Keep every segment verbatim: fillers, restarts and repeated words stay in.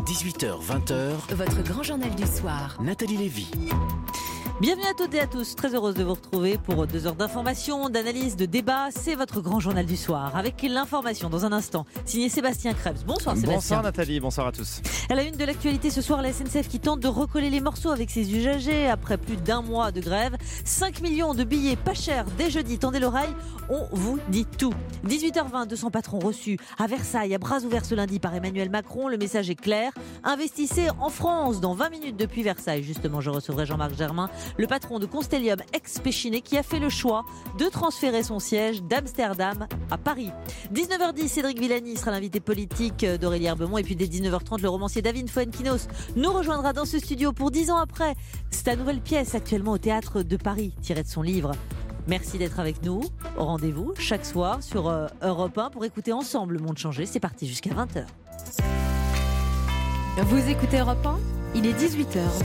dix-huit heures vingt, votre grand journal du soir. Nathalie Lévy. Bienvenue à toutes et à tous, très heureuse de vous retrouver pour deux heures d'information, d'analyse, de débat. C'est votre grand journal du soir avec l'information dans un instant, signé Sébastien Krebs. Bonsoir Sébastien. Bonsoir Nathalie, bonsoir à tous. À la une de l'actualité ce soir, la S N C F qui tente de recoller les morceaux avec ses usagers après plus d'un mois de grève. cinq millions de billets pas chers dès jeudi, tendez l'oreille, on vous dit tout. dix-huit heures vingt, deux cents patrons reçus à Versailles, à bras ouverts ce lundi par Emmanuel Macron. Le message est clair, investissez en France. Dans vingt minutes depuis Versailles, justement, je recevrai Jean-Marc Germain, le patron de Constellium ex-Péchiné, qui a fait le choix de transférer son siège d'Amsterdam à Paris. dix-neuf heures dix, Cédric Villani sera l'invité politique d'Aurélie Herbemont. Et puis dès dix-neuf heures trente, le romancier David Fuenquinos nous rejoindra dans ce studio pour dix ans après. C'est la nouvelle pièce actuellement au Théâtre de Paris, tirée de son livre. Merci d'être avec nous. Au rendez-vous chaque soir sur euh, Europe un pour écouter ensemble Le Monde Changé. C'est parti jusqu'à vingt heures. Vous écoutez Europe un, il est dix-huit heures.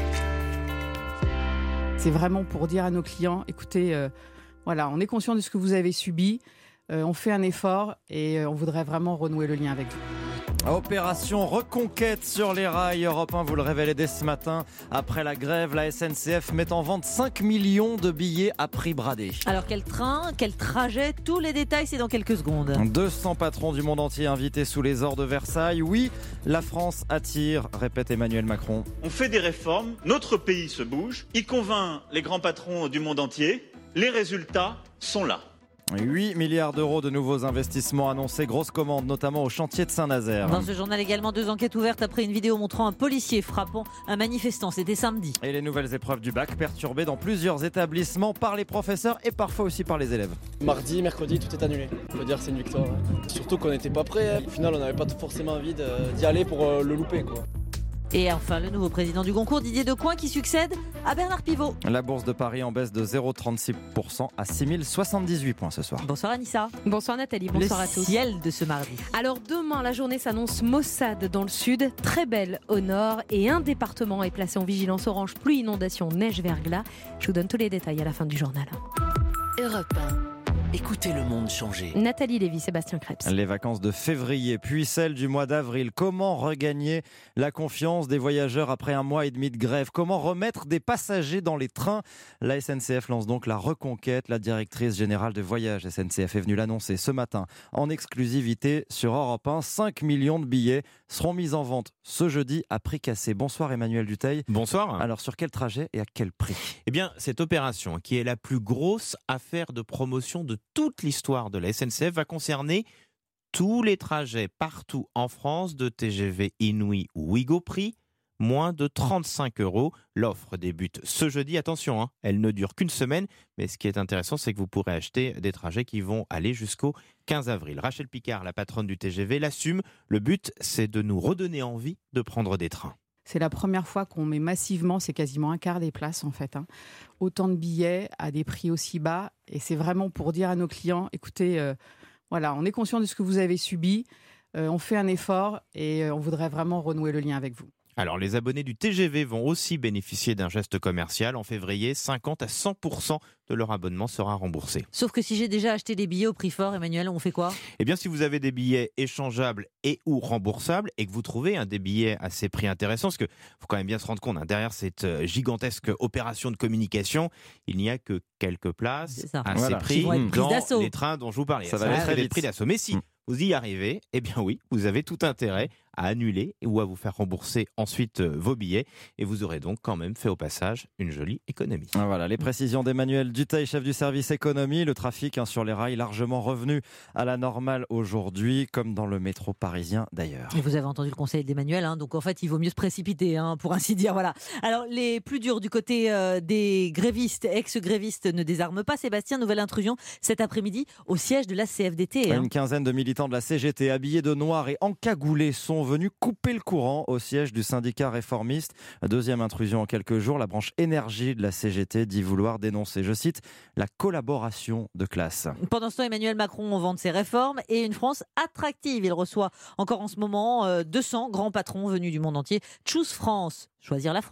C'est vraiment pour dire à nos clients, écoutez, euh, voilà, on est conscient de ce que vous avez subi, euh, on fait un effort et euh, on voudrait vraiment renouer le lien avec vous. Opération Reconquête sur les rails. Europe un vous le révélait dès ce matin. Après la grève, la S N C F met en vente cinq millions de billets à prix bradé. Alors quel train, quel trajet, tous les détails c'est dans quelques secondes. deux cents patrons du monde entier invités sous les ors de Versailles. Oui, la France attire, répète Emmanuel Macron. On fait des réformes, notre pays se bouge, il convainc les grands patrons du monde entier, les résultats sont là. huit milliards d'euros de nouveaux investissements annoncés, grosse commande notamment au chantier de Saint-Nazaire. Dans ce journal également, deux enquêtes ouvertes après une vidéo montrant un policier frappant un manifestant, c'était samedi. Et les nouvelles épreuves du bac perturbées dans plusieurs établissements par les professeurs et parfois aussi par les élèves. Mardi, mercredi, tout est annulé. On peut dire que c'est une victoire. Ouais. Surtout qu'on n'était pas prêts. Au final, on n'avait pas forcément envie d'y aller pour le louper, quoi. Et enfin, le nouveau président du Goncourt, Didier Decoing, qui succède à Bernard Pivot. La bourse de Paris en baisse de zéro virgule trente-six pour cent à six mille soixante-dix-huit points ce soir. Bonsoir Anissa. Bonsoir Nathalie, bonsoir le à tous. Le ciel de ce mardi. Alors demain, la journée s'annonce maussade dans le sud, très belle au nord et un département est placé en vigilance orange, pluie, inondation, neige, verglas. Je vous donne tous les détails à la fin du journal. Europe un. Écoutez le monde changer. Nathalie Lévy, Sébastien Krebs. Les vacances de février, puis celles du mois d'avril. Comment regagner la confiance des voyageurs après un mois et demi de grève? Comment remettre des passagers dans les trains? La S N C F lance donc la reconquête. La directrice générale de voyage S N C F est venue l'annoncer ce matin en exclusivité sur Europe un. cinq millions de billets seront mis en vente ce jeudi à prix cassé. Bonsoir Emmanuel Dutheil. Bonsoir. Alors sur quel trajet et à quel prix? Eh bien, cette opération, qui est la plus grosse affaire de promotion de toute l'histoire de la S N C F, va concerner tous les trajets partout en France de T G V Inouï ou Ouigo, prix moins de trente-cinq euros. L'offre débute ce jeudi. Attention, hein, elle ne dure qu'une semaine, mais ce qui est intéressant, c'est que vous pourrez acheter des trajets qui vont aller jusqu'au quinze avril. Rachel Picard, la patronne du T G V, l'assume. Le but, c'est de nous redonner envie de prendre des trains. C'est la première fois qu'on met massivement, c'est quasiment un quart des places en fait, hein, autant de billets à des prix aussi bas. Et c'est vraiment pour dire à nos clients, écoutez, euh, voilà, on est conscient de ce que vous avez subi, euh, on fait un effort et euh, on voudrait vraiment renouer le lien avec vous. Alors, les abonnés du T G V vont aussi bénéficier d'un geste commercial. En février, cinquante à cent pour cent de leur abonnement sera remboursé. Sauf que si j'ai déjà acheté des billets au prix fort, Emmanuel, on fait quoi? Eh bien, si vous avez des billets échangeables et ou remboursables et que vous trouvez un des billets à ces prix intéressants, parce qu'il faut quand même bien se rendre compte, hein, derrière cette gigantesque opération de communication, il n'y a que quelques places à voilà. ces prix dans d'assaut. les trains dont je vous parlais. Ça Ça va va aller très être des vite. prix d'assaut. Mais si... Mmh. Vous y arrivez, eh bien oui, vous avez tout intérêt à annuler ou à vous faire rembourser ensuite vos billets et vous aurez donc quand même fait au passage une jolie économie. Voilà, les précisions d'Emmanuel Dutheil, chef du service économie. Le trafic hein, sur les rails largement revenu à la normale aujourd'hui, comme dans le métro parisien d'ailleurs. Et vous avez entendu le conseil d'Emmanuel, hein, donc en fait il vaut mieux se précipiter, hein, pour ainsi dire. Voilà. Alors les plus durs du côté euh, des grévistes, ex-grévistes ne désarment pas. Sébastien, nouvelle intrusion cet après-midi au siège de la C F D T. Hein. Une quinzaine de militants de la C G T habillés de noir et encagoulés sont venus couper le courant au siège du syndicat réformiste. Deuxième intrusion en quelques jours, la branche énergie de la C G T dit vouloir dénoncer, je cite, la collaboration de classe. Pendant ce temps, Emmanuel Macron vante ses réformes et une France attractive. Il reçoit encore en ce moment deux cents grands patrons venus du monde entier. Choose France, choisir la France.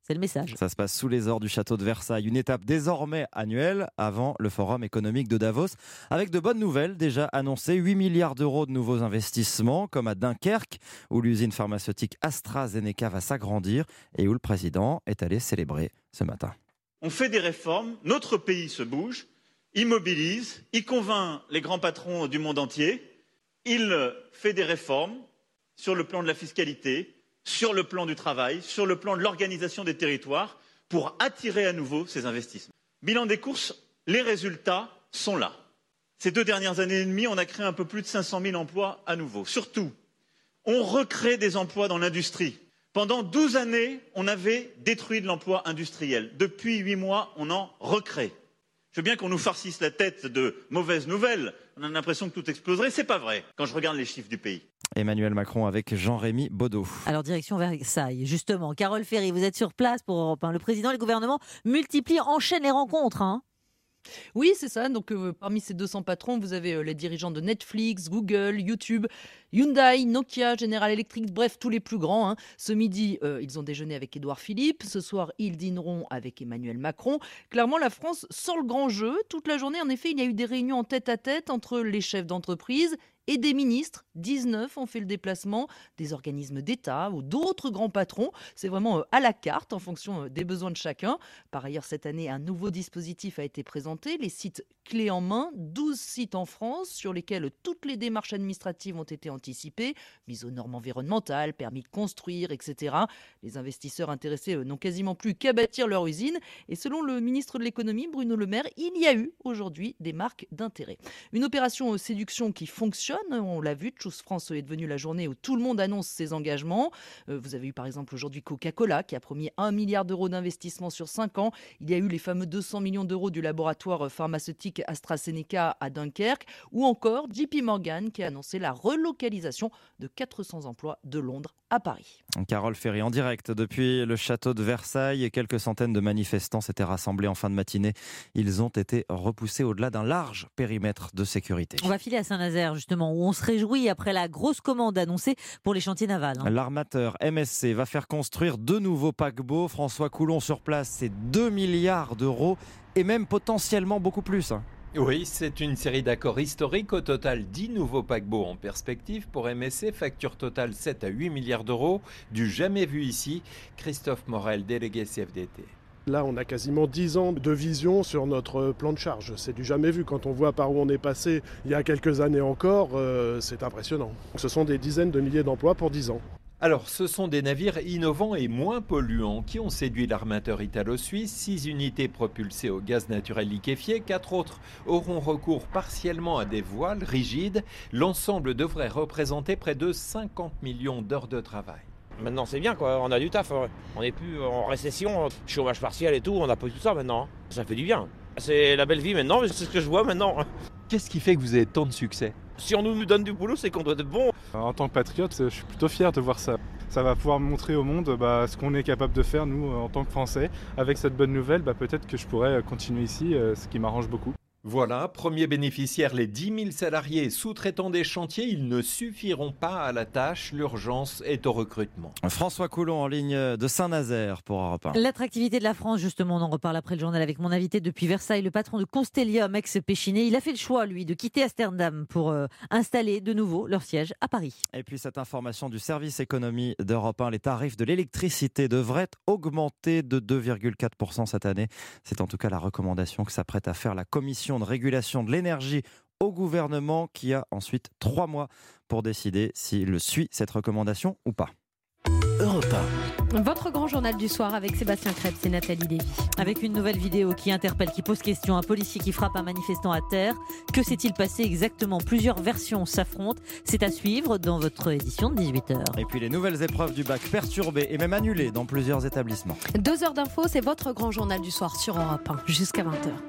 C'est le message. Ça se passe sous les ors du château de Versailles. Une étape désormais annuelle avant le forum économique de Davos. Avec de bonnes nouvelles déjà annoncées. huit milliards d'euros de nouveaux investissements, comme à Dunkerque, où l'usine pharmaceutique AstraZeneca va s'agrandir et où le président est allé célébrer ce matin. On fait des réformes, notre pays se bouge, il mobilise, il convainc les grands patrons du monde entier, il fait des réformes sur le plan de la fiscalité, sur le plan du travail, sur le plan de l'organisation des territoires, pour attirer à nouveau ces investissements. Bilan des courses, les résultats sont là. Ces deux dernières années et demie, on a créé un peu plus de cinq cent mille emplois à nouveau. Surtout, on recrée des emplois dans l'industrie. Pendant douze années, on avait détruit de l'emploi industriel. Depuis huit mois, on en recrée. Je veux bien qu'on nous farcisse la tête de mauvaises nouvelles. On a l'impression que tout exploserait. C'est pas vrai quand je regarde les chiffres du pays. Emmanuel Macron avec Jean-Rémy Baudot. Alors, direction Versailles, justement. Carole Ferry, vous êtes sur place pour Europe un. Le président et le gouvernement multiplient, enchaînent les rencontres. Hein. Oui, c'est ça. Donc, euh, parmi ces deux cents patrons, vous avez euh, les dirigeants de Netflix, Google, YouTube, Hyundai, Nokia, General Electric, bref, tous les plus grands. Hein. Ce midi, euh, ils ont déjeuné avec Édouard Philippe. Ce soir, ils dîneront avec Emmanuel Macron. Clairement, la France sort le grand jeu. Toute la journée, en effet, il y a eu des réunions en tête-à-tête entre les chefs d'entreprise et des ministres. dix-neuf ont fait le déplacement, des organismes d'État ou d'autres grands patrons. C'est vraiment à la carte en fonction des besoins de chacun. Par ailleurs, cette année, un nouveau dispositif a été présenté, les sites clés en main, douze sites en France sur lesquels toutes les démarches administratives ont été anticipées, mise aux normes environnementales, permis de construire, et cetera. Les investisseurs intéressés n'ont quasiment plus qu'à bâtir leur usine. Et selon le ministre de l'économie, Bruno Le Maire, il y a eu aujourd'hui des marques d'intérêt. Une opération séduction qui fonctionne. On l'a vu, Choose France est devenue la journée où tout le monde annonce ses engagements. Euh, vous avez eu par exemple aujourd'hui Coca-Cola qui a promis un milliard d'euros d'investissement sur cinq ans. Il y a eu les fameux deux cents millions d'euros du laboratoire pharmaceutique AstraZeneca à Dunkerque. Ou encore J P Morgan qui a annoncé la relocalisation de quatre cents emplois de Londres à Paris. Carole Ferry en direct depuis le château de Versailles. Quelques centaines de manifestants s'étaient rassemblés en fin de matinée. Ils ont été repoussés au-delà d'un large périmètre de sécurité. On va filer à Saint-Nazaire justement, où on se réjouit après la grosse commande annoncée pour les chantiers navals. Hein. L'armateur M S C va faire construire deux nouveaux paquebots. François Coulon sur place, c'est deux milliards d'euros et même potentiellement beaucoup plus. Hein. Oui, c'est une série d'accords historiques. Au total, dix nouveaux paquebots en perspective pour M S C. Facture totale sept à huit milliards d'euros. Du jamais vu ici. Christophe Morel, délégué C F D T. Là, on a quasiment dix ans de vision sur notre plan de charge. C'est du jamais vu. Quand on voit par où on est passé il y a quelques années encore, euh, c'est impressionnant. Ce sont des dizaines de milliers d'emplois pour dix ans. Alors, ce sont des navires innovants et moins polluants qui ont séduit l'armateur italo-suisse. Six unités propulsées au gaz naturel liquéfié, quatre autres auront recours partiellement à des voiles rigides. L'ensemble devrait représenter près de cinquante millions d'heures de travail. Maintenant c'est bien quoi, on a du taf, on n'est plus en récession, chômage partiel et tout, on n'a pas eu tout ça maintenant. Ça fait du bien. C'est la belle vie maintenant, c'est ce que je vois maintenant. Qu'est-ce qui fait que vous avez tant de succès ? Si on nous donne du boulot, c'est qu'on doit être bon. En tant que patriote, je suis plutôt fier de voir ça. Ça va pouvoir montrer au monde bah, ce qu'on est capable de faire, nous, en tant que Français. Avec cette bonne nouvelle, bah, peut-être que je pourrais continuer ici, ce qui m'arrange beaucoup. Voilà, premier bénéficiaire, les dix mille salariés sous-traitants des chantiers, ils ne suffiront pas à la tâche, l'urgence est au recrutement. François Coulon en ligne de Saint-Nazaire pour Europe un. L'attractivité de la France, justement, on en reparle après le journal avec mon invité depuis Versailles, le patron de Constellium, ex-Péchiné. Il a fait le choix, lui, de quitter Amsterdam pour euh, installer de nouveau leur siège à Paris. Et puis cette information du service économie d'Europe un, les tarifs de l'électricité devraient augmenter de deux virgule quatre pour cent cette année. C'est en tout cas la recommandation que s'apprête à faire la commission de régulation de l'énergie au gouvernement qui a ensuite trois mois pour décider s'il suit cette recommandation ou pas. Europe un. Votre grand journal du soir avec Sébastien Krebs et Nathalie Lévy. Avec une nouvelle vidéo qui interpelle, qui pose question, un policier qui frappe un manifestant à terre. Que s'est-il passé exactement ? Plusieurs versions s'affrontent. C'est à suivre dans votre édition de dix-huit heures. Et puis les nouvelles épreuves du bac perturbées et même annulées dans plusieurs établissements. Deux heures d'infos, c'est votre grand journal du soir sur Europe un jusqu'à vingt heures.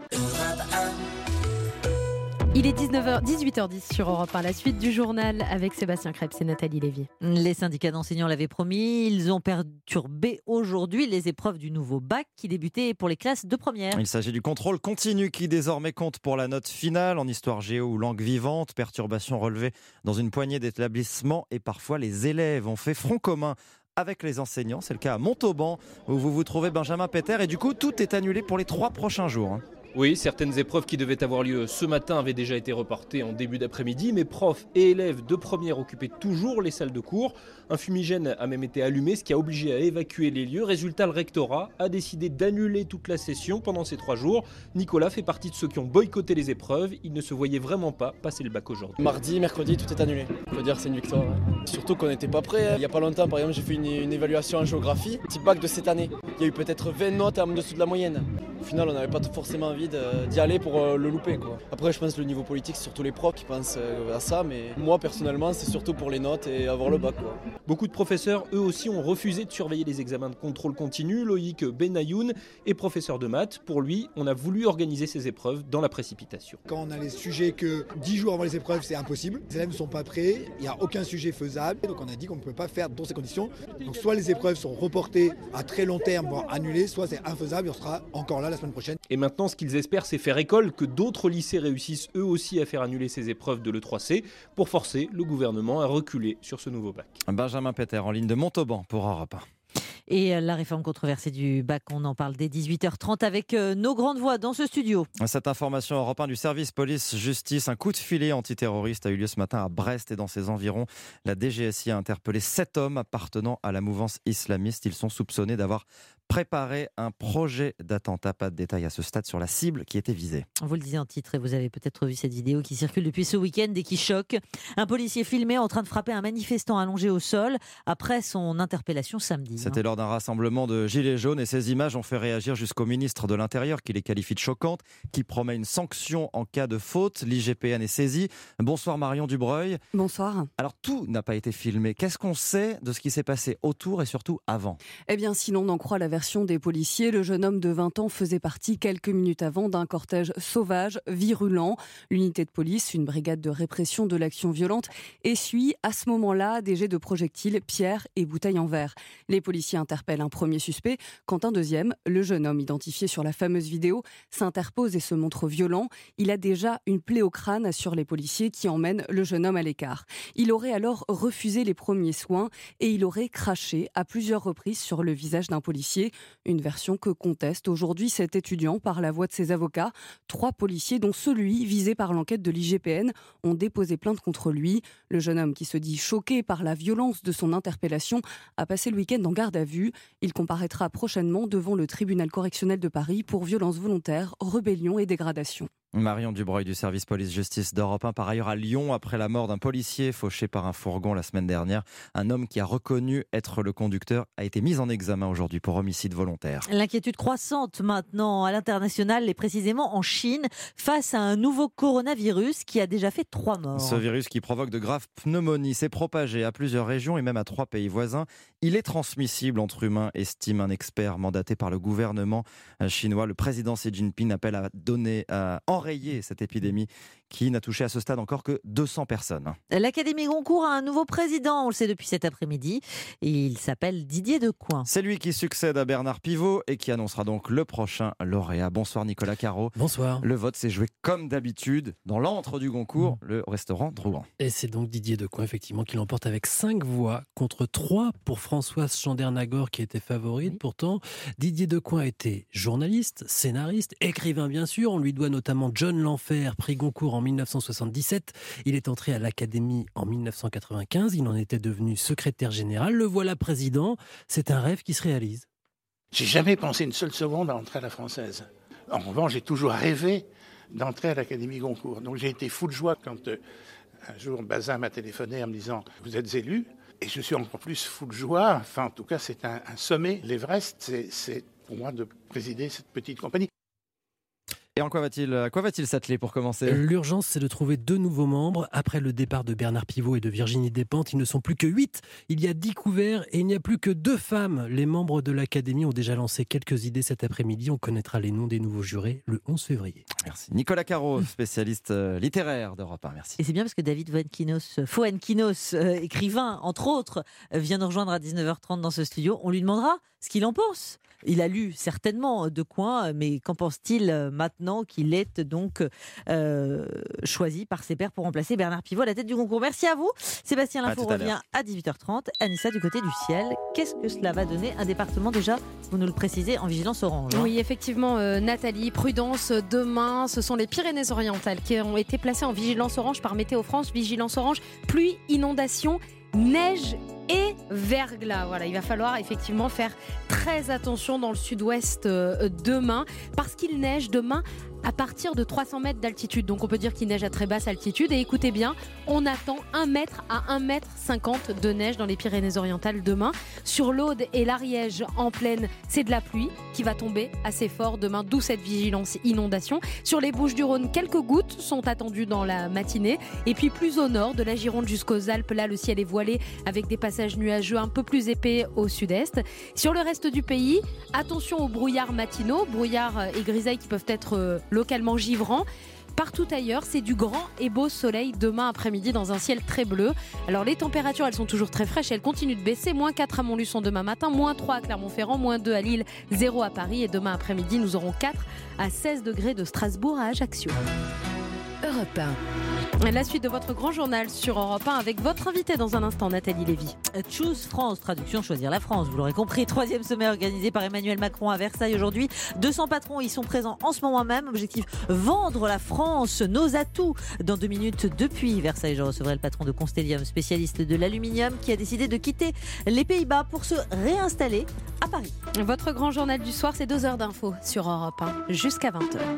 Il est dix-neuf heures, dix-huit heures dix sur Europe un. La suite du journal avec Sébastien Krebs et Nathalie Lévy. Les syndicats d'enseignants l'avaient promis. Ils ont perturbé aujourd'hui les épreuves du nouveau bac qui débutait pour les classes de première. Il s'agit du contrôle continu qui désormais compte pour la note finale en histoire géo ou langue vivante. Perturbations relevées dans une poignée d'établissements et parfois les élèves ont fait front commun avec les enseignants. C'est le cas à Montauban où vous vous trouvez, Benjamin Peter. Et du coup, tout est annulé pour les trois prochains jours. Hein. Oui, certaines épreuves qui devaient avoir lieu ce matin avaient déjà été reportées en début d'après-midi, mais profs et élèves de première occupaient toujours les salles de cours. Un fumigène a même été allumé, ce qui a obligé à évacuer les lieux. Résultat, le rectorat a décidé d'annuler toute la session pendant ces trois jours. Nicolas fait partie de ceux qui ont boycotté les épreuves. Il ne se voyait vraiment pas passer le bac aujourd'hui. Mardi, mercredi, tout est annulé. On peut dire que c'est une victoire. Ouais. Surtout qu'on n'était pas prêts. Il n'y a pas longtemps, par exemple, j'ai fait une, une évaluation en géographie. Petit bac de cette année. Il y a eu peut-être vingt notes en dessous de la moyenne. Au final, on n'avait pas forcément envie de, d'y aller pour euh, le louper, quoi. Après, je pense que le niveau politique, c'est surtout les profs qui pensent euh, à ça. Mais moi, personnellement, c'est surtout pour les notes et avoir le bac, quoi. Beaucoup de professeurs, eux aussi, ont refusé de surveiller les examens de contrôle continu. Loïc Benayoun est professeur de maths. Pour lui, on a voulu organiser ces épreuves dans la précipitation. Quand on a les sujets que dix jours avant les épreuves, c'est impossible. Les élèves ne sont pas prêts, il n'y a aucun sujet faisable. Donc on a dit qu'on ne peut pas faire dans ces conditions. Donc soit les épreuves sont reportées à très long terme, voire annulées, soit c'est infaisable et on sera encore là la semaine prochaine. Et maintenant, ce qu'ils espèrent, c'est faire école, que d'autres lycées réussissent eux aussi à faire annuler ces épreuves de l'E trois C pour forcer le gouvernement à reculer sur ce nouveau bac. Benjamin Peter en ligne de Montauban pour Europe un. Et la réforme controversée du bac, on en parle dès dix-huit heures trente avec nos grandes voix dans ce studio. Cette information Europe un du service police-justice, un coup de filet antiterroriste a eu lieu ce matin à Brest et dans ses environs. La D G S I a interpellé sept hommes appartenant à la mouvance islamiste. Ils sont soupçonnés d'avoir préparé un projet d'attentat. Pas de détails à ce stade sur la cible qui était visée. Vous le disiez en titre et vous avez peut-être vu cette vidéo qui circule depuis ce week-end et qui choque. Un policier filmé en train de frapper un manifestant allongé au sol après son interpellation samedi. C'était lors d'un rassemblement de gilets jaunes et ces images ont fait réagir jusqu'au ministre de l'Intérieur qui les qualifie de choquantes, qui promet une sanction en cas de faute. L'I G P N est saisi. Bonsoir Marion Dubreuil. Bonsoir. Alors tout n'a pas été filmé. Qu'est-ce qu'on sait de ce qui s'est passé autour et surtout avant ? Eh bien, si l'on en croit la version des policiers, le jeune homme de vingt ans faisait partie quelques minutes avant d'un cortège sauvage, virulent. L'unité de police, une brigade de répression de l'action violente, essuie à ce moment-là des jets de projectiles, pierres et bouteilles en verre. Les policiers interpelle un premier suspect, quand un deuxième, le jeune homme identifié sur la fameuse vidéo, s'interpose et se montre violent. Il a déjà une plaie au crâne sur les policiers qui emmènent le jeune homme à l'écart. Il aurait alors refusé les premiers soins et il aurait craché à plusieurs reprises sur le visage d'un policier. Une version que conteste aujourd'hui cet étudiant par la voix de ses avocats. Trois policiers, dont celui visé par l'enquête de l'I G P N, ont déposé plainte contre lui. Le jeune homme, qui se dit choqué par la violence de son interpellation, a passé le week-end en garde à vue. Il comparaîtra prochainement devant le tribunal correctionnel de Paris pour violences volontaires, rébellion et dégradation. Marion Dubreuil du service police-justice d'Europe un. Par ailleurs, à Lyon, après la mort d'un policier fauché par un fourgon la semaine dernière, un homme qui a reconnu être le conducteur a été mis en examen aujourd'hui pour homicide volontaire. L'inquiétude croissante maintenant à l'international et précisément en Chine face à un nouveau coronavirus qui a déjà fait trois morts. Ce virus qui provoque de graves pneumonies s'est propagé à plusieurs régions et même à trois pays voisins. Il est transmissible entre humains, estime un expert mandaté par le gouvernement chinois. Le président Xi Jinping appelle à donner à enrayer cette épidémie qui n'a touché à ce stade encore que deux cents personnes. L'Académie Goncourt a un nouveau président, on le sait depuis cet après-midi, et il s'appelle Didier Decoing. C'est lui qui succède à Bernard Pivot et qui annoncera donc le prochain lauréat. Bonsoir Nicolas Caro. Bonsoir. Le vote s'est joué comme d'habitude dans l'antre du Goncourt, mmh. le restaurant Drouan. Et c'est donc Didier Decoing effectivement qui l'emporte avec cinq voix contre trois pour Françoise Chandernagor qui était favorite. Mmh. Pourtant, Didier Decoing était journaliste, scénariste, écrivain bien sûr. On lui doit notamment John l'Enfer, prix Goncourt en mille neuf cent soixante-dix-sept. Il est entré à l'Académie en mille neuf cent quatre-vingt-quinze. Il en était devenu secrétaire général. Le voilà président. C'est un rêve qui se réalise. J'ai jamais pensé une seule seconde à entrer à la Française. En revanche, j'ai toujours rêvé d'entrer à l'Académie Goncourt. Donc j'ai été fou de joie quand euh, un jour Bazin m'a téléphoné en me disant « Vous êtes élu ?» Et je suis encore plus fou de joie. Enfin, en tout cas, c'est un, un sommet. L'Everest, c'est, c'est pour moi de présider cette petite compagnie. Et en quoi va-t-il, à quoi va-t-il s'atteler pour commencer ? L'urgence, c'est de trouver deux nouveaux membres. Après le départ de Bernard Pivot et de Virginie Despentes, ils ne sont plus que huit. Il y a dix couverts et il n'y a plus que deux femmes. Les membres de l'Académie ont déjà lancé quelques idées cet après-midi. On connaîtra les noms des nouveaux jurés le onze février. Merci. Nicolas Caro, spécialiste littéraire d'Europe un. Merci. Et c'est bien parce que David Fuenkinos, Fuenkinos euh, écrivain, entre autres, vient nous rejoindre à dix-neuf heures trente dans ce studio. On lui demandera ce qu'il en pense. Il a lu certainement Decoing, mais qu'en pense-t-il maintenant qu'il est donc euh, choisi par ses pairs pour remplacer Bernard Pivot à la tête du concours? Merci à vous. Sébastien, l'info revient à dix-huit heures trente. Anissa, du côté du ciel, qu'est-ce que cela va donner? Un département déjà, vous nous le précisez, en vigilance orange. Hein. Oui, effectivement, euh, Nathalie, prudence, demain, ce sont les Pyrénées-Orientales qui ont été placées en vigilance orange par Météo France. Vigilance orange, pluie, inondation, neige et verglas. Voilà, il va falloir effectivement faire très attention dans le sud-ouest euh, demain, parce qu'il neige demain à partir de trois cents mètres d'altitude. Donc on peut dire qu'il neige à très basse altitude. Et écoutez bien, on attend un mètre à un mètre cinquante de neige dans les Pyrénées-Orientales demain. Sur l'Aude et l'Ariège en plaine, c'est de la pluie qui va tomber assez fort demain, d'où cette vigilance inondation. Sur les Bouches-du-Rhône, quelques gouttes sont attendues dans la matinée. Et puis plus au nord, de la Gironde jusqu'aux Alpes, là le ciel est voilé avec des passages nuageux un peu plus épais au sud-est. Sur le reste du pays, attention aux brouillards matinaux, brouillards et grisailles qui peuvent être euh, localement givrants. Partout ailleurs, c'est du grand et beau soleil demain après-midi dans un ciel très bleu. Alors les températures, elles sont toujours très fraîches, elles continuent de baisser. moins quatre à Montluçon demain matin, moins trois à Clermont-Ferrand, moins deux à Lille, zéro à Paris. Et demain après-midi, nous aurons quatre à seize degrés de Strasbourg à Ajaccio. Europe un. La suite de votre grand journal sur Europe un avec votre invité dans un instant, Nathalie Lévy. Choose France, traduction choisir la France, vous l'aurez compris. Troisième sommet organisé par Emmanuel Macron à Versailles aujourd'hui. deux cents patrons y sont présents en ce moment même. Objectif, vendre la France, nos atouts. Dans deux minutes depuis Versailles, je recevrai le patron de Constellium, spécialiste de l'aluminium, qui a décidé de quitter les Pays-Bas pour se réinstaller à Paris. Votre grand journal du soir, c'est deux heures d'infos sur Europe un jusqu'à vingt heures.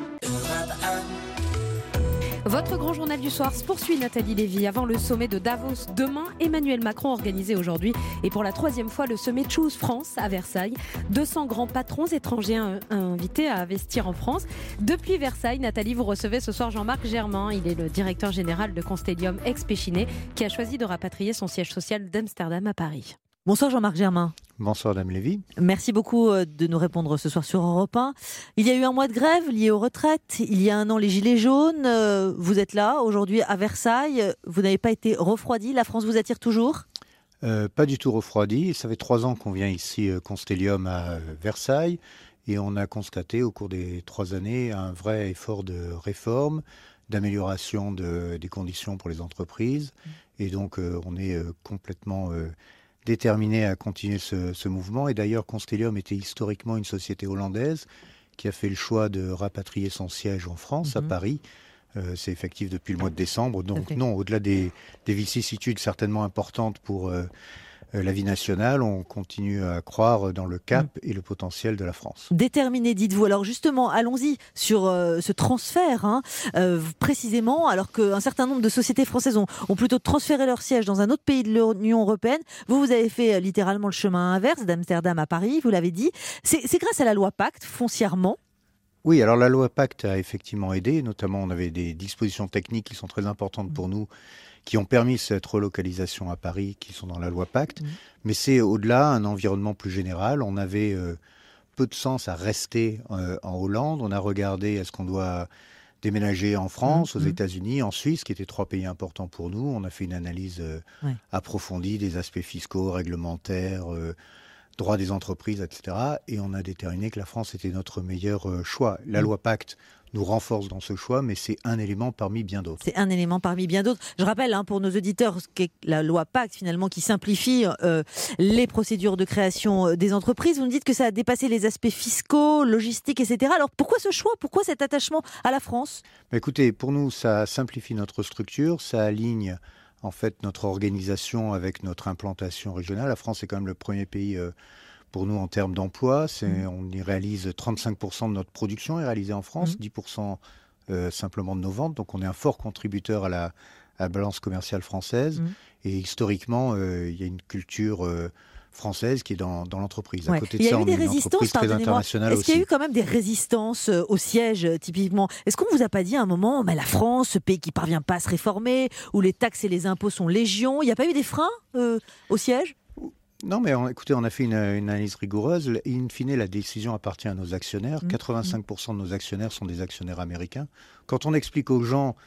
Votre grand journal du soir se poursuit, Nathalie Lévy. Avant le sommet de Davos demain, Emmanuel Macron organisé aujourd'hui et pour la troisième fois le sommet Choose France à Versailles. deux cents grands patrons étrangers invités à investir en France. Depuis Versailles, Nathalie, vous recevez ce soir Jean-Marc Germain. Il est le directeur général de Constellium ex-Péchinet qui a choisi de rapatrier son siège social d'Amsterdam à Paris. Bonsoir Jean-Marc Germain. Bonsoir Dame Lévy. Merci beaucoup de nous répondre ce soir sur Europe un. Il y a eu un mois de grève lié aux retraites. Il y a un an, les Gilets jaunes. Vous êtes là aujourd'hui à Versailles. Vous n'avez pas été refroidi. La France vous attire toujours ? euh, Pas du tout refroidi. Ça fait trois ans qu'on vient ici, Constellium, à Versailles. Et on a constaté au cours des trois années un vrai effort de réforme, d'amélioration de, des conditions pour les entreprises. Et donc, euh, on est euh, complètement... Euh, déterminé à continuer ce, ce mouvement. Et d'ailleurs, Constellium était historiquement une société hollandaise qui a fait le choix de rapatrier son siège en France, mmh. à Paris. Euh, c'est effectif depuis le mois de décembre. Donc non, au-delà des, des vicissitudes certainement importantes pour euh, la vie nationale, on continue à croire dans le cap mmh. et le potentiel de la France. Déterminé, dites-vous. Alors justement, allons-y sur euh, ce transfert, hein, euh, précisément, alors qu'un certain nombre de sociétés françaises ont, ont plutôt transféré leur siège dans un autre pays de l'Union européenne. Vous, vous avez fait euh, littéralement le chemin inverse, d'Amsterdam à Paris, vous l'avez dit. C'est, c'est grâce à la loi Pacte, foncièrement. Oui, alors la loi Pacte a effectivement aidé, notamment on avait des dispositions techniques qui sont très importantes pour nous, qui ont permis cette relocalisation à Paris, qui sont dans la loi Pacte. Mmh. Mais c'est au-delà un environnement plus général. On avait euh, peu de sens à rester euh, en Hollande. On a regardé est-ce qu'on doit déménager en France, mmh. aux États-Unis, en Suisse, qui étaient trois pays importants pour nous. On a fait une analyse euh, ouais. approfondie des aspects fiscaux, réglementaires, euh, droit des entreprises, et cetera. Et on a déterminé que la France était notre meilleur euh, choix. La mmh. loi Pacte nous renforce dans ce choix, mais c'est un élément parmi bien d'autres. C'est un élément parmi bien d'autres. Je rappelle hein, pour nos auditeurs ce qu'est la loi Pacte, finalement, qui simplifie euh, les procédures de création des entreprises. Vous nous dites que ça a dépassé les aspects fiscaux, logistiques, et cetera. Alors pourquoi ce choix ? Pourquoi cet attachement à la France ? Bah, écoutez, pour nous, ça simplifie notre structure, ça aligne en fait notre organisation avec notre implantation régionale. La France est quand même le premier pays... Euh, Pour nous, en termes d'emploi, c'est, mmh. on y réalise trente-cinq pour cent de notre production est réalisée en France, mmh. dix pour cent euh, simplement de nos ventes. Donc, on est un fort contributeur à la, à la balance commerciale française. Mmh. Et historiquement, euh, il y a une culture euh, française qui est dans, dans l'entreprise. Ouais. À côté de il y a ça, eu on des est une résistances, très internationale Est-ce aussi. qu'il y a eu quand même des résistances euh, au siège, typiquement ? Est-ce qu'on vous a pas dit à un moment, mais la France, ce pays qui parvient pas à se réformer, où les taxes et les impôts sont légion, il n'y a pas eu des freins euh, au siège ? Non, mais on, écoutez, on a fait une, une analyse rigoureuse. In fine, la décision appartient à nos actionnaires. Mmh. quatre-vingt-cinq pour cent de nos actionnaires sont des actionnaires américains. Quand on explique aux gens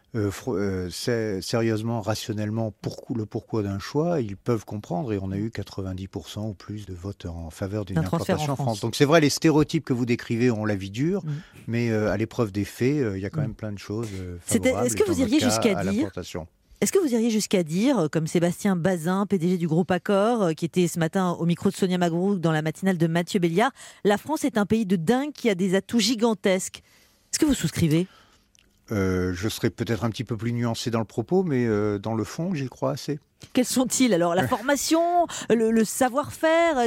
euh, fr- euh, sé- sérieusement, rationnellement, pour, le pourquoi d'un choix, ils peuvent comprendre. Et on a eu quatre-vingt-dix pour cent ou plus de votes en faveur d'une Un transfert implantation en en France. France. Donc c'est vrai, les stéréotypes que vous décrivez ont la vie dure, Mm. mais euh, à l'épreuve des faits, euh, il y a quand Mm. même plein de choses euh, C'était- favorables. est-ce que et dans vous notre iriez cas, jusqu'à à dire- l'implantation. Est-ce que vous iriez jusqu'à dire, comme Sébastien Bazin, P D G du groupe Accor, euh, qui était ce matin au micro de Sonia Mabrouk dans la matinale de Mathieu Béliard, la France est un pays de dingue qui a des atouts gigantesques. Est-ce que vous souscrivez ? Euh, je serais peut-être un petit peu plus nuancé dans le propos, mais euh, dans le fond, j'y crois assez. Quels sont-ils alors ? La formation, le, le savoir-faire ?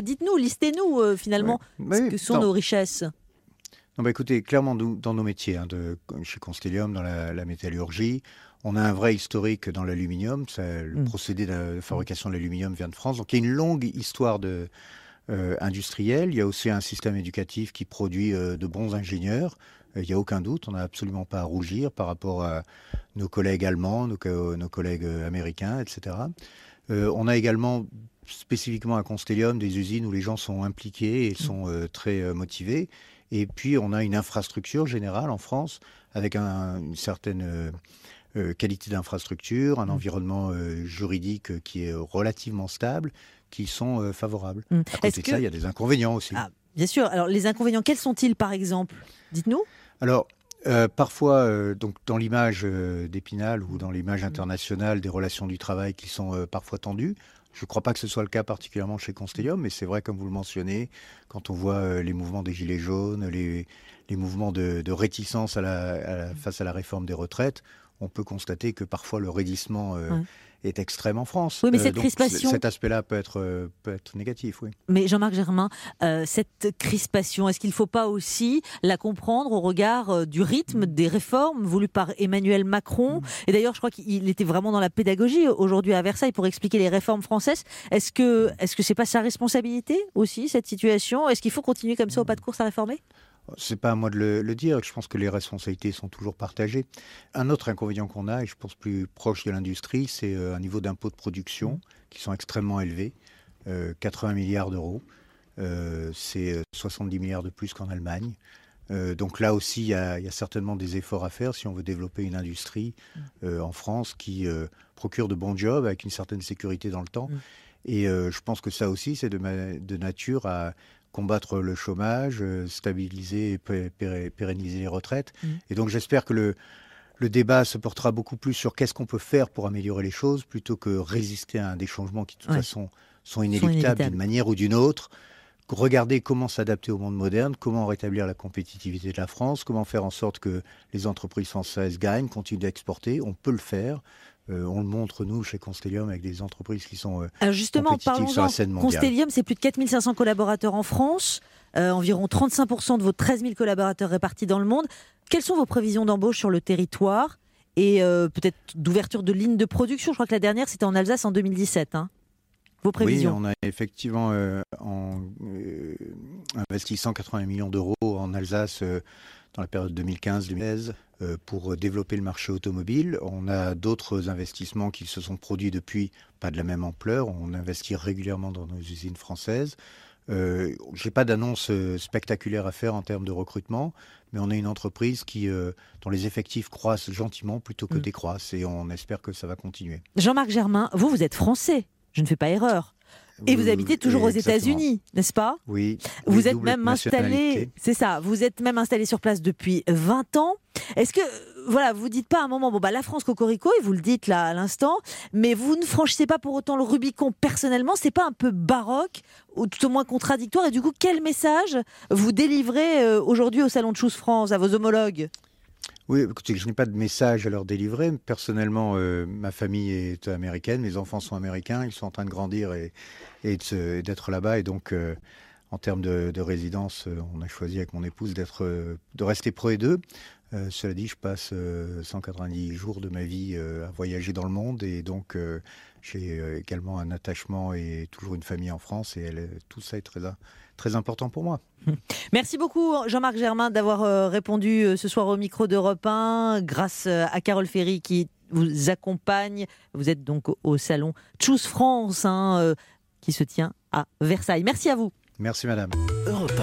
Dites-nous, listez-nous euh, finalement Ouais. ce Oui, que sont non. nos richesses. Non, bah écoutez, clairement, nous, dans nos métiers, hein, de, chez Constellium, dans la, la métallurgie, on a un vrai historique dans l'aluminium. Ça, le Mm. procédé de, de fabrication de l'aluminium vient de France. Donc il y a une longue histoire de, euh, industrielle. Il y a aussi un système éducatif qui produit euh, de bons ingénieurs. Euh, Il n'y a aucun doute, on n'a absolument pas à rougir par rapport à nos collègues allemands, nos, co- nos collègues euh, américains, et cetera. Euh, on a également, spécifiquement à Constellium, des usines où les gens sont impliqués et sont euh, très euh, motivés. Et puis, on a une infrastructure générale en France avec un- une certaine euh, euh, qualité d'infrastructure, un environnement euh, juridique euh, qui est relativement stable, qui sont euh, favorables. Mm. À côté Est-ce de ça, que- il y a des inconvénients aussi. Ah, bien sûr. Alors les inconvénients, quels sont-ils par exemple ? Dites-nous. Alors, euh, parfois, euh, donc, dans l'image euh, d'Épinal ou dans l'image internationale des relations du travail qui sont euh, parfois tendues, je ne crois pas que ce soit le cas particulièrement chez Constellium, mais c'est vrai, comme vous le mentionnez, quand on voit euh, les mouvements des Gilets jaunes, les, les mouvements de, de réticence à la, à la- face à la réforme des retraites, on peut constater que parfois le raidissement euh, Ouais. est extrême en France. Oui, mais cette donc, crispation- c- cet aspect-là peut être, euh, peut être négatif, oui. Mais Jean-Marc Germain, euh, cette crispation, est-ce qu'il ne faut pas aussi la comprendre au regard euh, du rythme des réformes voulues par Emmanuel Macron ? Et d'ailleurs, je crois qu'il était vraiment dans la pédagogie aujourd'hui à Versailles pour expliquer les réformes françaises. Est-ce que est-ce que c'est pas sa responsabilité aussi, cette situation ? Est-ce qu'il faut continuer comme ça au pas de course à réformer ? C'est pas à moi de le, le dire. Je pense que les responsabilités sont toujours partagées. Un autre inconvénient qu'on a, et je pense plus proche de l'industrie, c'est euh, un niveau d'impôts de production qui sont extrêmement élevés, euh, quatre-vingts milliards d'euros. Euh, c'est euh, soixante-dix milliards de plus qu'en Allemagne. Euh, donc là aussi, il y, a, il y a certainement des efforts à faire si on veut développer une industrie euh, en France qui euh, procure de bons jobs avec une certaine sécurité dans le temps. Et euh, je pense que ça aussi, c'est de, ma- de nature à combattre le chômage, euh, stabiliser et pé- pé- pérenniser les retraites. Mm. Et donc j'espère que le, le débat se portera beaucoup plus sur qu'est-ce qu'on peut faire pour améliorer les choses, plutôt que résister à des changements qui de toute Ouais. façon sont inéluctables inévitables. d'une manière ou d'une autre. Regarder comment s'adapter au monde moderne, comment rétablir la compétitivité de la France, comment faire en sorte que les entreprises françaises gagnent, continuent d'exporter. On peut le faire. Euh, on le montre, nous, chez Constellium, avec des entreprises qui sont euh, Alors justement, compétitives sur parlons-en. la scène mondiale. Constellium, c'est plus de quatre mille cinq cents collaborateurs en France, euh, environ trente-cinq pour cent de vos treize mille collaborateurs répartis dans le monde. Quelles sont vos prévisions d'embauche sur le territoire et euh, peut-être d'ouverture de lignes de production ? Je crois que la dernière, c'était en Alsace en deux mille dix-sept. Hein. Vos prévisions ? Oui, on a effectivement euh, en, euh, investi cent quatre-vingts millions d'euros en Alsace euh, dans la période deux mille quinze deux mille seize euh, pour développer le marché automobile. On a d'autres investissements qui se sont produits depuis, pas de la même ampleur. On investit régulièrement dans nos usines françaises. Euh, je n'ai pas d'annonce euh, spectaculaire à faire en termes de recrutement, mais on est une entreprise qui, euh, dont les effectifs croissent gentiment plutôt que Mm. décroissent, et on espère que ça va continuer. Jean-Marc Germain, vous, vous êtes français. Je ne fais pas erreur. Et vous Oui, habitez toujours aux exactement. États-Unis, n'est-ce pas ? Oui. Vous oui, êtes double même installé, nationalité. c'est ça, vous êtes même installé sur place depuis vingt ans. Est-ce que, euh, voilà, vous dites pas à un moment, bon bah la France cocorico, et vous le dites là à l'instant, mais vous ne franchissez pas pour autant le Rubicon personnellement, c'est pas un peu baroque, ou tout au moins contradictoire, et du coup, quel message vous délivrez euh, aujourd'hui au Salon de Choose France, à vos homologues ? Oui, écoutez, je n'ai pas de message à leur délivrer. Personnellement, euh, ma famille est américaine, mes enfants sont américains, ils sont en train de grandir et, et de se- et d'être là-bas. Et donc, euh, en termes de, de résidence, euh, on a choisi avec mon épouse d'être, euh, de rester près d'eux. Euh, cela dit, je passe euh, cent quatre-vingt-dix jours de ma vie euh, à voyager dans le monde, et donc euh, j'ai euh, également un attachement et toujours une famille en France, et elle, tout ça est très, très important pour moi. Merci beaucoup Jean-Marc Germain d'avoir euh, répondu euh, ce soir au micro d'Europe un, grâce euh, à Carole Ferry qui vous accompagne. Vous êtes donc au, au salon Choose France hein, euh, qui se tient à Versailles. Merci à vous. Merci madame. Europe un.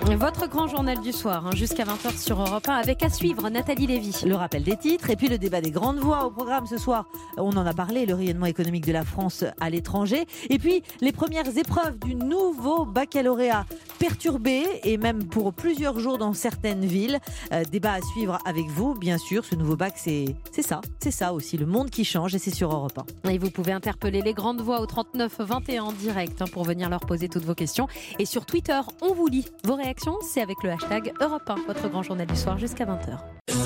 Votre grand journal du soir, hein, jusqu'à vingt heures sur Europe un, avec à suivre Nathalie Lévy. Le rappel des titres et puis le débat des grandes voix au programme ce soir. On en a parlé, le rayonnement économique de la France à l'étranger. Et puis les premières épreuves du nouveau baccalauréat perturbé et même pour plusieurs jours dans certaines villes. Euh, débat à suivre avec vous, bien sûr. Ce nouveau bac, c'est, c'est ça, c'est ça aussi, le monde qui change et c'est sur Europe un. Et vous pouvez interpeller les grandes voix au trente-neuf vingt et un en direct hein, pour venir leur poser toutes vos questions. Et sur Twitter, on vous lit vos réactions. C'est avec le hashtag Europe un, votre grand journal du soir jusqu'à vingt heures.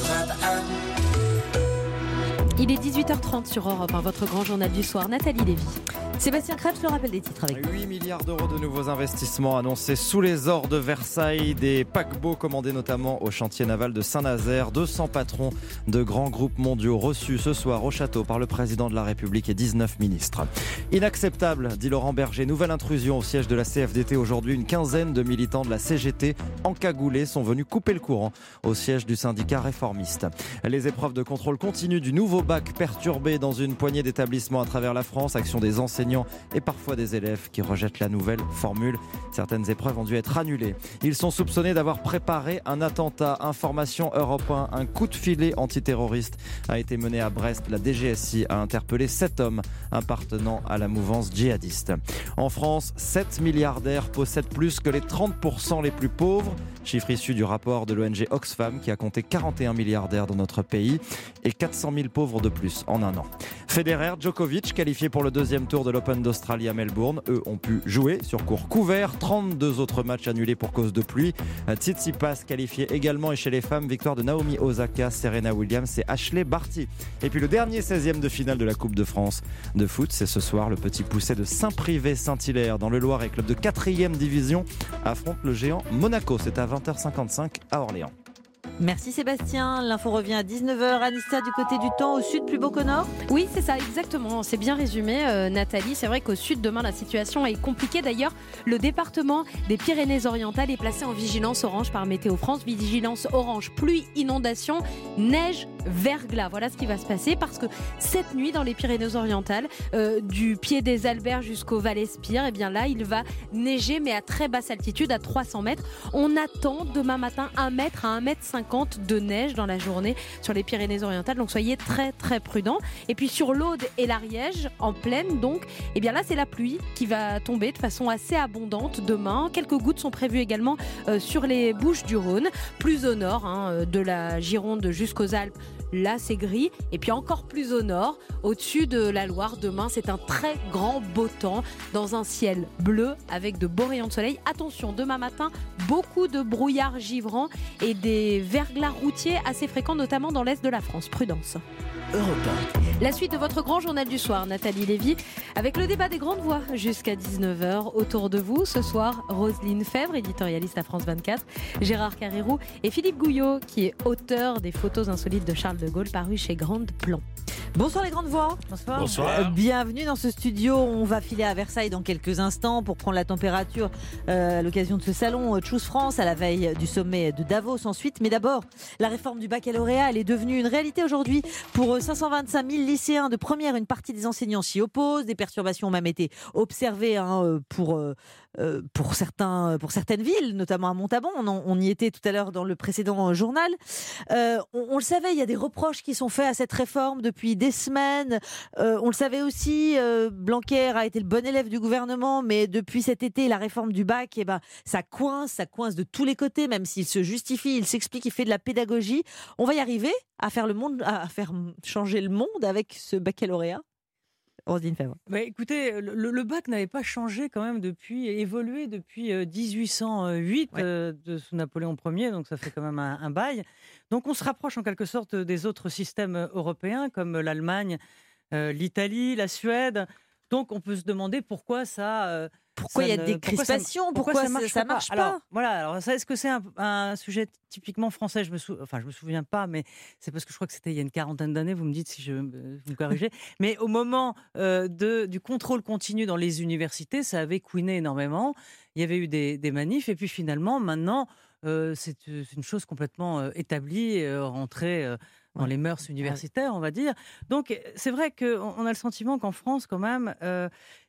Il est dix-huit heures trente sur Europe un, votre grand journal du soir. Nathalie Lévy. Sébastien Krebs, le rappel des titres avec huit milliards d'euros de nouveaux investissements annoncés sous les ors de Versailles, des paquebots commandés notamment au chantier naval de Saint-Nazaire, deux cents patrons de grands groupes mondiaux reçus ce soir au château par le président de la République et dix-neuf ministres. Inacceptable, dit Laurent Berger, nouvelle intrusion au siège de la C F D T aujourd'hui. Une quinzaine de militants de la C G T encagoulés sont venus couper le courant au siège du syndicat réformiste. Les épreuves de contrôle continu du nouveau bac perturbé dans une poignée d'établissements à travers la France, action des enseignants et parfois des élèves qui rejettent la nouvelle formule. Certaines épreuves ont dû être annulées. Ils sont soupçonnés d'avoir préparé un attentat. Information Europe un, un coup de filet antiterroriste a été mené à Brest. La D G S I a interpellé sept hommes appartenant à la mouvance djihadiste. En France, sept milliardaires possèdent plus que les trente pour cent les plus pauvres. Chiffre issu du rapport de l'O N G Oxfam qui a compté quarante et un milliardaires dans notre pays et quatre cent mille pauvres de plus en un an. Federer, Djokovic, qualifiés pour le deuxième tour de l'Open d'Australie à Melbourne. Eux ont pu jouer sur court couvert. trente-deux autres matchs annulés pour cause de pluie. Tsitsipas qualifié également et chez les femmes, victoire de Naomi Osaka, Serena Williams et Ashley Barty. Et puis le dernier seizième de finale de la Coupe de France de foot, c'est ce soir. Le Petit Poucet de Saint-Privé-Saint-Hilaire dans le Loiret, club de quatrième division, affronte le géant Monaco. C'est à vingt heures cinquante-cinq à Orléans. Merci Sébastien, l'info revient à dix-neuf heures. Anissa, du côté du temps, au sud, plus beau qu'au nord ? Oui, c'est ça, exactement. C'est bien résumé, euh, Nathalie. C'est vrai qu'au sud, demain, la situation est compliquée. D'ailleurs, le département des Pyrénées-Orientales est placé en vigilance orange par Météo France. Vigilance orange, pluie, inondation, neige, verglas. Voilà ce qui va se passer parce que cette nuit, dans les Pyrénées-Orientales, euh, du pied des Alberts jusqu'au Val-Espire, eh bien là, il va neiger, mais à très basse altitude, à trois cents mètres. On attend demain matin un mètre à un mètre cinquante de neige dans la journée sur les Pyrénées-Orientales, donc soyez très très prudents. Et puis sur l'Aude et l'Ariège, en plaine donc, et bien là c'est la pluie qui va tomber de façon assez abondante demain. Quelques gouttes sont prévues également euh, sur les Bouches-du-Rhône, plus au nord, hein, de la Gironde jusqu'aux Alpes. Là, c'est gris. Et puis encore plus au nord, au-dessus de la Loire, demain, c'est un très grand beau temps dans un ciel bleu avec de beaux rayons de soleil. Attention, demain matin, beaucoup de brouillard givrant et des verglas routiers assez fréquents, notamment dans l'est de la France. Prudence. Europe un. La suite de votre grand journal du soir, Nathalie Lévy, avec le débat des grandes voix jusqu'à dix-neuf heures. Autour de vous, ce soir, Roselyne Febvre, éditorialiste à France vingt-quatre, Gérard Carrérou et Philippe Gouillot, qui est auteur des photos insolites de Charles de Gaulle parues chez Grande Plan. Bonsoir les grandes voix. Bonsoir. Bonsoir. Euh, bienvenue dans ce studio. On va filer à Versailles dans quelques instants pour prendre la température euh, à l'occasion de ce salon Choose France à la veille du sommet de Davos ensuite. Mais d'abord, la réforme du baccalauréat, elle est devenue une réalité aujourd'hui pour cinq cent vingt-cinq mille lycéens de première. Une partie des enseignants s'y opposent. Des perturbations ont même été observées hein, pour, euh, pour, certains, pour certaines villes, notamment à Montauban. On, en, on y était tout à l'heure dans le précédent journal. Euh, on, on le savait, il y a des reproches qui sont faits à cette réforme depuis des semaines. Euh, on le savait aussi, euh, Blanquer a été le bon élève du gouvernement, mais depuis cet été, la réforme du bac, eh ben, ça coince, ça coince de tous les côtés, même s'il se justifie, il s'explique, il fait de la pédagogie. On va y arriver à faire, le monde, à faire changer le monde avec ce baccalauréat ? Roselyne Febvre. Bah, écoutez, le, le bac n'avait pas changé quand même depuis, évolué depuis dix-huit cent huit ouais. euh, de, sous Napoléon Ier, donc ça fait quand même un, un bail. Donc on se rapproche en quelque sorte des autres systèmes européens comme l'Allemagne, euh, l'Italie, la Suède. Donc on peut se demander pourquoi ça... Euh, Pourquoi il y a des crispations? Pourquoi, pourquoi, pourquoi ça ne marche pas, pas alors, voilà, alors ça, est-ce que c'est un, un sujet typiquement français? Je me sou... Enfin, je me souviens pas, mais c'est parce que je crois que c'était il y a une quarantaine d'années. Vous me dites si je vous me corrigez. Mais au moment euh, de, du contrôle continu dans les universités, ça avait couiné énormément. Il y avait eu des, des manifs, et puis finalement, maintenant, euh, c'est, c'est une chose complètement euh, établie, euh, rentrée. Euh, dans les mœurs universitaires, on va dire. Donc, c'est vrai qu'on a le sentiment qu'en France, quand même, euh,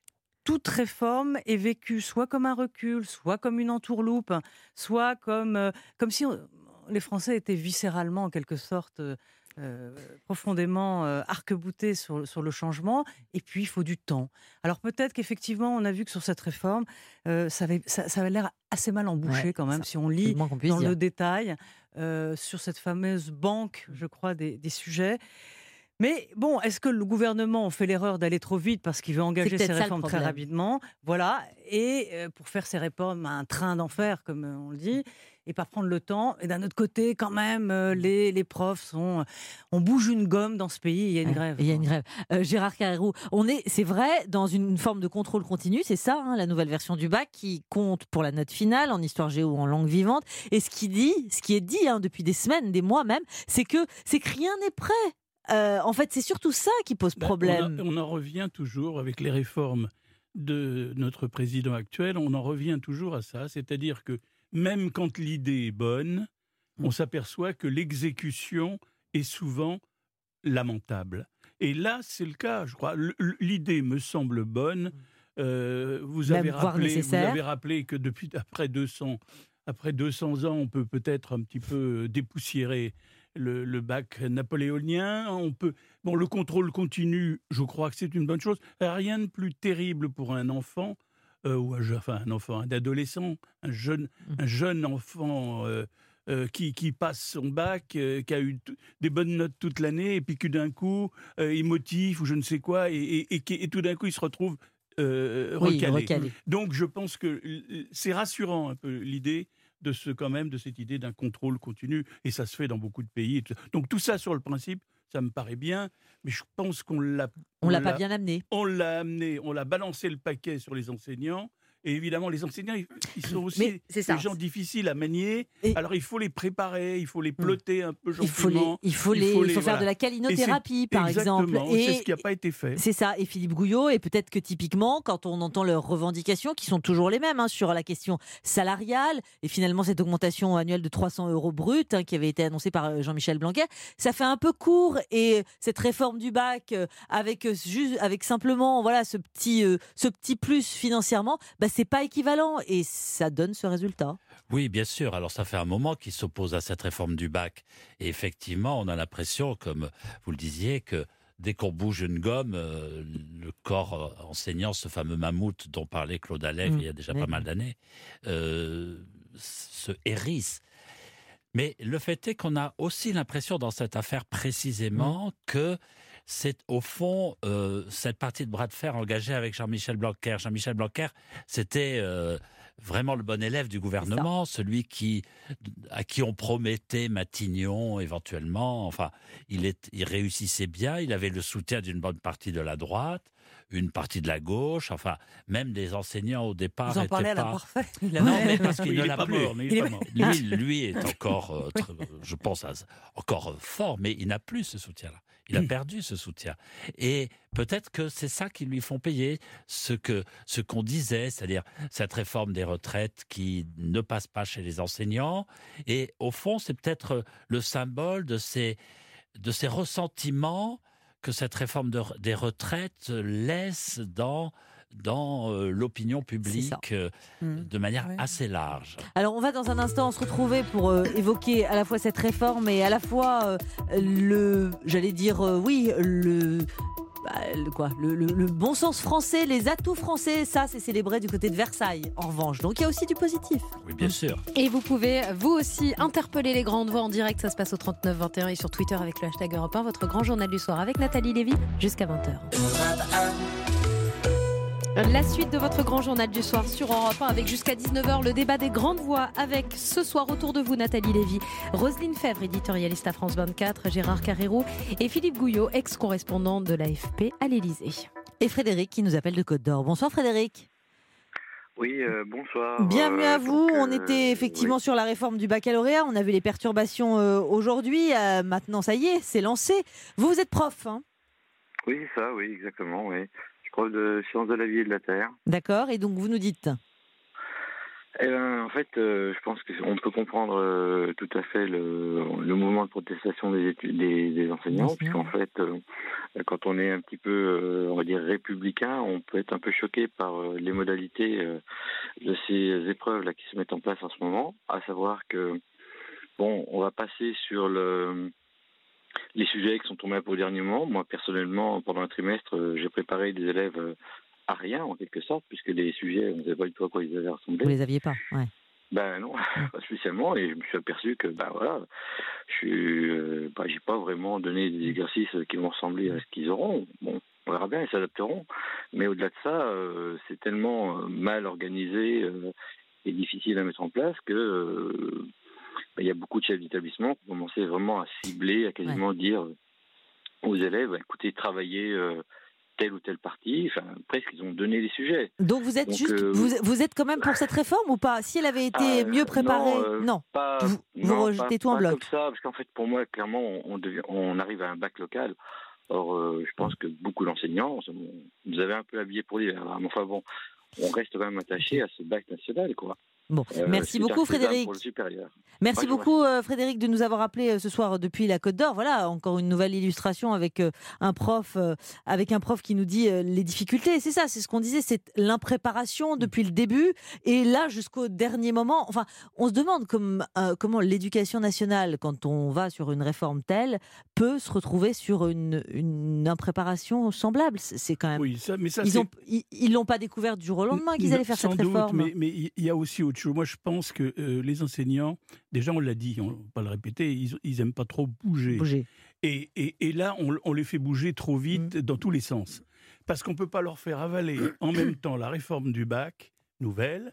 toute réforme est vécue soit comme un recul, soit comme une entourloupe, soit comme, euh, comme si on- les Français étaient viscéralement, en quelque sorte, euh, euh, profondément euh, arc-boutés sur, sur le changement. Et puis, il faut du temps. Alors peut-être qu'effectivement, on a vu que sur cette réforme, euh, ça avait, ça, ça avait l'air assez mal embouché Ouais, quand même, ça, si on c'est lit le moins qu'on puisse dans dire. le détail euh, sur cette fameuse banque, je crois, des, des sujets. Mais bon, est-ce que le gouvernement fait l'erreur d'aller trop vite parce qu'il veut engager peut-être ses ça, le réformes très problème. rapidement, voilà, et euh, pour faire ces réformes à un train d'enfer, comme euh, on le dit, et pas prendre le temps. Et d'un autre côté, quand même, euh, les, les profs sont, on bouge une gomme dans ce pays. Il y a une Ouais, grève. Il y a quoi. une grève. Euh, Gérard Carrérou, on est, c'est vrai, dans une forme de contrôle continu, c'est ça, hein, la nouvelle version du bac qui compte pour la note finale en histoire géo ou en langue vivante. Et ce qui dit, ce qui est dit hein, depuis des semaines, des mois même, c'est que c'est que rien n'est prêt. Euh, en fait, c'est surtout ça qui pose Ben, problème. on, a- on en revient toujours avec les réformes de notre président actuel, on en revient toujours à ça, c'est-à-dire que même quand l'idée est bonne, on s'aperçoit que l'exécution est souvent lamentable. Et là, c'est le cas, je crois. L- l- L'idée me semble bonne. Euh, vous, Même avez voire rappelé, vous nécessaire. avez rappelé que depuis après deux cents, après deux cents ans, on peut peut-être un petit peu dépoussiérer le, le bac napoléonien. On peut, bon, le contrôle continu, je crois que c'est une bonne chose. Rien de plus terrible pour un enfant, euh, ou un, je- enfin un enfant, un adolescent, un jeune, un jeune enfant. euh, euh, qui, qui passe son bac, euh, qui a eu t- des bonnes notes toute l'année, et puis que d'un coup, euh, il motive ou je ne sais quoi, et, et, et, qui- et tout d'un coup, il se retrouve euh, Oui, recalé. recalé. Donc, je pense que l- c'est rassurant un peu l'idée de ce quand même de cette idée d'un contrôle continu, et ça se fait dans beaucoup de pays. et tout ça. Donc tout ça sur le principe, ça me paraît bien, mais je pense qu'on l'a, On l'a pas bien amené. On l'a amené, on l'a balancé le paquet sur les enseignants. Et évidemment, les enseignants, ils, ils sont aussi Mais c'est ça. des gens difficiles à manier. Et- Alors, il faut les préparer, il faut les plotter un peu Il faut, les, gentiment. il faut, les, il faut faire voilà. de la Et calinothérapie, c'est- par exemple. exactement, c'est ce qui n'a pas été fait. C'est ça. Et Philippe Gouillot, et peut-être que typiquement, quand on entend leurs revendications, qui sont toujours les mêmes hein, sur la question salariale, et finalement cette augmentation annuelle de trois cents euros brut, hein, qui avait été annoncée par euh, Jean-Michel Blanquer, ça fait un peu court. Et cette réforme du bac, euh, avec, euh, juste, avec simplement voilà, ce, petit, euh, ce petit plus financièrement, bah, c'est pas équivalent. Et ça donne ce résultat. Oui, bien sûr. Alors, ça fait un moment qu'ils s'opposent à cette réforme du bac. Et effectivement, on a l'impression, comme vous le disiez, que dès qu'on bouge une gomme, euh, le corps euh, enseignant, ce fameux mammouth dont parlait Claude Allègre Mmh, il y a déjà oui. pas mal d'années, euh, se hérisse. Mais le fait est qu'on a aussi l'impression dans cette affaire précisément que c'est au fond euh, cette partie de bras de fer engagée avec Jean-Michel Blanquer. Jean-Michel Blanquer, c'était euh, vraiment le bon élève du gouvernement, celui qui, à qui on promettait Matignon éventuellement. Enfin, il, est, il réussissait bien, il avait le soutien d'une bonne partie de la droite, une partie de la gauche, enfin, même des enseignants au départ. Vous en étaient parlez à pas... l'imparfait. Il a- Non, mais parce qu'il Il ne est l'a pas plus. mort, mais il est pas mort. Lui, lui est encore, euh, très- je pense, à- encore euh, fort, mais il n'a plus ce soutien-là. Il a perdu ce soutien. Et peut-être que c'est ça qui lui font payer ce que ce qu'on disait, c'est-à-dire cette réforme des retraites qui ne passe pas chez les enseignants. Et au fond, c'est peut-être le symbole de ces, de ces ressentiments que cette réforme de- des retraites laisse dans, dans euh, l'opinion publique euh, de manière assez large. Alors on va dans un instant se retrouver pour euh, évoquer à la fois cette réforme et à la fois euh, le, j'allais dire euh, oui, le, bah, le quoi, le, le- le bon sens français, les atouts français. Ça, c'est célébré du côté de Versailles. En revanche, donc il y a aussi du positif. Oui, bien sûr. Et vous pouvez, vous aussi, interpeller les grandes voix en direct. Ça se passe au trente-neuf vingt et un et sur Twitter avec le hashtag Europe un. Votre grand journal du soir avec Nathalie Lévy jusqu'à vingt heures. La suite de votre grand journal du soir sur Europe un avec jusqu'à dix-neuf heures le débat des grandes voix avec ce soir autour de vous Nathalie Lévy, Roselyne Fèvre, éditorialiste à France vingt-quatre, Gérard Carrérou et Philippe Gouillot, ex-correspondant de l'A F P à l'Élysée. Et Frédéric qui nous appelle de Côte d'Or. Bonsoir Frédéric. Oui, euh, bonsoir. Bienvenue Euh, à vous. donc, On euh, était effectivement sur la réforme du baccalauréat. On a vu les perturbations euh, aujourd'hui. Euh, maintenant, ça y est, c'est lancé. Vous, vous êtes prof, hein ? Oui, c'est ça, oui, exactement, oui. Je suis prof de sciences de la vie et de la terre. D'accord. Et donc, vous nous dites ? Eh ben, en fait, euh, je pense qu'on peut comprendre euh, tout à fait le, le mouvement de protestation des, études, des, des enseignants, puisqu'en fait, euh, quand on est un petit peu, euh, on va dire, républicain, on peut être un peu choqué par euh, les modalités euh, de ces épreuves-là qui se mettent en place en ce moment, à savoir que, bon, on va passer sur le, les sujets qui sont tombés un peu au dernier moment. Moi, personnellement, pendant un trimestre, euh, j'ai préparé des élèves euh, à rien, en quelque sorte, puisque les sujets, on ne savait pas du tout à quoi ils avaient ressemblé. Vous les aviez pas, ouais. Ben non, pas spécialement, et je me suis aperçu que ben voilà, je suis, euh, ben, j'ai pas vraiment donné des exercices qui vont ressembler à ce qu'ils auront. Bon, on verra bien, ils s'adapteront. Mais au-delà de ça, euh, c'est tellement euh, mal organisé euh, et difficile à mettre en place que euh, ben, il y a beaucoup de chefs d'établissement qui commençaient vraiment à cibler, à quasiment ouais. dire aux élèves, écoutez, travaillez. Euh, telle ou telle partie, enfin presque ils ont donné les sujets. Donc vous êtes Donc, juste, euh, vous, vous êtes quand même pour cette réforme ou pas? Si elle avait été euh, mieux préparée, non, euh, non. Pas, vous, vous non, rejetez pas, tout en pas bloc. comme ça, parce qu'en fait pour moi clairement on, on, devient, on arrive à un bac local. Or euh, je pense que beaucoup d'enseignants nous avaient un peu habillés pour l'hiver. Mais enfin bon, on reste quand même attaché à ce bac national, quoi. Bon, euh, merci beaucoup Frédéric. Pour le supérieur. Merci Moi, beaucoup euh, Frédéric de nous avoir appelé euh, ce soir depuis la Côte d'Or. Voilà, encore une nouvelle illustration avec euh, un prof, euh, avec un prof qui nous dit euh, les difficultés. C'est ça, c'est ce qu'on disait, c'est l'impréparation depuis le début et là jusqu'au dernier moment. Enfin, on se demande comme, euh, comment l'éducation nationale, quand on va sur une réforme telle, peut se retrouver sur une, une impréparation semblable. C'est quand même. Oui, ça, mais ça, ils c'est... ont, ils, ils l'ont pas découvert du jour au lendemain qu'ils allaient faire Sans cette doute, réforme. Mais, mais il y a aussi autre chose. Moi, je pense que euh, les enseignants, déjà on l'a dit, on ne va pas le répéter, ils, ils aiment pas trop bouger. bouger. Et, et, et là, on, on les fait bouger trop vite mmh. dans tous les sens. Parce qu'on ne peut pas leur faire avaler en même temps la réforme du bac, nouvelle,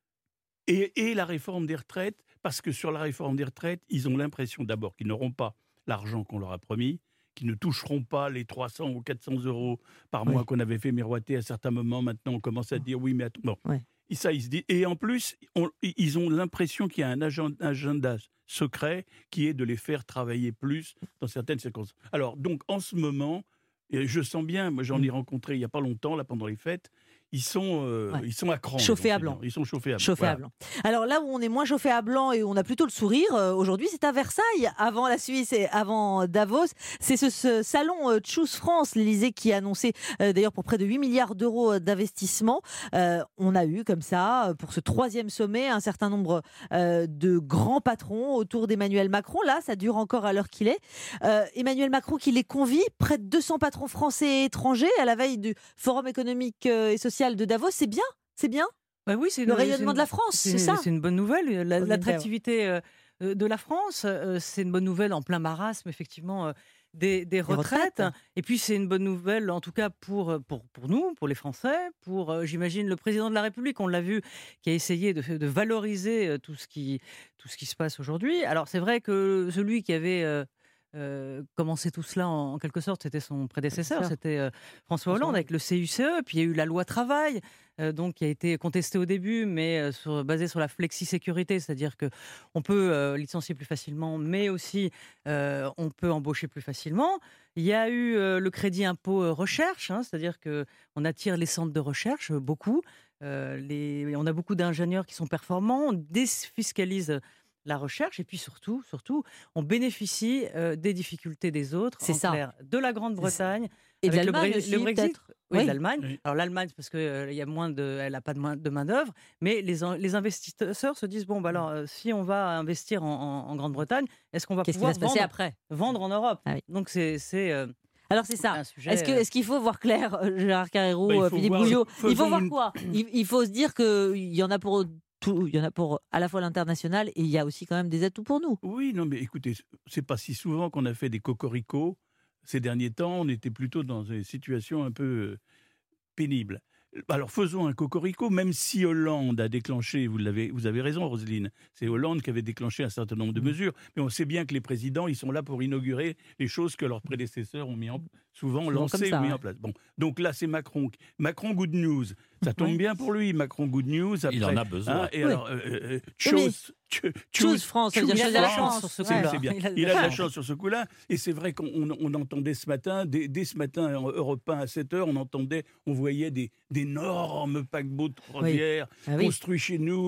et, et la réforme des retraites, parce que sur la réforme des retraites, ils ont l'impression d'abord qu'ils n'auront pas l'argent qu'on leur a promis, qu'ils ne toucheront pas les trois cents ou quatre cents euros par mois oui. qu'on avait fait miroiter à certains moments. Maintenant, on commence à dire oui, mais attends. Bon. Ouais. Et ça, ils se disent. Et en plus, on, ils ont l'impression qu'il y a un agenda, un agenda secret qui est de les faire travailler plus dans certaines circonstances. Alors, donc, en ce moment, je sens bien, moi j'en ai rencontré il n'y a pas longtemps, là, pendant les fêtes, ils sont, euh, ouais. ils sont à cran. Chauffés à blanc. Ils sont chauffés à blanc. Chauffés voilà. à blanc. Alors là où on est moins chauffé à blanc et où on a plutôt le sourire, euh, aujourd'hui, c'est à Versailles, avant la Suisse et avant Davos. C'est ce, ce salon euh, Choose France, l'Élysée, qui a annoncé euh, d'ailleurs pour près de huit milliards d'euros d'investissement. Euh, on a eu comme ça, pour ce troisième sommet, un certain nombre euh, de grands patrons autour d'Emmanuel Macron. Là, ça dure encore à l'heure qu'il est. Euh, Emmanuel Macron qui les convie, près de deux cents patrons français et étrangers à la veille du Forum économique et social de Davos, c'est bien, c'est bien. Bah oui, c'est le une, rayonnement c'est une, de la France, c'est, c'est ça. C'est une bonne nouvelle. La, l'attractivité euh, de la France, euh, c'est une bonne nouvelle en plein marasme, effectivement, euh, des, des retraites. retraites. Et puis c'est une bonne nouvelle, en tout cas pour pour pour nous, pour les Français, pour euh, j'imagine le président de la République, on l'a vu, qui a essayé de, de valoriser tout ce qui tout ce qui se passe aujourd'hui. Alors c'est vrai que celui qui avait euh, Euh, commencer tout cela en, en quelque sorte, c'était son prédécesseur, c'était euh, François Hollande avec le C U C E, puis il y a eu la loi travail, euh, donc qui a été contestée au début, mais euh, sur, basée sur la flexi-sécurité, c'est-à-dire que on peut euh, licencier plus facilement, mais aussi euh, on peut embaucher plus facilement. Il y a eu euh, le crédit impôt euh, recherche, hein, c'est-à-dire que on attire les centres de recherche euh, beaucoup, euh, les, on a beaucoup d'ingénieurs qui sont performants, on défiscalise la recherche, et puis surtout, surtout on bénéficie euh, des difficultés des autres, c'est ça. Clair, de la Grande-Bretagne et de avec l'Allemagne le, aussi, le Brexit. Oui, oui. l'Allemagne. Oui. Alors l'Allemagne, parce qu'elle euh, y a moins de, elle n'a pas de, de main d'œuvre, mais les, les investisseurs se disent bon, bah alors euh, si on va investir en, en, en Grande-Bretagne, est-ce qu'on va Qu'est-ce pouvoir qui va se passer vendre, après vendre en Europe? Ah oui. Donc c'est, c'est euh, alors c'est ça. Sujet, est-ce, que, est-ce qu'il faut voir clair, Gérard Carrérou, bah, Philippe voir, Bouillot faut Il faut voir une... quoi il, il faut se dire qu'il y en a pour tout, il y en a pour à la fois l'international et il y a aussi quand même des atouts pour nous. Oui, non, mais écoutez, c'est pas si souvent qu'on a fait des cocoricots. Ces derniers temps, on était plutôt dans des situations un peu pénibles. Alors faisons un cocorico, même si Hollande a déclenché, vous, l'avez, vous avez raison Roselyne, c'est Hollande qui avait déclenché un certain nombre de mesures, mais on sait bien que les présidents, ils sont là pour inaugurer les choses que leurs prédécesseurs ont mis en, souvent, souvent lancées ou mis ouais. en place. Bon, donc là c'est Macron. Macron good news, ça tombe ouais. bien pour lui, Macron good news. Après, il en a besoin. Hein, et oui. alors, euh, euh, chose... Choose, choose France, choose choose il a de la chance sur ce coup-là. C'est bien. Il a, il a de la chance sur ce coup-là. Et c'est vrai qu'on on entendait ce matin, dès, dès ce matin, en Europe un à sept heures, on entendait, on voyait des, d'énormes paquebots de croisière oui. ah oui. construits chez nous,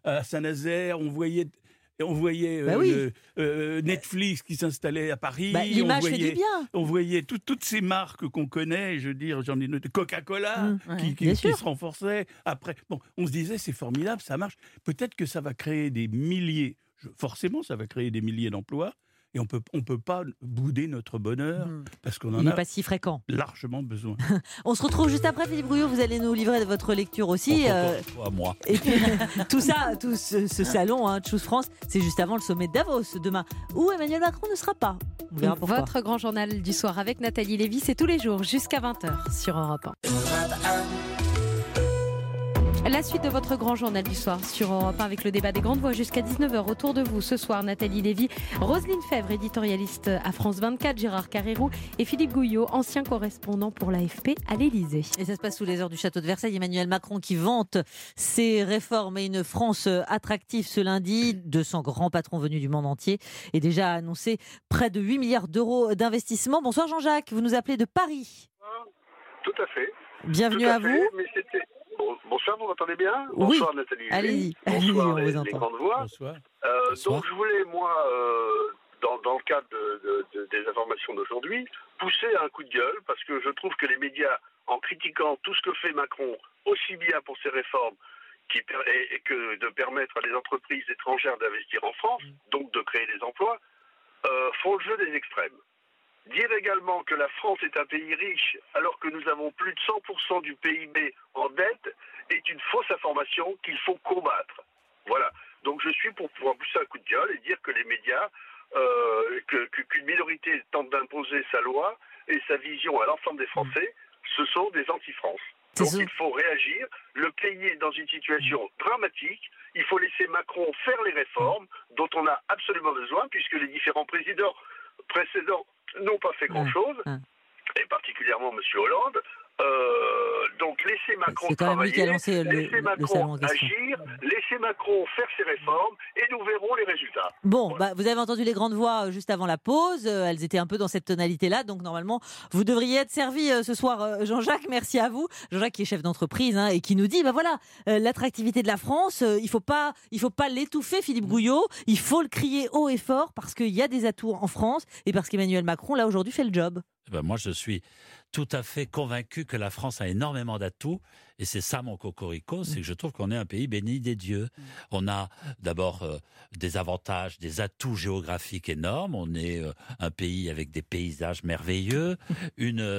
à Saint-Nazaire, on voyait... On voyait euh, bah oui. le, euh, Netflix qui s'installait à Paris. Bah, l'image on voyait, fait du bien. On voyait tout, toutes ces marques qu'on connaît, je veux dire, j'en ai noté, Coca-Cola, Mmh, qui, ouais, qui, bien qui sûr. se renforçait. Après, bon, on se disait, c'est formidable, ça marche. Peut-être que ça va créer des milliers, je- forcément, ça va créer des milliers d'emplois. Et on peut, on peut pas bouder notre bonheur Mmh. parce qu'on en Il n'est a pas si fréquent. largement besoin. On se retrouve juste après, Philippe Gouillot. Vous allez nous livrer de votre lecture aussi. euh, À moi. Et puis, tout ça, tout ce, ce salon, hein, Choose France, c'est juste avant le sommet de Davos demain, où Emmanuel Macron ne sera pas. On verra pourquoi. Votre grand journal du soir avec Nathalie Lévy, c'est tous les jours jusqu'à vingt heures sur Europe un. La suite de votre grand journal du soir sur Europe un avec le débat des grandes voix jusqu'à dix-neuf heures. Autour de vous ce soir, Nathalie Lévy, Roselyne Fèvre, éditorialiste à France vingt-quatre, Gérard Carrérou et Philippe Gouillot, ancien correspondant pour l'A F P à l'Élysée. Et ça se passe sous les heures du château de Versailles. Emmanuel Macron qui vante ses réformes et une France attractive ce lundi. deux cents grands patrons venus du monde entier et déjà annoncé près de huit milliards d'euros d'investissement. Bonsoir Jean-Jacques, vous nous appelez de Paris. Tout à fait. Bienvenue Tout à à fait, vous. Mais c'était... Bon- bonsoir, vous m'entendez bien? Oui. Bonsoir Nathalie. Allez-y, Bonsoir allez-y, on les, vous les entend. grandes voix. Bonsoir. Euh, Bonsoir. Donc je voulais, moi, euh, dans, dans le cadre de, de- de- des informations d'aujourd'hui, pousser un coup de gueule parce que je trouve que les médias, en critiquant tout ce que fait Macron, aussi bien pour ses réformes qui, per- et, et que de permettre à des entreprises étrangères d'investir en France, donc de créer des emplois, euh, font le jeu des extrêmes. Dire également que la France est un pays riche alors que nous avons plus de cent pour cent du P I B en dette est une fausse information qu'il faut combattre. Voilà. Donc je suis pour pouvoir pousser un coup de gueule et dire que les médias, euh, que- que- qu'une minorité tente d'imposer sa loi et sa vision à l'ensemble des Français, ce sont des anti-France. Donc il faut réagir. Le pays est dans une situation dramatique. Il faut laisser Macron faire les réformes dont on a absolument besoin puisque les différents présidents précédents n'ont pas fait grand-chose, et particulièrement M. Hollande. Euh, donc laissez Macron C'est quand même lui qui a travailler, lancé le- laissez le Macron salon en question. agir, laissez Macron faire ses réformes et nous verrons les résultats. Bon, bah, vous avez entendu les grandes voix euh, juste avant la pause. Euh, elles étaient un peu dans cette tonalité-là. Donc, normalement, vous devriez être servi euh, ce soir, euh, Jean-Jacques. Merci à vous. Jean-Jacques qui est chef d'entreprise hein, et qui nous dit, bah voilà, euh, l'attractivité de la France, euh, il faut pas, il faut pas l'étouffer, Philippe Gouillot. Il faut le crier haut et fort parce qu'il y a des atouts en France et parce qu'Emmanuel Macron, là, aujourd'hui, fait le job. Eh ben, moi, je suis tout à fait convaincu que la France a énormément d'atouts. Et c'est ça mon cocorico, c'est que je trouve qu'on est un pays béni des dieux. On a d'abord euh, des avantages, des atouts géographiques énormes. On est euh, un pays avec des paysages merveilleux, une euh,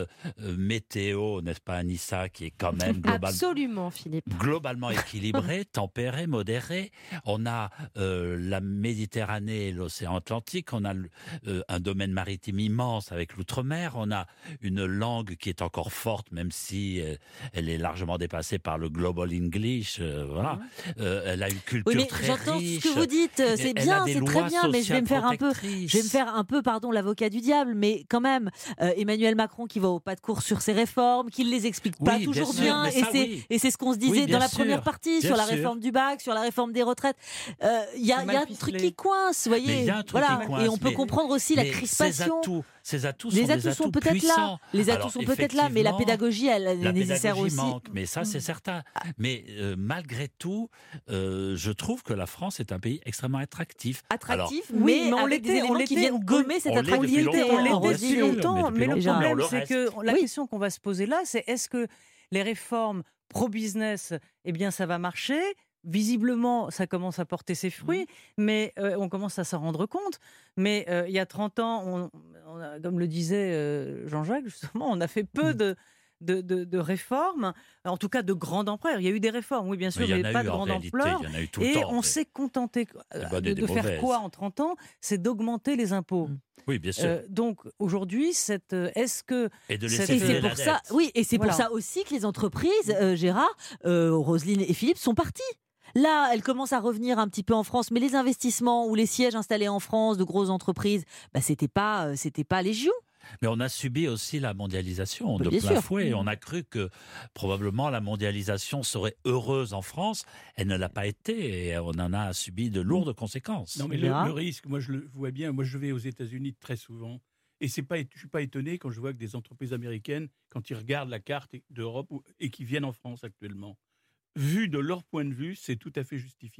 météo, n'est-ce pas, Anissa, qui est quand même globale, Absolument, Philippe. globalement équilibrée, tempérée, modérée. On a euh, la Méditerranée et l'océan Atlantique. On a euh, un domaine maritime immense avec l'outre-mer. On a une langue qui est encore forte, même si euh, elle est largement dépassée par le global English. Euh, voilà. Euh, elle a une culture Oui, mais très j'entends riche. ce que vous dites, euh, c'est Elle bien, a des c'est très lois bien, mais je vais me faire un peu, sociales je vais me faire un peu, pardon, l'avocat du diable, mais quand même, euh, Emmanuel Macron qui va au pas de course sur ses réformes, qui ne les explique pas Oui, bien toujours sûr, bien, mais et ça, c'est oui. et c'est ce qu'on se Oui, disait bien dans la sûr, première partie bien sur la sûr. réforme du bac, sur la réforme des retraites. Euh, Il y a, C'est il y a un mal truc ficelé. qui coince, vous Mais voyez, il y a un truc voilà, qui coince, et on peut mais- comprendre aussi la mais crispation. Ces atouts, ces atouts Les sont atouts des sont atouts peut-être là. puissants. Les atouts Alors, sont peut-être là, mais la effectivement, pédagogie, elle, elle la est nécessaire pédagogie aussi. manque, mais ça, c'est certain. Mais euh, malgré tout, euh, je trouve que la France est un pays extrêmement attractif. Attractif, Alors, mais, Oui, mais on avec des l'était, on éléments qui l'était, viennent on- gommer cette on l'est attractivité. depuis longtemps, On l'était en depuis Roselyne. longtemps, mais depuis mais le longtemps. problème, Mais le c'est reste- que la Oui. question qu'on va se poser là, c'est est-ce que les réformes pro-business, eh bien, ça va marcher? Visiblement, ça commence à porter ses fruits, mais euh, on commence à s'en rendre compte. Mais euh, il y a trente ans, on, on a- comme le disait euh, Jean-Jacques, justement, on a fait peu de, de, de- de réformes, en tout cas de grande ampleur. Il y a eu des réformes, oui, bien sûr, il y en mais a pas eu de en grande réalité, ampleur. il y en a eu tout le Et temps, on mais- s'est contenté euh, Des bonnes et de, des de faire mauvaises. quoi en trente ans? C'est d'augmenter les impôts. Oui, bien sûr. Euh, donc aujourd'hui, cette, euh, est-ce que Et de cette- laisser Et filer c'est la pour ça, dette. oui, et c'est Voilà. pour ça aussi que les entreprises, euh, Gérard, euh, Roselyne et Philippe, sont partis. Là, elles commencent à revenir un petit peu en France, mais les investissements ou les sièges installés en France de grosses entreprises, bah, c'était pas, euh, c'était pas légion. Mais on a subi aussi la mondialisation Bah, de bien plein sûr. fouet. On a cru que probablement la mondialisation serait heureuse en France. Elle ne l'a pas été et on en a subi de lourdes conséquences. Non, mais le, le risque, moi je le vois bien. Moi je vais aux États-Unis très souvent. Et c'est pas, je ne suis pas étonné quand je vois que des entreprises américaines, quand ils regardent la carte d'Europe et qui viennent en France actuellement, vu de leur point de vue, c'est tout à fait justifié.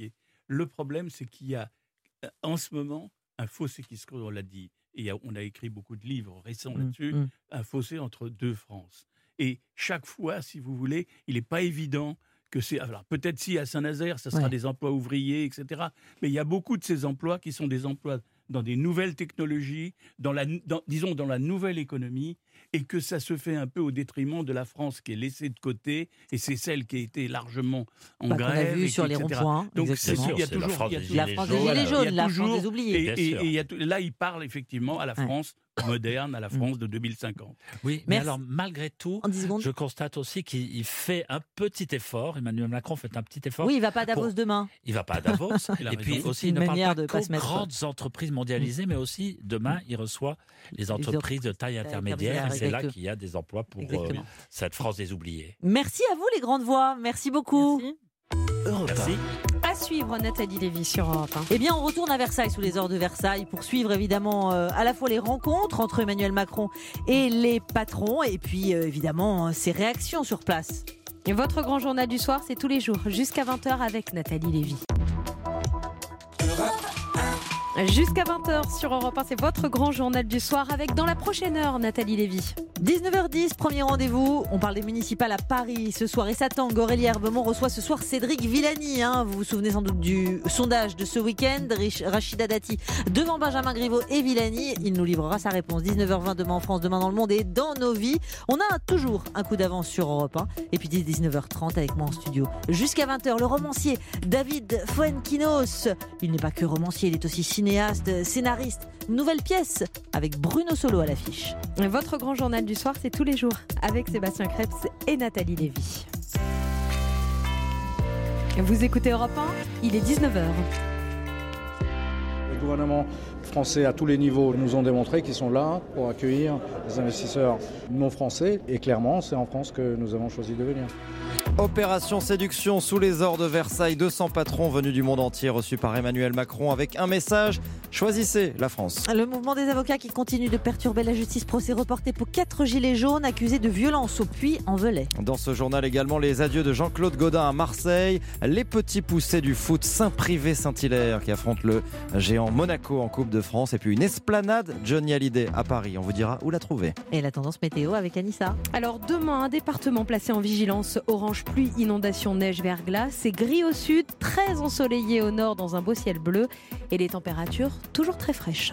Le problème, c'est qu'il y a en ce moment un fossé qui se creuse, on l'a dit, et on a écrit beaucoup de livres récents Mmh, là-dessus, mmh. un fossé entre deux France. Et chaque fois, si vous voulez, il n'est pas évident que c'est... Alors peut-être si à Saint-Nazaire, ça sera Ouais. des emplois ouvriers, et cetera. Mais il y a beaucoup de ces emplois qui sont des emplois dans des nouvelles technologies, dans la, dans, disons dans la nouvelle économie, et que ça se fait un peu au détriment de la France qui est laissée de côté, et c'est celle qui a été largement en Bah, qu'on a grève. vu et sur qui- les et cetera. ronds-points, Donc exactement. c'est- il y a C'est la toujours... France il y a des toujours- Gilets La France des Gilets jaunes, il y a la France toujours- des oubliés. Et, Bien et- sûr. et il y a tout- là, il parle effectivement à la Ouais. France moderne, à la France de deux mille cinquante. Oui, mais Merci. alors malgré tout, je constate aussi qu'il il fait un petit effort. Emmanuel Macron fait un petit effort. Oui, il va pas à Davos pour- demain. Il va pas à Davos. Il a Et puis raison. aussi, C'est il une ne parle manière pas de pas qu'aux se mettre- grandes entreprises mondialisées, mais aussi demain, il reçoit les entreprises de taille intermédiaire. Et c'est là exactement. qu'il y a des emplois pour euh, Exactement. cette France des oubliés. Merci à vous les grandes voix, merci beaucoup. Merci. À suivre Nathalie Lévy sur Europe un. Eh bien, on retourne à Versailles, sous les ors de Versailles, pour suivre évidemment euh, à la fois les rencontres entre Emmanuel Macron et les patrons, et puis euh, évidemment ses réactions sur place. Et votre grand journal du soir, c'est tous les jours, jusqu'à vingt heures avec Nathalie Lévy. Jusqu'à vingt heures sur Europe un, c'est votre grand journal du soir avec dans la prochaine heure Nathalie Lévy. dix-neuf heures dix, premier rendez-vous. On parle des municipales à Paris ce soir. Et ça tangue. Aurélie Herbemont reçoit ce soir Cédric Villani. Hein. Vous vous souvenez sans doute du sondage de ce week-end. Rich- Rachida Dati devant Benjamin Griveaux et Villani. Il nous livrera sa réponse. dix-neuf heures vingt demain en France, demain dans le monde et dans nos vies. On a toujours un coup d'avance sur Europe un. Et puis dix-neuf heures trente avec moi en studio. Jusqu'à vingt heures, le romancier David Fuenquinos. Il n'est pas que romancier, il est aussi cinéaste, scénariste. Nouvelle pièce avec Bruno Solo à l'affiche. Votre grand journal du soir, c'est tous les jours avec Sébastien Krebs et Nathalie Lévy. Vous écoutez Europe un, il est dix-neuf heures. Le gouvernement français à tous les niveaux nous ont démontré qu'ils sont là pour accueillir les investisseurs non français. Et clairement, c'est en France que nous avons choisi de venir. Opération séduction sous les ors de Versailles. deux cents patrons venus du monde entier reçus par Emmanuel Macron avec un message. Choisissez la France. Le mouvement des avocats qui continue de perturber la justice. Procès reporté pour quatre gilets jaunes accusés de violence au Puy-en-Velay. Dans ce journal également, les adieux de Jean-Claude Gaudin à Marseille. Les petits poussés du foot, Saint-Privé-Saint-Hilaire qui affronte le géant Monaco en Coupe de France. Et puis une esplanade Johnny Hallyday à Paris. On vous dira où la trouver. Et la tendance météo avec Anissa. Alors demain, un département placé en vigilance orange pluie, inondation, neige, verglas. C'est gris au sud, très ensoleillé au nord dans un beau ciel bleu. Et les températures toujours très fraîches.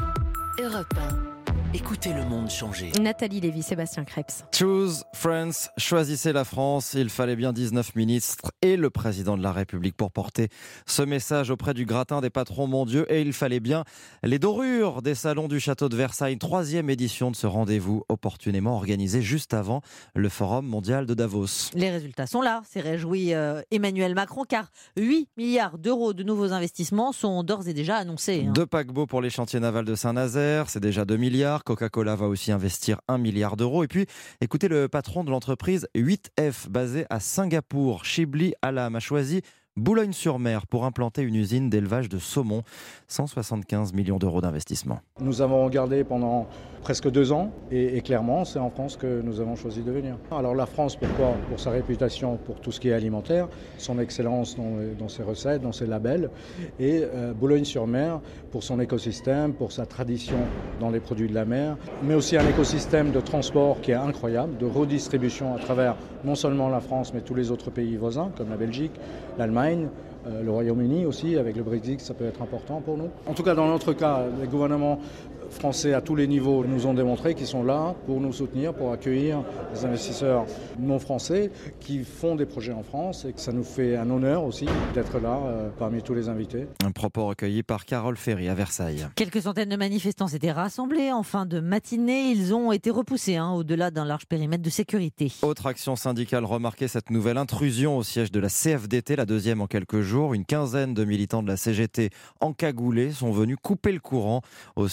Europe un. Écoutez le monde changer. Nathalie Lévy, Sébastien Krebs. Choose France, choisissez la France. Il fallait bien dix-neuf ministres et le président de la République pour porter ce message auprès du gratin des patrons mondiaux. Et il fallait bien les dorures des salons du château de Versailles. Troisième édition de ce rendez-vous opportunément organisé juste avant le Forum mondial de Davos. Les résultats sont là, s'est réjoui euh, Emmanuel Macron, car huit milliards d'euros de nouveaux investissements sont d'ores et déjà annoncés. Hein. Deux paquebots pour les chantiers navals de Saint-Nazaire, c'est déjà deux milliards. Coca-Cola va aussi investir un milliard d'euros. Et puis, écoutez le patron de l'entreprise huit F, basé à Singapour, Shibli Alam, a choisi Boulogne-sur-Mer pour implanter une usine d'élevage de saumon. cent soixante-quinze millions d'euros d'investissement. Nous avons regardé pendant presque deux ans et, et clairement, c'est en France que nous avons choisi de venir. Alors la France, pourquoi ? Pour sa réputation, pour tout ce qui est alimentaire, son excellence dans, dans ses recettes, dans ses labels, et euh, Boulogne-sur-Mer pour son écosystème, pour sa tradition dans les produits de la mer, mais aussi un écosystème de transport qui est incroyable, de redistribution à travers non seulement la France, mais tous les autres pays voisins, comme la Belgique, l'Allemagne, euh, le Royaume-Uni aussi, avec le Brexit, ça peut être important pour nous. En tout cas, dans notre cas, les gouvernements français à tous les niveaux nous ont démontré qu'ils sont là pour nous soutenir, pour accueillir les investisseurs non français qui font des projets en France et que ça nous fait un honneur aussi d'être là euh, parmi tous les invités. Un propos recueilli par Carole Ferry à Versailles. Quelques centaines de manifestants s'étaient rassemblés en fin de matinée. Ils ont été repoussés hein, au-delà d'un large périmètre de sécurité. Autre action syndicale remarquée, cette nouvelle intrusion au siège de la C F D T, la deuxième en quelques jours. Une quinzaine de militants de la C G T encagoulés sont venus couper le courant au siège du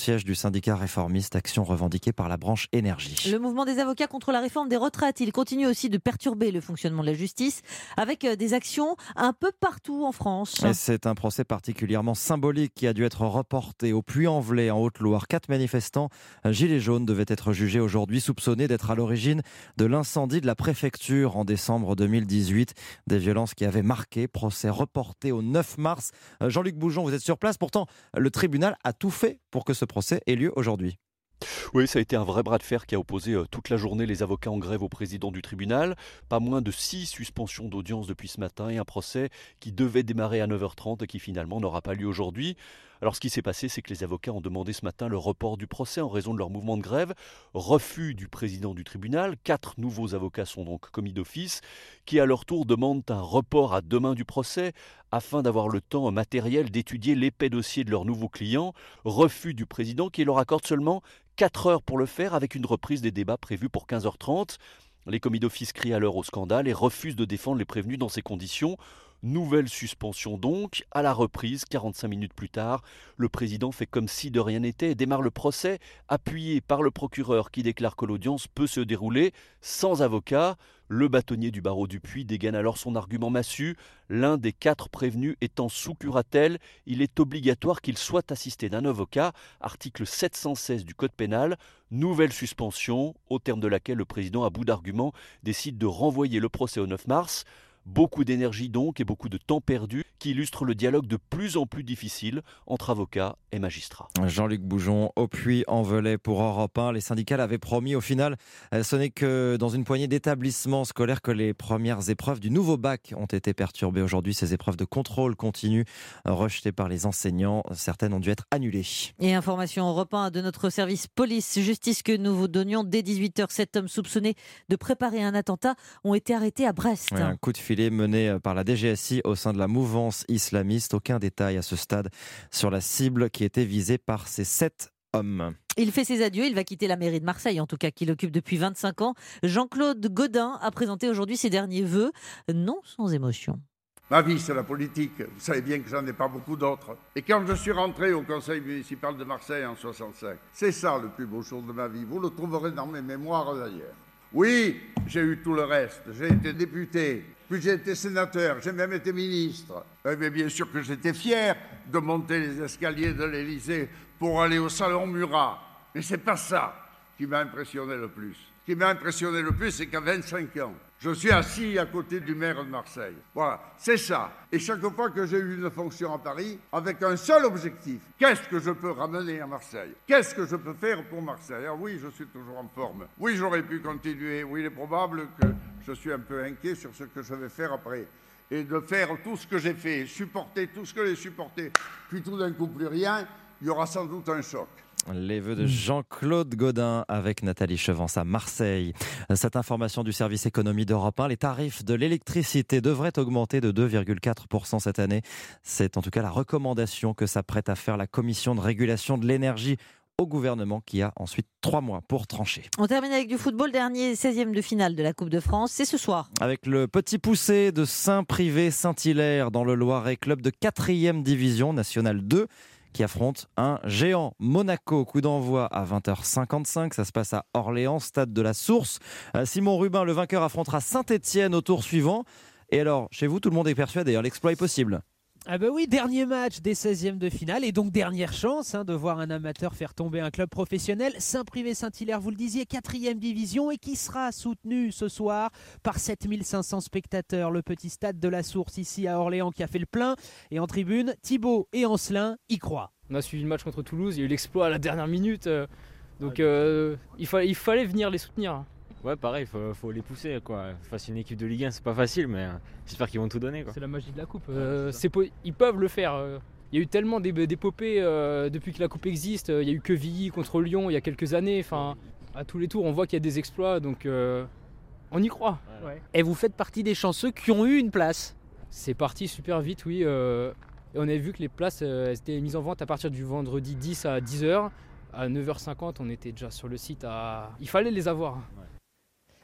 syndicat réformiste, action revendiquée par la branche énergie. Le mouvement des avocats contre la réforme des retraites, il continue aussi de perturber le fonctionnement de la justice avec des actions un peu partout en France. Et c'est un procès particulièrement symbolique qui a dû être reporté au Puy-en-Velay en Haute-Loire. Quatre manifestants gilets jaunes devaient être jugés aujourd'hui, soupçonnés d'être à l'origine de l'incendie de la préfecture en décembre deux mille dix-huit. Des violences qui avaient marqué, procès reporté au neuf mars. Jean-Luc Boujon, vous êtes sur place. Pourtant, le tribunal a tout fait pour que ce procès ait lieu aujourd'hui. Oui, ça a été un vrai bras de fer qui a opposé toute la journée les avocats en grève au président du tribunal. Pas moins de six suspensions d'audience depuis ce matin et un procès qui devait démarrer à neuf heures trente et qui finalement n'aura pas lieu aujourd'hui. Alors ce qui s'est passé, c'est que les avocats ont demandé ce matin le report du procès en raison de leur mouvement de grève. Refus du président du tribunal. Quatre nouveaux avocats sont donc commis d'office qui à leur tour demandent un report à demain du procès afin d'avoir le temps matériel d'étudier l'épais dossier de leurs nouveaux clients. Refus du président qui leur accorde seulement quatre heures pour le faire avec une reprise des débats prévus pour quinze heures trente. Les commis d'office crient alors au scandale et refusent de défendre les prévenus dans ces conditions. Nouvelle suspension donc, à la reprise, quarante-cinq minutes plus tard, le président fait comme si de rien n'était et démarre le procès, appuyé par le procureur qui déclare que l'audience peut se dérouler sans avocat. Le bâtonnier du barreau du Puy dégaine alors son argument massu. L'un des quatre prévenus étant sous curatelle, il est obligatoire qu'il soit assisté d'un avocat, article sept cent seize du Code pénal. Nouvelle suspension, au terme de laquelle le président, à bout d'arguments, décide de renvoyer le procès au neuf mars. Beaucoup d'énergie donc et beaucoup de temps perdu qui illustre le dialogue de plus en plus difficile entre avocats et magistrats. Jean-Luc Boujon au Puy-en-Velay pour Europe un. Les syndicats l'avaient promis. Au final, ce n'est que dans une poignée d'établissements scolaires que les premières épreuves du nouveau bac ont été perturbées. Aujourd'hui, ces épreuves de contrôle continu rejetées par les enseignants. Certaines ont dû être annulées. Et information Europe un de notre service police-justice que nous vous donnions dès dix-huit heures. Sept hommes soupçonnés de préparer un attentat ont été arrêtés à Brest. Ouais, un coup de filet mené par la D G S I au sein de la mouvance islamiste. Aucun détail à ce stade sur la cible qui était visée par ces sept hommes. Il fait ses adieux, il va quitter la mairie de Marseille, en tout cas qu'il occupe depuis vingt-cinq ans. Jean-Claude Gaudin a présenté aujourd'hui ses derniers vœux, non sans émotion. Ma vie, c'est la politique. Vous savez bien que j'en ai pas beaucoup d'autres. Et quand je suis rentré au conseil municipal de Marseille en soixante-cinq, c'est ça le plus beau jour de ma vie. Vous le trouverez dans mes mémoires d'ailleurs. Oui, j'ai eu tout le reste. J'ai été député, puis j'ai été sénateur, j'ai même été ministre. Mais bien sûr que j'étais fier de monter les escaliers de l'Élysée pour aller au salon Murat. Mais c'est pas ça qui m'a impressionné le plus. Ce qui m'a impressionné le plus, c'est qu'à vingt-cinq ans, je suis assis à côté du maire de Marseille. Voilà, c'est ça. Et chaque fois que j'ai eu une fonction à Paris, avec un seul objectif, qu'est-ce que je peux ramener à Marseille? Qu'est-ce que je peux faire pour Marseille? Alors oui, je suis toujours en forme. Oui, j'aurais pu continuer. Oui, il est probable que je suis un peu inquiet sur ce que je vais faire après. Et de faire tout ce que j'ai fait, supporter tout ce que j'ai supporté, puis tout d'un coup plus rien, il y aura sans doute un choc. Les vœux de Jean-Claude Gaudin avec Nathalie Chevance à Marseille. Cette information du service économie d'Europe un, les tarifs de l'électricité devraient augmenter de deux virgule quatre pour cent cette année. C'est en tout cas la recommandation que s'apprête à faire la Commission de régulation de l'énergie au gouvernement qui a ensuite trois mois pour trancher. On termine avec du football, dernier seizième de finale de la Coupe de France, c'est ce soir. Avec le Petit Poucet de Saint-Privé-Saint-Hilaire dans le Loiret, club de quatrième division nationale deux. Qui affronte un géant Monaco. Coup d'envoi à vingt heures cinquante-cinq. Ça se passe à Orléans, stade de la Source. Simon Rubin, le vainqueur, affrontera Saint-Etienne au tour suivant. Et alors, chez vous, tout le monde est persuadé, l'exploit est possible. Ah ben oui, dernier match des seizièmes de finale et donc dernière chance hein, de voir un amateur faire tomber un club professionnel. Saint-Privé-Saint-Hilaire, vous le disiez, quatrième division et qui sera soutenu ce soir par sept mille cinq cents spectateurs. Le petit stade de la Source ici à Orléans qui a fait le plein. Et en tribune, Thibaut et Ancelin y croient. On a suivi le match contre Toulouse, il y a eu l'exploit à la dernière minute. Euh, donc euh, il, fallait, il fallait venir les soutenir. Ouais, pareil, il faut, faut les pousser, quoi. Face à une équipe de Ligue un, c'est pas facile, mais euh, j'espère qu'ils vont tout donner, quoi. C'est la magie de la Coupe. Euh, c'est po- ils peuvent le faire. Il y a eu tellement d'épopées euh, depuis que la Coupe existe. Il y a eu Quevilly contre Lyon il y a quelques années. Enfin, à tous les tours, on voit qu'il y a des exploits, donc euh, on y croit. Ouais. Et vous faites partie des chanceux qui ont eu une place. C'est parti super vite, oui. Euh, et on a vu que les places euh, étaient mises en vente à partir du vendredi dix à dix heures. À neuf heures cinquante, on était déjà sur le site. À... Il fallait les avoir. Ouais.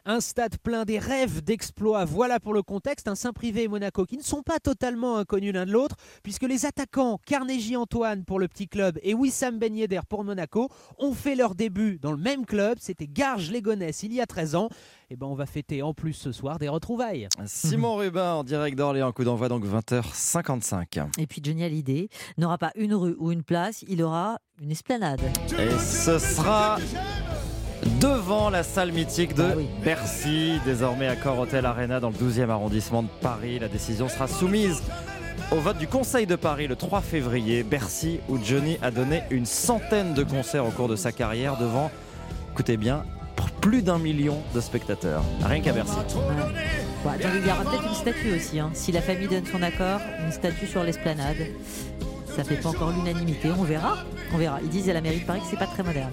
Un stade plein des rêves d'exploits. Voilà pour le contexte. Un Saint-Privé et Monaco qui ne sont pas totalement inconnus l'un de l'autre, puisque les attaquants Carnegie Antoine pour le petit club et Wissam Ben Yedder pour Monaco ont fait leur début dans le même club. C'était Garges-Légonesse il y a treize ans. Et ben on va fêter en plus ce soir des retrouvailles. Simon Rubin en direct d'Orléans, coup d'envoi donc vingt heures cinquante-cinq. Et puis Johnny Hallyday n'aura pas une rue ou une place, il aura une esplanade. Et ce sera devant la salle mythique de ah oui. Bercy, désormais Accor Hotel Arena dans le douzième arrondissement de Paris. La décision sera soumise au vote du Conseil de Paris le trois février. Bercy, où Johnny a donné une centaine de concerts au cours de sa carrière devant, écoutez bien, plus d'un million de spectateurs. Rien qu'à Bercy. Ouais. Ouais, il y aura peut-être une statue aussi. Hein. Si la famille donne son accord, une statue sur l'esplanade. Ça fait pas encore l'unanimité. On verra. On verra. Ils disent à la mairie de Paris que c'est pas très moderne.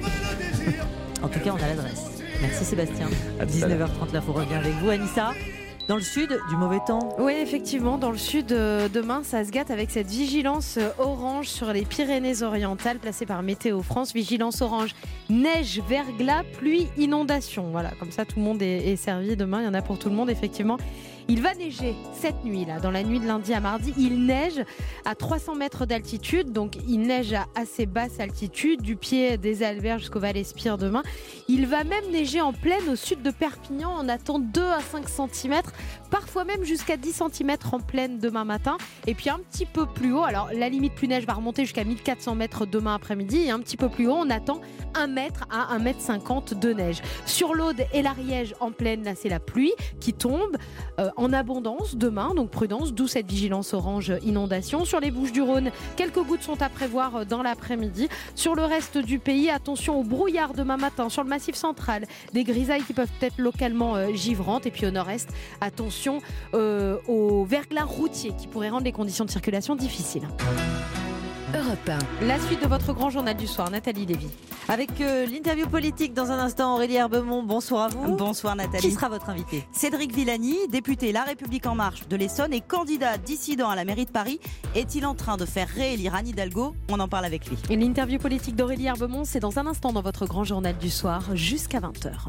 En tout cas, on a l'adresse. Merci Sébastien. dix-neuf heures trente, l'info revient avec vous, Anissa. Dans le sud, du mauvais temps. Oui, effectivement, dans le sud, euh, demain, ça se gâte avec cette vigilance euh, orange sur les Pyrénées-Orientales placée par Météo France. Vigilance orange, neige, verglas, pluie, inondation. Voilà, comme ça, tout le monde est, est servi. Demain, il y en a pour tout le monde, effectivement. Il va neiger cette nuit, là, dans la nuit de lundi à mardi. Il neige à trois cents mètres d'altitude, donc il neige à assez basse altitude, du pied des Alberts jusqu'au Val-Espire demain. Il va même neiger en plaine au sud de Perpignan. On attend deux à cinq centimètres, parfois même jusqu'à dix centimètres en plaine demain matin. Et puis un petit peu plus haut, alors la limite plus neige va remonter jusqu'à mille quatre cents mètres demain après-midi. Et un petit peu plus haut, on attend un mètre à un mètre cinquante de neige. Sur l'Aude et l'Ariège en plaine, là c'est la pluie qui tombe. Euh, en abondance demain, donc prudence, d'où cette vigilance orange inondation. Sur les Bouches-du-Rhône, quelques gouttes sont à prévoir dans l'après-midi. Sur le reste du pays, attention au brouillard demain matin. Sur le Massif central, des grisailles qui peuvent être localement euh, givrantes. Et puis au nord-est, attention euh, au verglas routier qui pourrait rendre les conditions de circulation difficiles. Europe un. La suite de votre grand journal du soir, Nathalie Lévy. Avec euh, l'interview politique dans un instant, Aurélie Herbemont, bonsoir à vous. Bonsoir Nathalie. Qui sera votre invité ? Cédric Villani, député La République En Marche de l'Essonne et candidat dissident à la mairie de Paris. Est-il en train de faire réélire Anne Hidalgo ? On en parle avec lui. Et l'interview politique d'Aurélie Herbemont, c'est dans un instant dans votre grand journal du soir, jusqu'à vingt heures.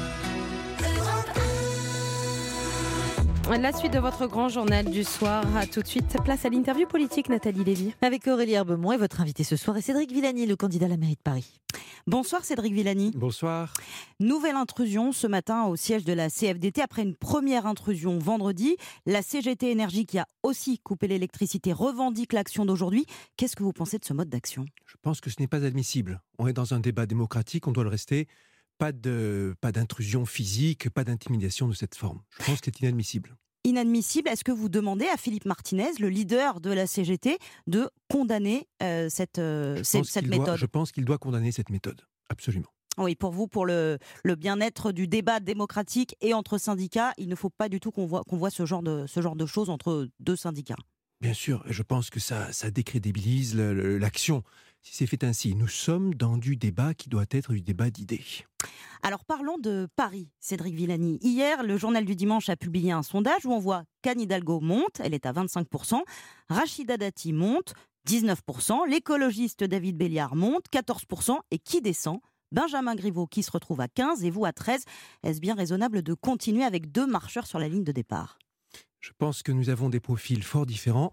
La suite de votre grand journal du soir. À tout de suite. Place à l'interview politique, Nathalie Lévy. Avec Aurélie Herbemont et votre invité ce soir est Cédric Villani, le candidat à la mairie de Paris. Bonsoir Cédric Villani. Bonsoir. Nouvelle intrusion ce matin au siège de la C F D T. Après une première intrusion vendredi, la C G T Énergie, qui a aussi coupé l'électricité, revendique l'action d'aujourd'hui. Qu'est-ce que vous pensez de ce mode d'action ? Je pense que ce n'est pas admissible. On est dans un débat démocratique, on doit le rester. Pas de, pas d'intrusion physique, pas d'intimidation de cette forme. Je pense que c'est inadmissible. Inadmissible. Est-ce que vous demandez à Philippe Martinez, le leader de la C G T, de condamner euh, cette, euh, cette, cette méthode doit, Je pense qu'il doit condamner cette méthode, absolument. Oui, pour vous, pour le, le bien-être du débat démocratique et entre syndicats, il ne faut pas du tout qu'on voit, qu'on voit ce, genre de, ce genre de choses entre deux syndicats. Bien sûr, je pense que ça, ça décrédibilise le, le, l'action. Si c'est fait ainsi, nous sommes dans du débat qui doit être du débat d'idées. Alors parlons de Paris, Cédric Villani. Hier, le journal du dimanche a publié un sondage où on voit qu'Anne Hidalgo monte, elle est à vingt-cinq pour cent, Rachida Dati monte, dix-neuf pour cent, l'écologiste David Béliard monte, quatorze pour cent, et qui descend ? Benjamin Griveaux qui se retrouve à quinze et vous à treize. Est-ce bien raisonnable de continuer avec deux marcheurs sur la ligne de départ ? Je pense que nous avons des profils fort différents.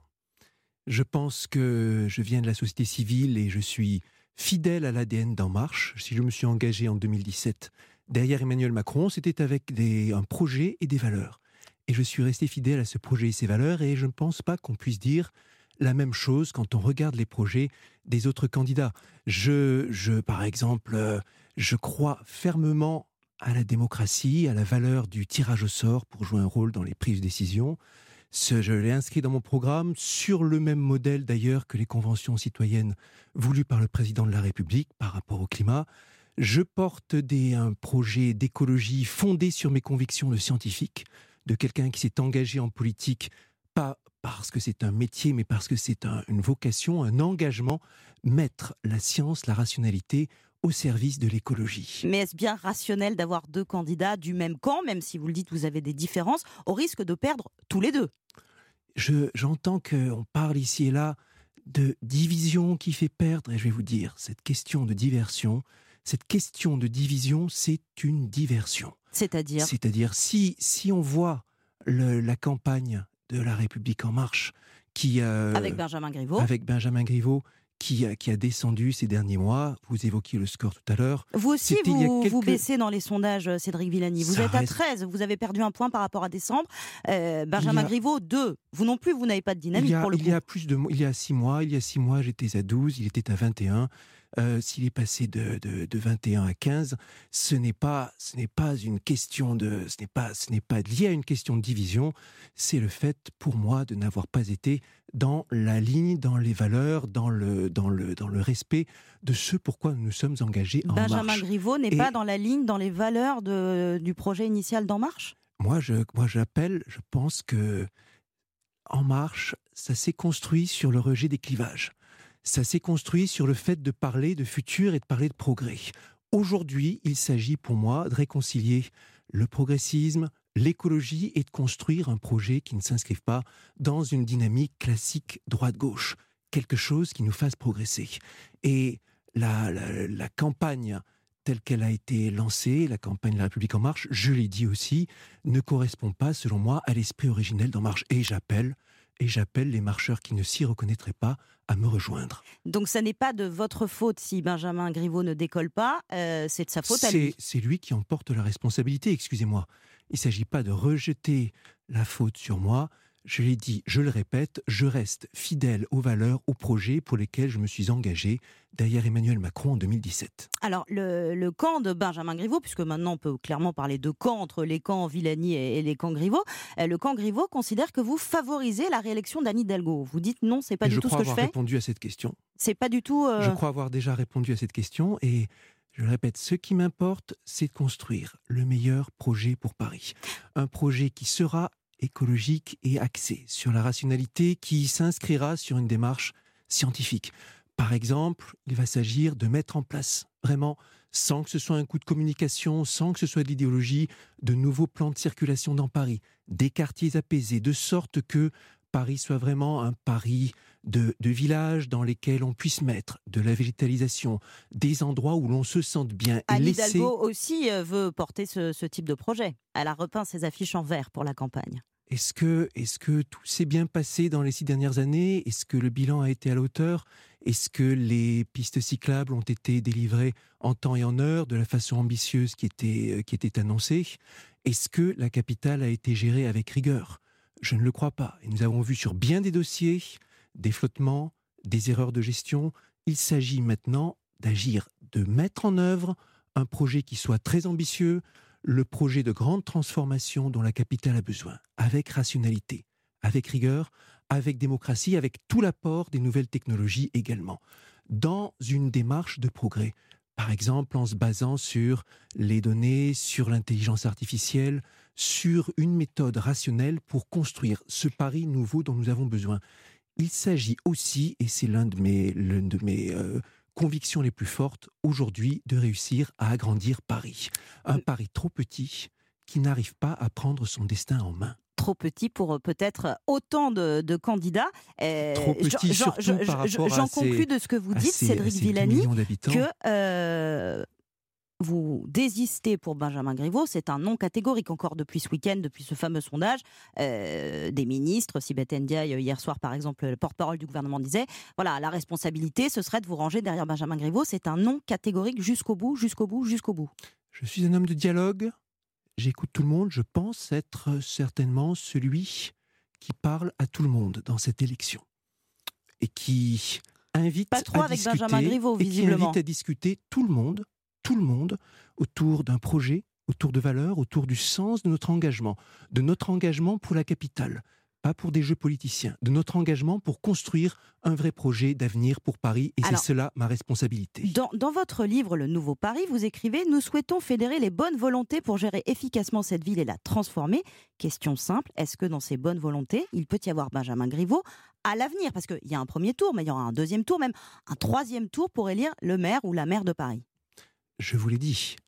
Je pense que je viens de la société civile et je suis fidèle à l'A D N d'En Marche. Si je me suis engagé en deux mille dix-sept derrière Emmanuel Macron, c'était avec des, un projet et des valeurs. Et je suis resté fidèle à ce projet et ses valeurs et je ne pense pas qu'on puisse dire la même chose quand on regarde les projets des autres candidats. Je, je par exemple, je crois fermement à la démocratie, à la valeur du tirage au sort pour jouer un rôle dans les prises de décision. Ce, je l'ai inscrit dans mon programme, sur le même modèle d'ailleurs que les conventions citoyennes voulues par le président de la République par rapport au climat. Je porte des, un projet d'écologie fondé sur mes convictions de scientifique, de quelqu'un qui s'est engagé en politique, pas parce que c'est un métier, mais parce que c'est un, une vocation, un engagement, mettre la science, la rationalité au service de l'écologie. Mais est-ce bien rationnel d'avoir deux candidats du même camp, même si vous le dites, vous avez des différences, au risque de perdre tous les deux ? Je, J'entends qu'on parle ici et là de division qui fait perdre, et je vais vous dire, cette question de diversion, cette question de division, c'est une diversion. C'est-à-dire C'est-à-dire, si, si on voit le, la campagne de La République En Marche, qui, euh, avec Benjamin Griveaux, avec Benjamin Griveaux qui, qui a descendu ces derniers mois, vous évoquiez le score tout à l'heure. vous aussi, C'était il y a vous, quelques- vous baissez dans les sondages, Cédric Villani. Vous Ça êtes à reste- treize, vous avez perdu un point par rapport à décembre. Euh, Benjamin Il y a- Griveaux, deux. Vous non plus, vous n'avez pas de dynamique il y a, pour le il coup. y a plus de mois- il y a six mois, il y a six mois, j'étais à douze, il était à vingt et un. Euh, s'il est passé de, de, de vingt et un à quinze, ce n'est pas, ce n'est pas une question de, ce n'est pas, ce n'est pas lié à une question de division. C'est le fait, pour moi, de n'avoir pas été dans la ligne, dans les valeurs, dans le, dans le, dans le respect de ce pourquoi nous nous sommes engagés en Benjamin marche. Griveaux n'est Et pas dans la ligne, dans les valeurs de, du projet initial d'En Marche. Moi, je, moi, j'appelle, je pense que En Marche, ça s'est construit sur le rejet des clivages. Ça s'est construit sur le fait de parler de futur et de parler de progrès. Aujourd'hui, il s'agit pour moi de réconcilier le progressisme, l'écologie et de construire un projet qui ne s'inscrive pas dans une dynamique classique droite-gauche. Quelque chose qui nous fasse progresser. Et la, la, la campagne telle qu'elle a été lancée, la campagne de La République En Marche, je l'ai dit aussi, ne correspond pas, selon moi, à l'esprit originel d'En Marche. Et j'appelle, et j'appelle les marcheurs qui ne s'y reconnaîtraient pas à me rejoindre. Donc ça n'est pas de votre faute si Benjamin Griveaux ne décolle pas, euh, c'est de sa faute à C'est, lui. c'est lui qui en porte la responsabilité, excusez-moi. Il ne s'agit pas de rejeter la faute sur moi. Je l'ai dit, je le répète, je reste fidèle aux valeurs, aux projets pour lesquels je me suis engagé derrière Emmanuel Macron en deux mille dix-sept. Alors, le, le camp de Benjamin Griveaux, puisque maintenant on peut clairement parler de camp entre les camps Villani et, et les camps Griveaux, euh, le camp Griveaux considère que vous favorisez la réélection d'Anne Hidalgo. Vous dites non, c'est pas Et du je tout ce crois que je avoir fais. répondu à cette question. C'est pas du tout. euh, Je crois avoir déjà répondu à cette question et je le répète, ce qui m'importe, c'est de construire le meilleur projet pour Paris. Un projet qui sera écologique et axé sur la rationalité, qui s'inscrira sur une démarche scientifique. Par exemple, il va s'agir de mettre en place, vraiment, sans que ce soit un coup de communication, sans que ce soit de l'idéologie, de nouveaux plans de circulation dans Paris, des quartiers apaisés, de sorte que Paris soit vraiment un Paris de, de villages dans lesquels on puisse mettre de la végétalisation, des endroits où l'on se sente bien. Et Anne laisser... Hidalgo aussi euh, veut porter ce, ce type de projet. Elle a repeint ses affiches en vert pour la campagne. Est-ce que, est-ce que tout s'est bien passé dans les six dernières années ? Est-ce que le bilan a été à la hauteur ? Est-ce que les pistes cyclables ont été délivrées en temps et en heure, de la façon ambitieuse qui était, qui était annoncée ? Est-ce que la capitale a été gérée avec rigueur ? Je ne le crois pas. Et nous avons vu sur bien des dossiers des flottements, des erreurs de gestion. Il s'agit maintenant d'agir, de mettre en œuvre un projet qui soit très ambitieux, le projet de grande transformation dont la capitale a besoin, avec rationalité, avec rigueur, avec démocratie, avec tout l'apport des nouvelles technologies également, dans une démarche de progrès. Par exemple, en se basant sur les données, sur l'intelligence artificielle, sur une méthode rationnelle pour construire ce Paris nouveau dont nous avons besoin. Il s'agit aussi, et c'est l'un de mes, l'une de mes euh, convictions les plus fortes, aujourd'hui, de réussir à agrandir Paris. Un Paris trop petit qui n'arrive pas à prendre son destin en main. Trop petit pour peut-être autant de, de candidats. Euh, Trop petit, j'en- surtout j'en- par rapport J'en à ces- conclus de ce que vous à dites, ces- à Cédric ces deux Villani, millions d'habitants. que euh, vous désistez pour Benjamin Griveaux. C'est un non catégorique encore depuis ce week-end, depuis ce fameux sondage. Euh, des ministres, Sibeth Ndiaye, hier soir par exemple, le porte-parole du gouvernement disait, voilà, la responsabilité, ce serait de vous ranger derrière Benjamin Griveaux. C'est un non catégorique jusqu'au bout, jusqu'au bout, jusqu'au bout. Je suis un homme de dialogue, j'écoute tout le monde, je pense être certainement celui qui parle à tout le monde dans cette élection et qui invite Pas trop à avec discuter Benjamin Griveaux, et qui visiblement. invite à discuter tout le monde, tout le monde autour d'un projet, autour de valeurs, autour du sens de notre engagement, de notre engagement pour la capitale, pas pour des jeux politiciens, de notre engagement pour construire un vrai projet d'avenir pour Paris, et Alors, c'est cela ma responsabilité. Dans, dans votre livre Le Nouveau Paris, vous écrivez « Nous souhaitons fédérer les bonnes volontés pour gérer efficacement cette ville et la transformer ». Question simple, est-ce que dans ces bonnes volontés, il peut y avoir Benjamin Griveaux à l'avenir ? Parce qu'il y a un premier tour, mais il y aura un deuxième tour, même un troisième tour pour élire le maire ou la maire de Paris. Je vous l'ai dit,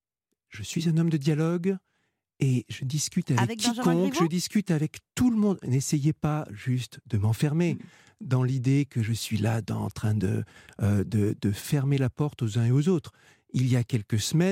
je suis un homme de dialogue et je discute avec, Avec Benjamin quiconque, Griveaux je discute avec tout le monde. N'essayez pas juste de m'enfermer dans l'idée que je suis là dans, en train de, euh, de, de fermer la porte aux uns et aux autres. Il y a quelques semaines,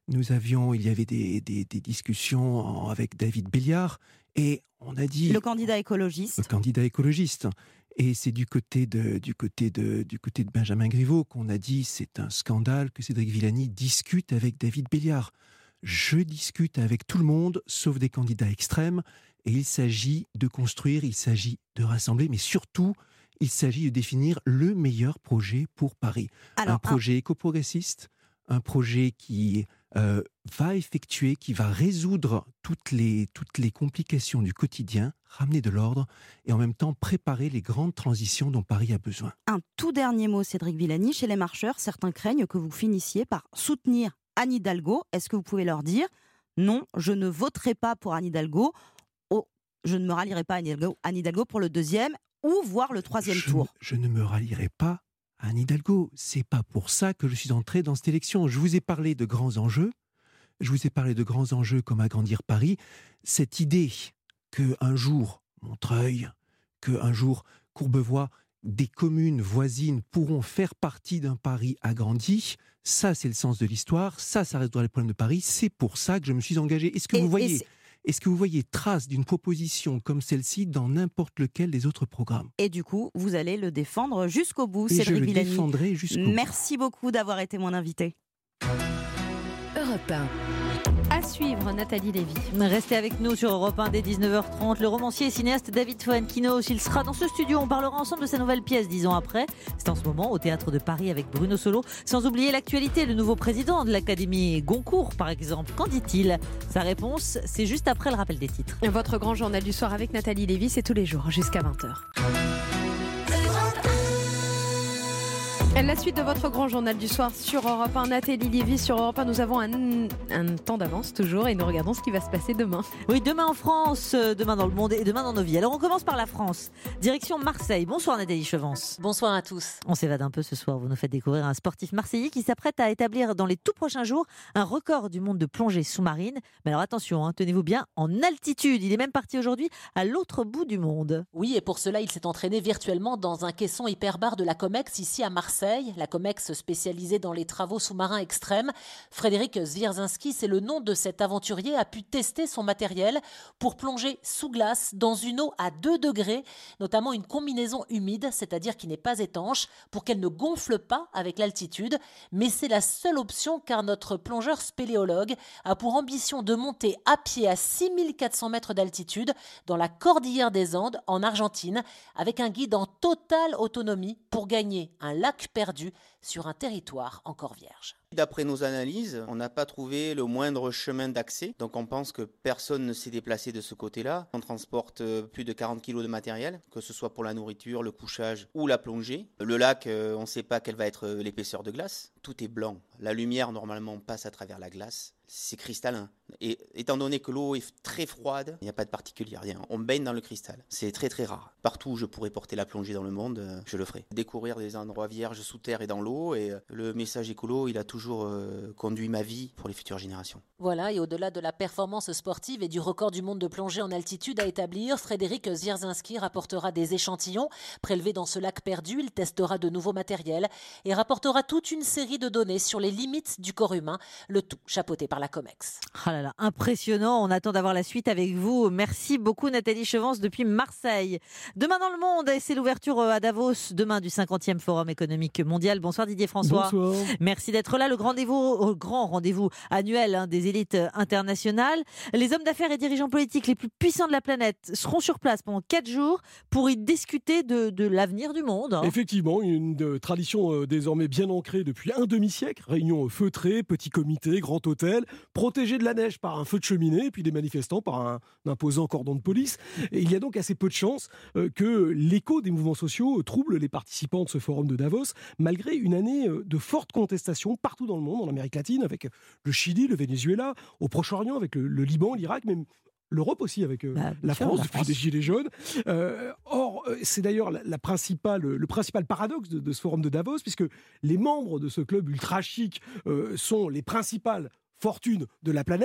nous avions, il y avait des, des, des discussions en- avec David Béliard, et on a dit... Le candidat écologiste. Le candidat écologiste. Et c'est du côté de, du côté de, du côté de Benjamin Griveaux qu'on a dit c'est un scandale que Cédric Villani discute avec David Béliard. Je discute avec tout le monde, sauf des candidats extrêmes, et il s'agit de construire, il s'agit de rassembler, mais surtout, il s'agit de définir le meilleur projet pour Paris. Alors, un projet éco-progressiste, un projet qui euh, va effectuer, qui va résoudre toutes les, toutes les complications du quotidien, ramener de l'ordre et en même temps préparer les grandes transitions dont Paris a besoin. Un tout dernier mot, Cédric Villani. Chez les marcheurs, certains craignent que vous finissiez par soutenir Anne Hidalgo. Est-ce que vous pouvez leur dire non, je ne voterai pas pour Anne Hidalgo, oh, je ne me rallierai pas à Anne Hidalgo, Anne Hidalgo pour le deuxième ou voire le troisième je, tour? Je ne me rallierai pas à Anne Hidalgo. C'est pas pour ça que je suis entré dans cette élection. Je vous ai parlé de grands enjeux. Je vous ai parlé de grands enjeux comme agrandir Paris. Cette idée qu'un jour, Montreuil, qu'un jour, Courbevoie, des communes voisines pourront faire partie d'un Paris agrandi, ça c'est le sens de l'histoire, ça, ça résoudra les problèmes de Paris, c'est pour ça que je me suis engagé. Est-ce que Et- vous et voyez... c'est- Est-ce que vous voyez trace d'une proposition comme celle-ci dans n'importe lequel des autres programmes? Et du coup, vous allez le défendre jusqu'au bout, Et je Cédric le Villani. défendrai jusqu'au bout. Merci beaucoup d'avoir été mon invité. Europe un. À suivre, Nathalie Lévy. Restez avec nous sur Europe un dès dix-neuf heures trente. Le romancier et cinéaste David Foenkinos, il sera dans ce studio. On parlera ensemble de sa nouvelle pièce dix ans après. C'est en ce moment au Théâtre de Paris avec Bruno Solo. Sans oublier l'actualité, le nouveau président de l'Académie Goncourt, par exemple. Qu'en dit-il? Sa réponse, c'est juste après le rappel des titres. Votre grand journal du soir avec Nathalie Lévy, c'est tous les jours jusqu'à vingt heures. La suite de votre grand journal du soir sur Europe un, Nathalie Lévy sur Europe un. Nous avons un, un temps d'avance toujours et nous regardons ce qui va se passer demain. Oui, demain en France, euh, demain dans le monde et demain dans nos vies. Alors on commence par la France. Direction Marseille. Bonsoir Nathalie Chevance. Bonsoir à tous. On s'évade un peu ce soir. Vous nous faites découvrir un sportif marseillais qui s'apprête à établir dans les tout prochains jours un record du monde de plongée sous-marine. Mais alors attention, hein, tenez-vous bien, en altitude. Il est même parti aujourd'hui à l'autre bout du monde. Oui, et pour cela, il s'est entraîné virtuellement dans un caisson hyperbar de la Comex ici à Marseille. La Comex spécialisée dans les travaux sous-marins extrêmes. Frédéric Zwierzinski, c'est le nom de cet aventurier, a pu tester son matériel pour plonger sous glace dans une eau à deux degrés, notamment une combinaison humide, c'est-à-dire qui n'est pas étanche, pour qu'elle ne gonfle pas avec l'altitude. Mais c'est la seule option car notre plongeur spéléologue a pour ambition de monter à pied à six mille quatre cents mètres d'altitude dans la cordillère des Andes en Argentine avec un guide en totale autonomie pour gagner un lac perdu sur un territoire encore vierge. D'après nos analyses, on n'a pas trouvé le moindre chemin d'accès, donc on pense que personne ne s'est déplacé de ce côté-là. On transporte plus de quarante kilos de matériel, que ce soit pour la nourriture, le couchage ou la plongée. Le lac, on ne sait pas quelle va être l'épaisseur de glace. Tout est blanc. La lumière, normalement, passe à travers la glace. C'est cristallin. Et étant donné que l'eau est très froide, il n'y a pas de particules, il n'y a rien. On baigne dans le cristal. C'est très très rare. Partout où je pourrais porter la plongée dans le monde, je le ferai. Découvrir des endroits vierges sous terre et dans l'eau. Et le message écolo, il a toujours euh, conduit ma vie pour les futures générations. Voilà, et au-delà de la performance sportive et du record du monde de plongée en altitude à établir, Frédéric Zwierzinski rapportera des échantillons prélevés dans ce lac perdu. Il testera de nouveaux matériels et rapportera toute une série de données sur les limites du corps humain, le tout chapeauté par la Comex. Ah là là, impressionnant. On attend d'avoir la suite avec vous. Merci beaucoup Nathalie Chevance depuis Marseille. Demain dans le monde, c'est l'ouverture à Davos, demain du cinquantième Forum économique mondial. Bonsoir Didier François. Bonsoir. Merci d'être là. Le grand rendez-vous, grand rendez-vous annuel hein, des élites internationales. Les hommes d'affaires et dirigeants politiques les plus puissants de la planète seront sur place pendant quatre jours pour y discuter de, de l'avenir du monde. Hein. Effectivement, une de, tradition euh, désormais bien ancrée depuis un demi-siècle. Réunions feutrées, petits comités, grand hôtel, protégés de la neige par un feu de cheminée, et puis des manifestants par un, un imposant cordon de police. Et il y a donc assez peu de chances euh, que l'écho des mouvements sociaux trouble les participants de ce forum de Davos, malgré une année euh, de fortes contestations partout dans le monde, en Amérique latine, avec le Chili, le Venezuela, au Proche-Orient, avec le, le Liban, l'Irak, même l'Europe aussi, avec euh, bah, la sûr, France, la depuis France. des Gilets jaunes. Euh, or, euh, c'est d'ailleurs la, la principale, le principal paradoxe de, de ce forum de Davos, puisque les membres de ce club ultra chic euh, sont les principales fortunes de la planète.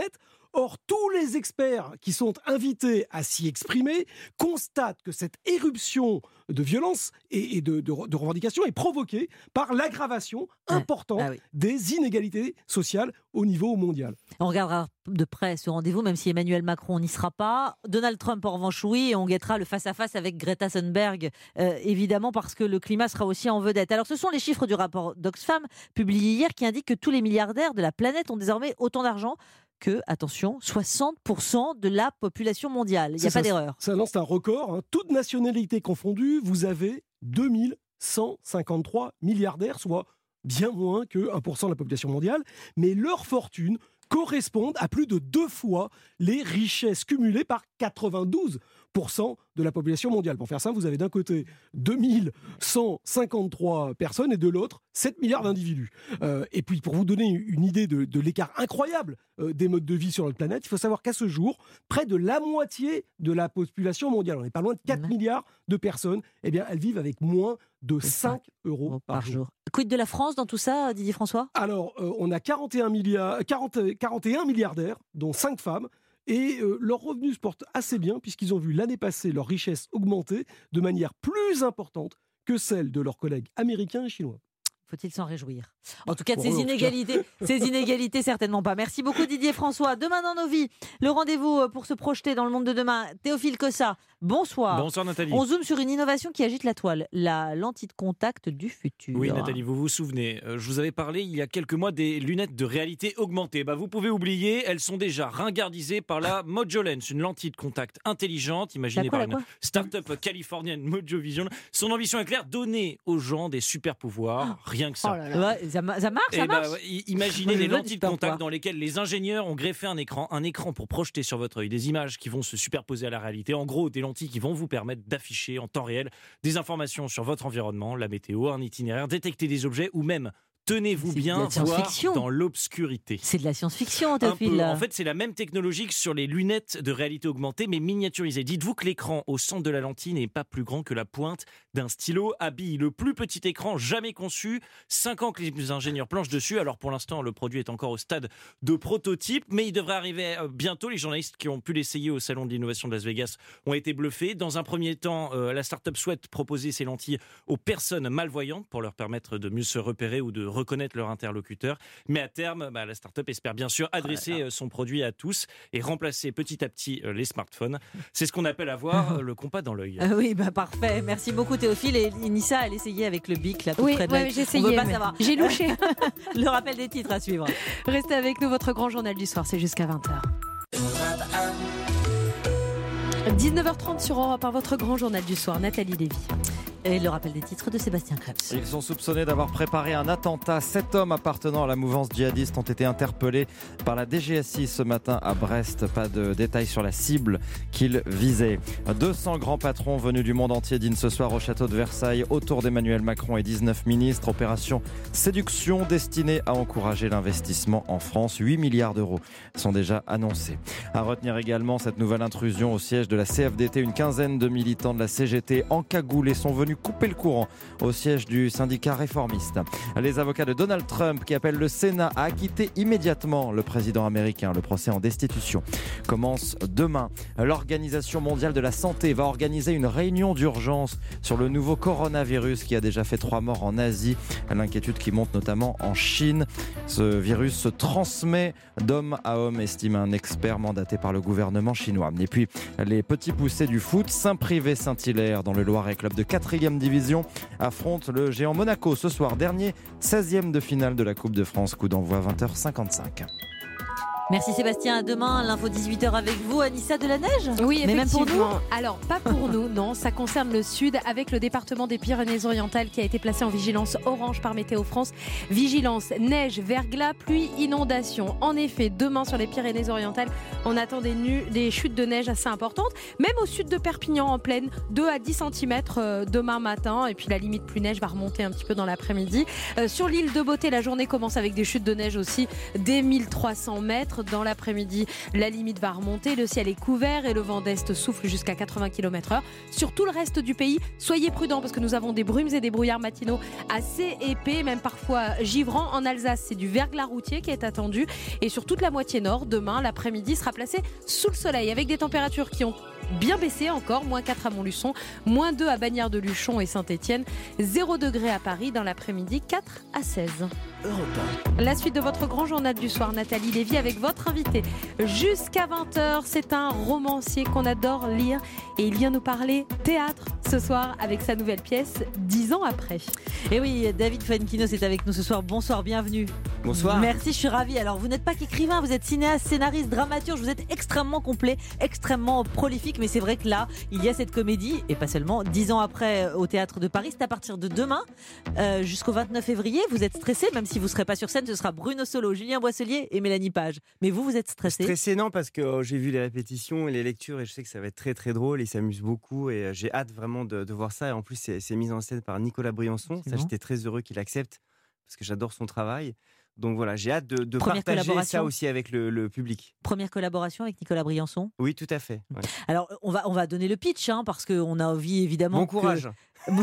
Or, tous les experts qui sont invités à s'y exprimer constatent que cette éruption de violence et, et de, de, de revendication est provoquée par l'aggravation importante ah oui. des inégalités sociales au niveau mondial. On regardera de près ce rendez-vous, même si Emmanuel Macron n'y sera pas. Donald Trump, en revanche, oui, et on guettera le face-à-face avec Greta Thunberg, euh, évidemment, parce que le climat sera aussi en vedette. Alors, ce sont les chiffres du rapport d'Oxfam, publié hier, qui indiquent que tous les milliardaires de la planète ont désormais autant d'argent que, attention, soixante pour cent de la population mondiale. Il n'y a pas d'erreur. Ça lance un record. Hein. Toutes nationalités confondues, vous avez deux mille cent cinquante-trois milliardaires, soit bien moins que un pour cent de la population mondiale. Mais leur fortune correspondent à plus de deux fois les richesses cumulées par quatre-vingt-douze pour cent de la population mondiale. Pour faire ça, vous avez d'un côté deux mille cent cinquante-trois personnes et de l'autre sept milliards d'individus. Euh, et puis pour vous donner une idée de, de l'écart incroyable euh, des modes de vie sur notre planète, il faut savoir qu'à ce jour, près de la moitié de la population mondiale, on n'est pas loin de quatre milliards de personnes, eh bien elles vivent avec moins de cinq euros par, par jour. jour. Quid de la France dans tout ça, Didier François ? Alors, euh, on a quarante et un, milliards, quarante, quarante et un milliardaires, dont cinq femmes. Et euh, leurs revenus se portent assez bien puisqu'ils ont vu l'année passée leur richesse augmenter de manière plus importante que celle de leurs collègues américains et chinois. Faut-il s'en réjouir ? En tout cas, de Pour ces eux, inégalités, ces inégalités, certainement pas. Merci beaucoup Didier François. Demain dans nos vies, le rendez-vous pour se projeter dans le monde de demain. Théophile Cossa, bonsoir. Bonsoir Nathalie. On zoome sur une innovation qui agite la toile, la lentille de contact du futur. Oui Nathalie, vous vous souvenez, je vous avais parlé il y a quelques mois des lunettes de réalité augmentée. Bah, vous pouvez oublier, elles sont déjà ringardisées par la MojoLens, une lentille de contact intelligente imaginée quoi, par quoi une start-up californienne, Mojovision. Son ambition est claire, donner aux gens des super pouvoirs. Rien que ça. Oh là là. Ouais, ça, ça marche, ça Eh marche. bah, imaginez les lentilles de pas. contact dans lesquelles les ingénieurs ont greffé un écran, un écran pour projeter sur votre œil des images qui vont se superposer à la réalité. En gros, des lentilles qui vont vous permettre d'afficher en temps réel des informations sur votre environnement, la météo, un itinéraire, détecter des objets ou même, tenez-vous bien, voir dans l'obscurité. C'est de la science-fiction, Un Théophile. peu. En fait, c'est la même technologie que sur les lunettes de réalité augmentée, mais miniaturisées. Dites-vous que l'écran au centre de la lentille n'est pas plus grand que la pointe d'un stylo à billes. Le plus petit écran jamais conçu. Cinq ans que les ingénieurs planchent dessus. Alors pour l'instant, le produit est encore au stade de prototype, mais il devrait arriver bientôt. Les journalistes qui ont pu l'essayer au salon de l'innovation de Las Vegas ont été bluffés. Dans un premier temps, euh, la start-up souhaite proposer ces lentilles aux personnes malvoyantes pour leur permettre de mieux se repérer ou de reconnaître leur interlocuteur. Mais à terme, bah, la start-up espère bien sûr adresser oh son produit à tous et remplacer petit à petit euh, les smartphones. C'est ce qu'on appelle avoir euh, le compas dans l'œil. Euh, oui, bah parfait. Merci beaucoup Théophile. Et Nissa, elle essayait avec le bic là tout oui, près de ouais, l'œil. j'ai essayé. On veut pas mais savoir. J'ai louché. Le rappel des titres à suivre. Restez avec nous, votre grand journal du soir, c'est jusqu'à vingt heures. dix-neuf heures trente sur Europe un, votre grand journal du soir, Nathalie Lévy. Et le rappel des titres de Sébastien Krebs. Ils sont soupçonnés d'avoir préparé un attentat. Sept hommes appartenant à la mouvance djihadiste ont été interpellés par la D G S I ce matin à Brest. Pas de détails sur la cible qu'ils visaient. deux cents grands patrons venus du monde entier dînent ce soir au château de Versailles autour d'Emmanuel Macron et dix-neuf ministres. Opération séduction destinée à encourager l'investissement en France. huit milliards d'euros sont déjà annoncés. À retenir également cette nouvelle intrusion au siège de la C F D T. Une quinzaine de militants de la C G T encagoulés sont venus couper le courant au siège du syndicat réformiste. Les avocats de Donald Trump qui appellent le Sénat à acquitter immédiatement le président américain. Le procès en destitution commence demain. L'Organisation mondiale de la santé va organiser une réunion d'urgence sur le nouveau coronavirus qui a déjà fait trois morts en Asie. L'inquiétude qui monte notamment en Chine. Ce virus se transmet d'homme à homme, estime un expert mandaté par le gouvernement chinois. Et puis les petits poussés du foot, Saint-Privé-Saint-Hilaire dans le Loiret, club de quatrième division, affronte le géant Monaco ce soir, dernier seizième de finale de la Coupe de France. Coup d'envoi vingt heures cinquante-cinq. Merci Sébastien, à demain, l'info dix-huit heures avec vous. Anissa, de la neige ? Oui, mais même pour nous. Alors, pas pour nous, non. Ça concerne le sud avec le département des Pyrénées-Orientales qui a été placé en vigilance orange par Météo France. Vigilance neige, verglas, pluie, inondation. En effet, demain sur les Pyrénées-Orientales, on attend des, nues, des chutes de neige assez importantes. Même au sud de Perpignan en plaine, deux à dix centimètres euh, demain matin. Et puis la limite plus neige va remonter un petit peu dans l'après-midi. Euh, sur l'île de Beauté, la journée commence avec des chutes de neige aussi des mille trois cents mètres. théâtre. Dans l'après-midi, la limite va remonter, le ciel est couvert et le vent d'est souffle jusqu'à quatre-vingts kilomètres heure. Sur tout le reste du pays, soyez prudents parce que nous avons des brumes et des brouillards matinaux assez épais, même parfois givrants. En Alsace, c'est du verglas routier qui est attendu. Et sur toute la moitié nord, demain, l'après-midi sera placé sous le soleil avec des températures qui ont bien baissé encore, moins quatre à Montluçon, moins deux à Bagnères-de-Luchon et Saint-Étienne, zéro degré à Paris dans l'après-midi, quatre à seize. La suite de votre grand journal du soir, Nathalie Lévy, avec votre invité. Jusqu'à vingt heures, c'est un romancier qu'on adore lire et il vient nous parler théâtre ce soir avec sa nouvelle pièce, dix ans après. Et oui, David Fuenkinos est avec nous ce soir. Bonsoir, bienvenue. Bonsoir. Merci, je suis ravie. Alors, vous n'êtes pas qu'écrivain, vous êtes cinéaste, scénariste, dramaturge, vous êtes extrêmement complet, extrêmement prolifique, mais c'est vrai que là, il y a cette comédie, et pas seulement, dix ans après au Théâtre de Paris, c'est à partir de demain euh, jusqu'au vingt-neuf février. Vous êtes stressé, même si vous ne serez pas sur scène, ce sera Bruno Solo, Julien Boisselier et Mélanie Page. Mais vous, vous êtes stressé? Stressé, non, parce que euh, j'ai vu les répétitions et les lectures et je sais que ça va être très très drôle, ils s'amusent beaucoup et euh, j'ai hâte vraiment de, de voir ça. Et en plus, c'est, c'est mis en scène par Nicolas Briançon. Ça, j'étais très heureux qu'il accepte parce que j'adore son travail. Donc voilà, j'ai hâte de, de partager ça aussi avec le, le public. Première collaboration avec Nicolas Briançon? Oui, tout à fait. Ouais. Alors, on va, on va donner le pitch, hein, parce qu'on a envie évidemment. Bon courage. Que...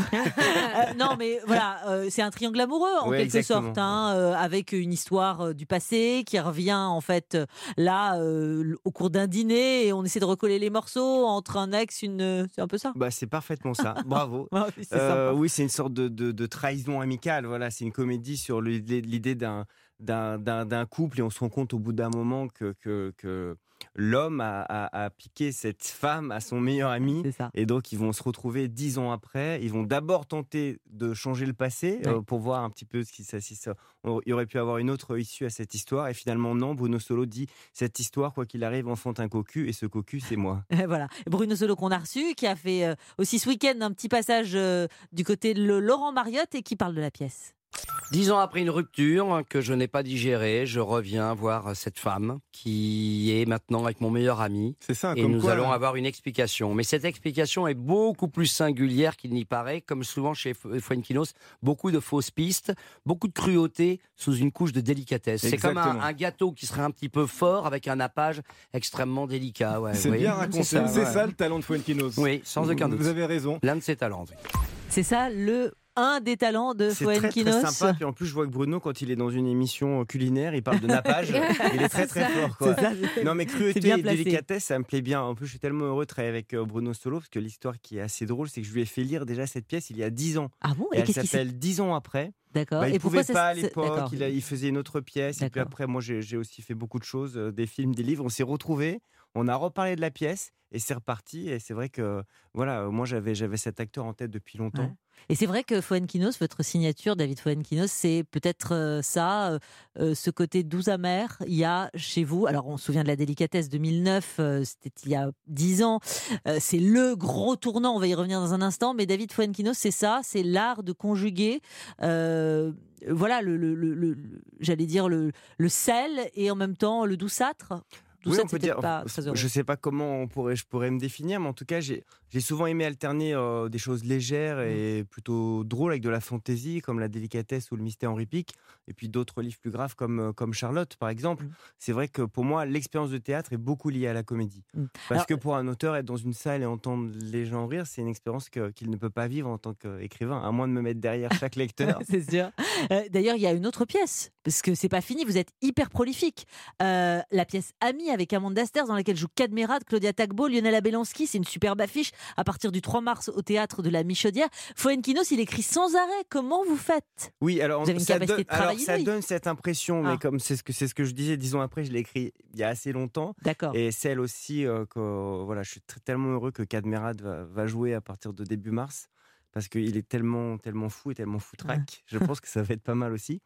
euh, non, mais voilà, euh, c'est un triangle amoureux en ouais, quelque exactement. sorte, hein, euh, avec une histoire euh, du passé qui revient en fait euh, là euh, au cours d'un dîner et on essaie de recoller les morceaux entre un ex, une. C'est un peu ça. Bah, c'est parfaitement ça. Bravo. Ouais, c'est euh, oui, c'est une sorte de, de, de trahison amicale. Voilà, c'est une comédie sur l'idée d'un. D'un, d'un, d'un couple et on se rend compte au bout d'un moment que, que, que l'homme a, a, a piqué cette femme à son meilleur ami et donc ils vont se retrouver dix ans après, ils vont d'abord tenter de changer le passé ouais. euh, pour voir un petit peu ce qui, ça, si ça, on, il y aurait pu avoir une autre issue à cette histoire et finalement non, Bruno Solo dit cette histoire quoi qu'il arrive enfante un cocu et ce cocu c'est moi. Et voilà, Bruno Solo qu'on a reçu qui a fait euh, aussi ce week-end un petit passage euh, du côté de Laurent Mariotte et qui parle de la pièce. Dix ans après une rupture que je n'ai pas digérée, je reviens voir cette femme qui est maintenant avec mon meilleur ami. C'est ça, et comme nous quoi, allons hein. avoir une explication. Mais cette explication est beaucoup plus singulière qu'il n'y paraît, comme souvent chez Fuenkinos, beaucoup de fausses pistes, beaucoup de cruauté sous une couche de délicatesse. Exactement. C'est comme un, un gâteau qui serait un petit peu fort avec un nappage extrêmement délicat. Ouais, c'est bien raconté, c'est, ça, c'est ouais. ça le talent de Fuenkinos. Oui, sans aucun doute. Vous avez raison. L'un de ses talents. Oui. C'est ça le... un des talents de Fuenkinos. C'est très, très sympa. Puis en plus, je vois que Bruno, quand il est dans une émission culinaire, il parle de nappage. Il est très, très ça. fort. Quoi. Ça, non, mais cruauté et délicatesse, ça me plaît bien. En plus, je suis tellement heureux de travailler avec Bruno Solo, parce que l'histoire qui est assez drôle, c'est que je lui ai fait lire déjà cette pièce il y a dix ans. Ah bon? Et, et elle s'appelle dix ans après. D'accord. Bah, il ne pouvait pas ça, à l'époque, il, a, il faisait une autre pièce. D'accord. Et puis après, moi, j'ai, j'ai aussi fait beaucoup de choses, euh, des films, des livres. On s'est retrouvés, on a reparlé de la pièce et c'est reparti. Et c'est vrai que, voilà, moi, j'avais, j'avais cet acteur en tête depuis longtemps. Ouais. Et c'est vrai que Fuenkinos, votre signature, David Fuenkinos, c'est peut-être euh, ça, euh, ce côté doux amer. Il y a chez vous, alors on se souvient de La Délicatesse deux mille neuf, euh, c'était il y a dix ans, euh, c'est le gros tournant, on va y revenir dans un instant, mais David Fuenkinos, c'est ça, c'est l'art de conjuguer, euh, voilà, le, le, le, le, j'allais dire le, le sel et en même temps le douceâtre. Oui, ça, on peut dire, pas je ne sais pas comment on pourrait, je pourrais me définir, mais en tout cas, j'ai, j'ai souvent aimé alterner euh, des choses légères et mmh. plutôt drôles avec de la fantaisie, comme La Délicatesse ou Le Mystère Henri Pic, et puis d'autres livres plus graves comme, comme Charlotte, par exemple. Mmh. C'est vrai que pour moi, l'expérience de théâtre est beaucoup liée à la comédie. Mmh. Parce Alors, que pour un auteur, être dans une salle et entendre les gens rire, c'est une expérience que, qu'il ne peut pas vivre en tant qu'écrivain, à moins de me mettre derrière chaque lecteur. C'est sûr. Euh, d'ailleurs, il y a une autre pièce, parce que c'est pas fini, vous êtes hyper prolifique. Euh, la pièce Ami avec Amanda Sters, dans laquelle joue Cadmerade, Claudia Tagbo, Lionel Abelansky. C'est une superbe affiche à partir du trois mars au théâtre de la Michaudière. Fuenkinos, il écrit sans arrêt. Comment vous faites? Oui, alors vous avez une ça, capacité donne, de travailler, alors, ça oui. donne cette impression, mais ah. comme c'est ce que c'est ce que je disais dix ans après, je l'ai écrit il y a assez longtemps. D'accord. Et celle aussi euh, que voilà, je suis très, tellement heureux que Cadmerade va, va jouer à partir de début mars parce qu'il est tellement tellement fou et tellement foutraque. Ouais. Je pense que ça va être pas mal aussi.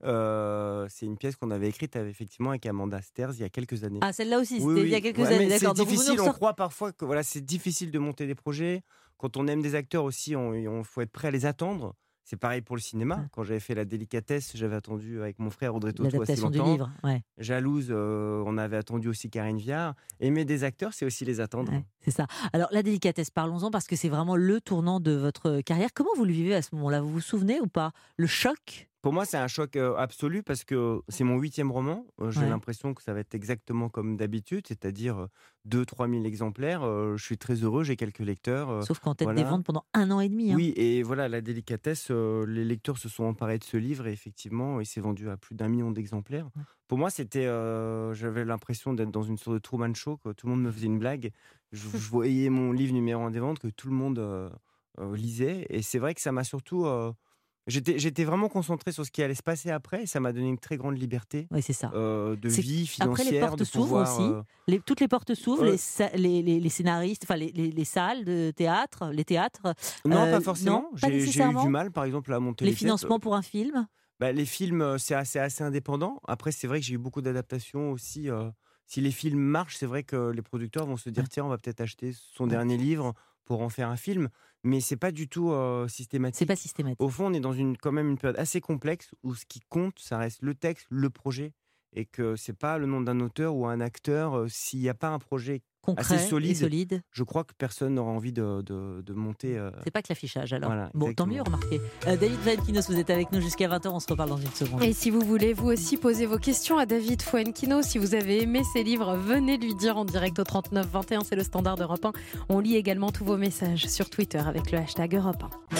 Euh, c'est une pièce qu'on avait écrite avec, effectivement avec Amanda Sters il y a quelques années. Ah, celle-là aussi, c'était oui, oui. il y a quelques ouais, années, d'accord. C'est Donc difficile, vous on croit parfois que voilà, c'est difficile de monter des projets. Quand on aime des acteurs aussi, il on, faut être prêt à les attendre. C'est pareil pour le cinéma. Ouais. Quand j'avais fait La Délicatesse, j'avais attendu avec mon frère Audrey Tautou assez longtemps. Du livre, ouais. Jalouse, euh, on avait attendu aussi Karine Viard. Aimer des acteurs, c'est aussi les attendre. Ouais, c'est ça. Alors, La Délicatesse, parlons-en parce que c'est vraiment le tournant de votre carrière. Comment vous le vivez à ce moment-là? Vous vous souvenez ou pas? Le choc? Pour moi, c'est un choc euh, absolu parce que c'est mon huitième roman. Euh, J'ai Ouais. l'impression que ça va être exactement comme d'habitude, c'est-à-dire deux à trois mille exemplaires. Euh, je suis très heureux, j'ai quelques lecteurs. euh, Sauf qu'en tête voilà. des ventes pendant un an et demi. hein. Oui, et voilà, la délicatesse, euh, les lecteurs se sont emparés de ce livre et effectivement, il s'est vendu à plus d'un million d'exemplaires. Pour moi, c'était, euh, j'avais l'impression d'être dans une sorte de Truman Show, que tout le monde me faisait une blague. Je, je voyais mon livre numéro un des ventes que tout le monde euh, euh, lisait. Et c'est vrai que ça m'a surtout... euh, J'étais, j'étais vraiment concentré sur ce qui allait se passer après et ça m'a donné une très grande liberté Oui, c'est ça. euh, de C'est- vie Après, les financière. portes de s'ouvrent pouvoir, aussi. euh, Les- toutes les portes s'ouvrent. Ouais. Les, sa- les, les- les scénaristes, enfin les, les- les salles de théâtre, les théâtres. Non, euh, pas forcément. non, pas J'ai, j'ai eu nécessairement. du mal, par exemple, à monter Les les, têtes. financements pour un film. Bah, les films, euh, c'est assez, assez indépendant. Après, c'est vrai que j'ai eu beaucoup d'adaptations aussi. euh, si les films marchent, c'est vrai que les producteurs vont se dire tiens, on va peut-être acheter son dernier livre pour en faire un film. Mais c'est pas du tout euh, systématique. C'est pas systématique. Au fond, on est dans une, quand même une période assez complexe où ce qui compte, ça reste le texte, le projet. Et que c'est pas le nom d'un auteur ou un acteur. euh, S'il n'y a pas un projet Concret assez et solide, solide. je crois que personne n'aura envie de, de, de monter. euh, C'est pas que l'affichage alors. Voilà, bon, tant exactement. mieux, remarquez. Euh, David Fuenkinos, vous êtes avec nous jusqu'à vingt heures, on se reparle dans une seconde. Et si vous voulez vous aussi poser vos questions à David Fuenkinos, si vous avez aimé ses livres, venez lui dire en direct au trente-neuf vingt et un, c'est le standard d'Europe un. On lit également tous vos messages sur Twitter avec le hashtag Europe un.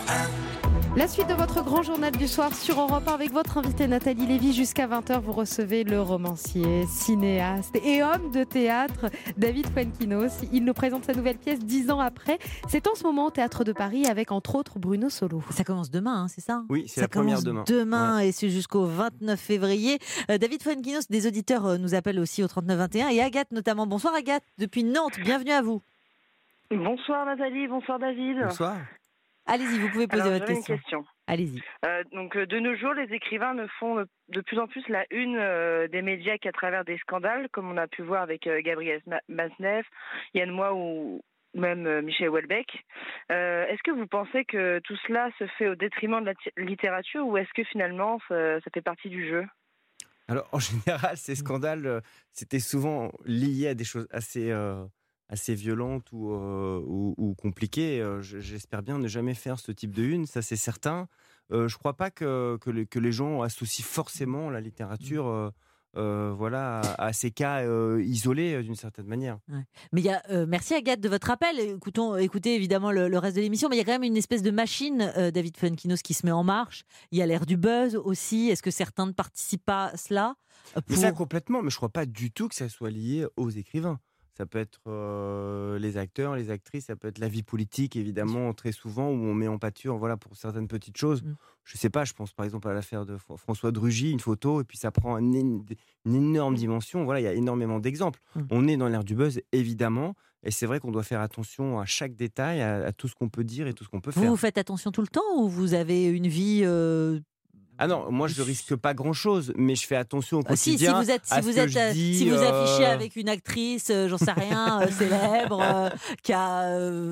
La suite de votre grand journal du soir sur Europe un avec votre invité Nathalie Lévy. Jusqu'à vingt heures, vous recevez le romancier, cinéaste et homme de théâtre David Fuenkinos. Il nous présente sa nouvelle pièce dix ans après. C'est en ce moment au Théâtre de Paris avec entre autres Bruno Solo. Ça commence demain, hein, c'est ça Oui, c'est Ça la première commence demain. demain et c'est jusqu'au vingt-neuf février. Euh, David Fuenkinos, des auditeurs euh, nous appellent aussi au trente-neuf vingt et un et Agathe notamment. Bonsoir Agathe, depuis Nantes, bienvenue à vous. Bonsoir Nathalie, bonsoir David. Bonsoir. Allez-y, vous pouvez poser Alors, votre j'avais question. une question. Allez-y. Euh, donc euh, de nos jours, les écrivains ne font de plus en plus la une euh, des médias qu'à travers des scandales, comme on a pu voir avec euh, Gabriel Masneff, Yann Moix ou même euh, Michel Houellebecq. Euh, est-ce que vous pensez que tout cela se fait au détriment de la t- littérature ou est-ce que finalement ça, ça fait partie du jeu ? Alors, en général, ces scandales, euh, c'était souvent lié à des choses assez, euh, assez violentes ou, euh, ou, ou compliquées. Euh, J'espère bien ne jamais faire ce type de une, ça c'est certain. Euh, je ne crois pas que, que, les, que les gens associent forcément la littérature euh, euh, voilà, à, à ces cas euh, isolés euh, d'une certaine manière. Ouais. Mais il y a, euh, merci Agathe de votre appel. Écoutons, écoutez évidemment le, le reste de l'émission, mais il y a quand même une espèce de machine, euh, David Fuenkinos, qui se met en marche. Il y a l'ère du buzz aussi. Est-ce que certains ne participent pas à cela pour... Mais ça complètement, mais je ne crois pas du tout que ça soit lié aux écrivains. Ça peut être euh, les acteurs, les actrices, ça peut être la vie politique, évidemment, très souvent, où on met en pâture voilà, pour certaines petites choses. Mm. Je ne sais pas, je pense par exemple à l'affaire de François Drugy, une photo, et puis ça prend un, une énorme dimension. Voilà, il y a énormément d'exemples. Mm. On est dans l'ère du buzz, évidemment, et c'est vrai qu'on doit faire attention à chaque détail, à, à tout ce qu'on peut dire et tout ce qu'on peut Vous, faire. vous faites attention tout le temps ou vous avez une vie euh... Ah non, moi je risque pas grand-chose, mais je fais attention au Ah, si, quotidien. si vous êtes, si à ce vous que êtes, je euh, dis, si vous euh, affichez avec une actrice, euh, j'en sais rien, euh, célèbre, euh, qui a, euh,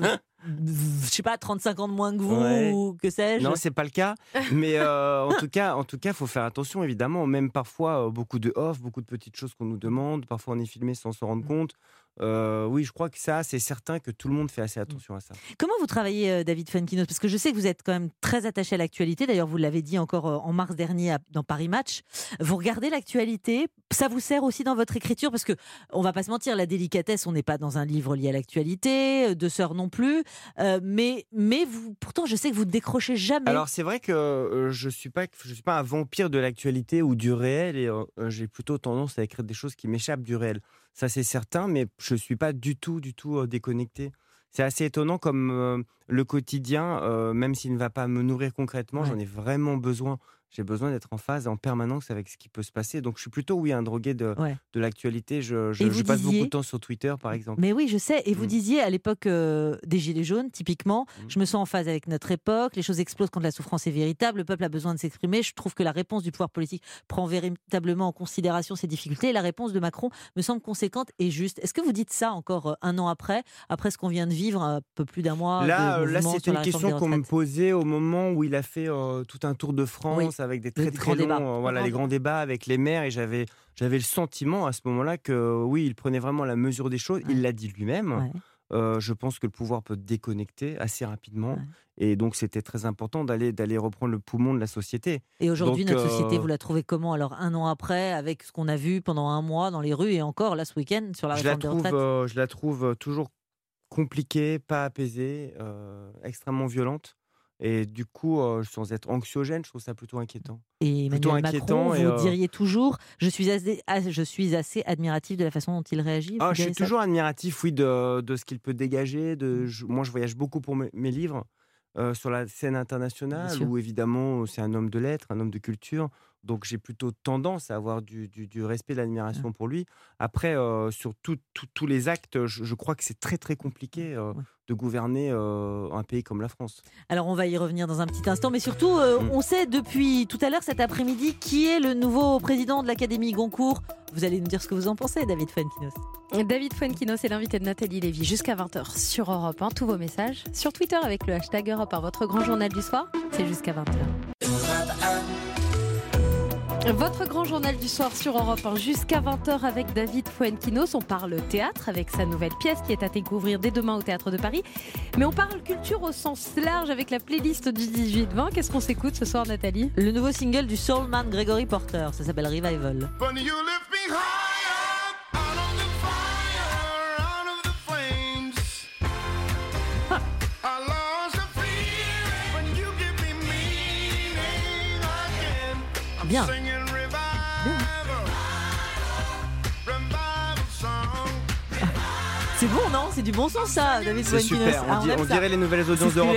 je sais pas, trente-cinq ans de moins que vous, Ouais. ou que sais-je. Non, c'est pas le cas. Mais euh, en tout cas, en tout cas, faut faire attention, évidemment. Même parfois, euh, beaucoup de off, beaucoup de petites choses qu'on nous demande. Parfois, on est filmé sans s'en rendre compte. Euh, oui, je crois que ça, c'est certain que tout le monde fait assez attention à ça. Comment vous travaillez, euh, David Fuenkinos ? Parce que je sais que vous êtes quand même très attaché à l'actualité. D'ailleurs, vous l'avez dit encore euh, en mars dernier à- dans Paris Match. Vous regardez l'actualité. Ça vous sert aussi dans votre écriture ? Parce que, on va pas se mentir, la délicatesse, on n'est pas dans un livre lié à l'actualité, euh, Deux sœurs non plus. Euh, mais, mais vous, pourtant, je sais que vous ne décrochez jamais. Alors, c'est vrai que euh, je suis pas, je suis pas un vampire de l'actualité ou du réel, et euh, j'ai plutôt tendance à écrire des choses qui m'échappent du réel. Ça, c'est certain, mais je suis pas du tout, du tout euh, déconnecté. C'est assez étonnant comme euh, le quotidien, euh, même s'il ne va pas me nourrir concrètement, Ouais. j'en ai vraiment besoin. J'ai besoin d'être en phase en permanence avec ce qui peut se passer. Donc, je suis plutôt, oui, un drogué de, Ouais. de l'actualité. Je, je, Et je vous passe disiez- beaucoup de temps sur Twitter, par exemple. Mais oui, je sais. Et vous Mm. disiez à l'époque euh, des Gilets jaunes, typiquement, je me sens en phase avec notre époque, les choses explosent quand la souffrance est véritable, le peuple a besoin de s'exprimer. Je trouve que la réponse du pouvoir politique prend véritablement en considération ces difficultés. Et la réponse de Macron me semble conséquente et juste. Est-ce que vous dites ça encore euh, un an après, après ce qu'on vient de vivre, un peu plus d'un mois Là, de euh, là mouvement c'était sur une la réforme question des qu'on me retraites? posait au moment où il a fait euh, tout un tour de France Oui. avec des Le très grand très longs, débat. euh, voilà, Le les grand grands débats avec les maires, et j'avais j'avais le sentiment à ce moment-là que oui, il prenait vraiment la mesure des choses. Il l'a dit lui-même. Ouais. euh, je pense que le pouvoir peut déconnecter assez rapidement. Ouais. Et donc, c'était très important d'aller, d'aller reprendre le poumon de la société. Et aujourd'hui, donc, notre euh... société, vous la trouvez comment? Alors, un an après, avec ce qu'on a vu pendant un mois dans les rues et encore là ce week-end sur la je réforme la des trouve, retraites euh, Je la trouve toujours compliquée, pas apaisée, euh, extrêmement violente. Et du coup, euh, sans être anxiogène, je trouve ça plutôt inquiétant. Et plutôt Emmanuel inquiétant Macron, et, vous euh... diriez toujours, je suis, assez, je suis assez admiratif de la façon dont il réagit. Ah, je suis ça toujours admiratif, oui, de, de ce qu'il peut dégager. De, je, moi, je voyage beaucoup pour mes, mes livres euh, sur la scène internationale, où évidemment, c'est un homme de lettres, un homme de culture. Donc, j'ai plutôt tendance à avoir du, du, du respect, de l'admiration ouais. pour lui. Après, euh, sur tous tout, tout les actes, je, je crois que c'est très, très compliqué euh, ouais. de gouverner euh, un pays comme la France. Alors, on va y revenir dans un petit instant. Mais surtout, euh, mmh. on sait depuis tout à l'heure, cet après-midi, qui est le nouveau président de l'Académie Goncourt. Vous allez nous dire ce que vous en pensez, David Fuenkinos. David Fuenkinos est l'invité de Nathalie Lévy jusqu'à vingt heures sur Europe un. Tous vos messages sur Twitter avec le hashtag Europe un. Votre grand journal du soir, c'est jusqu'à vingt heures. Votre grand journal du soir sur Europe un jusqu'à vingt heures avec David Fuenkinos. On parle théâtre avec sa nouvelle pièce qui est à découvrir dès demain au Théâtre de Paris. Mais on parle culture au sens large avec la playlist du dix-huit vingt. Qu'est-ce qu'on s'écoute ce soir, Nathalie? Le nouveau single du soulman Gregory Porter. Ça s'appelle Revival. Bien. Bien. C'est bon, non? C'est du bon sens, ça, David C'est Fuenkinos. super, on, ah, on, on dirait les nouvelles audiences d'Europe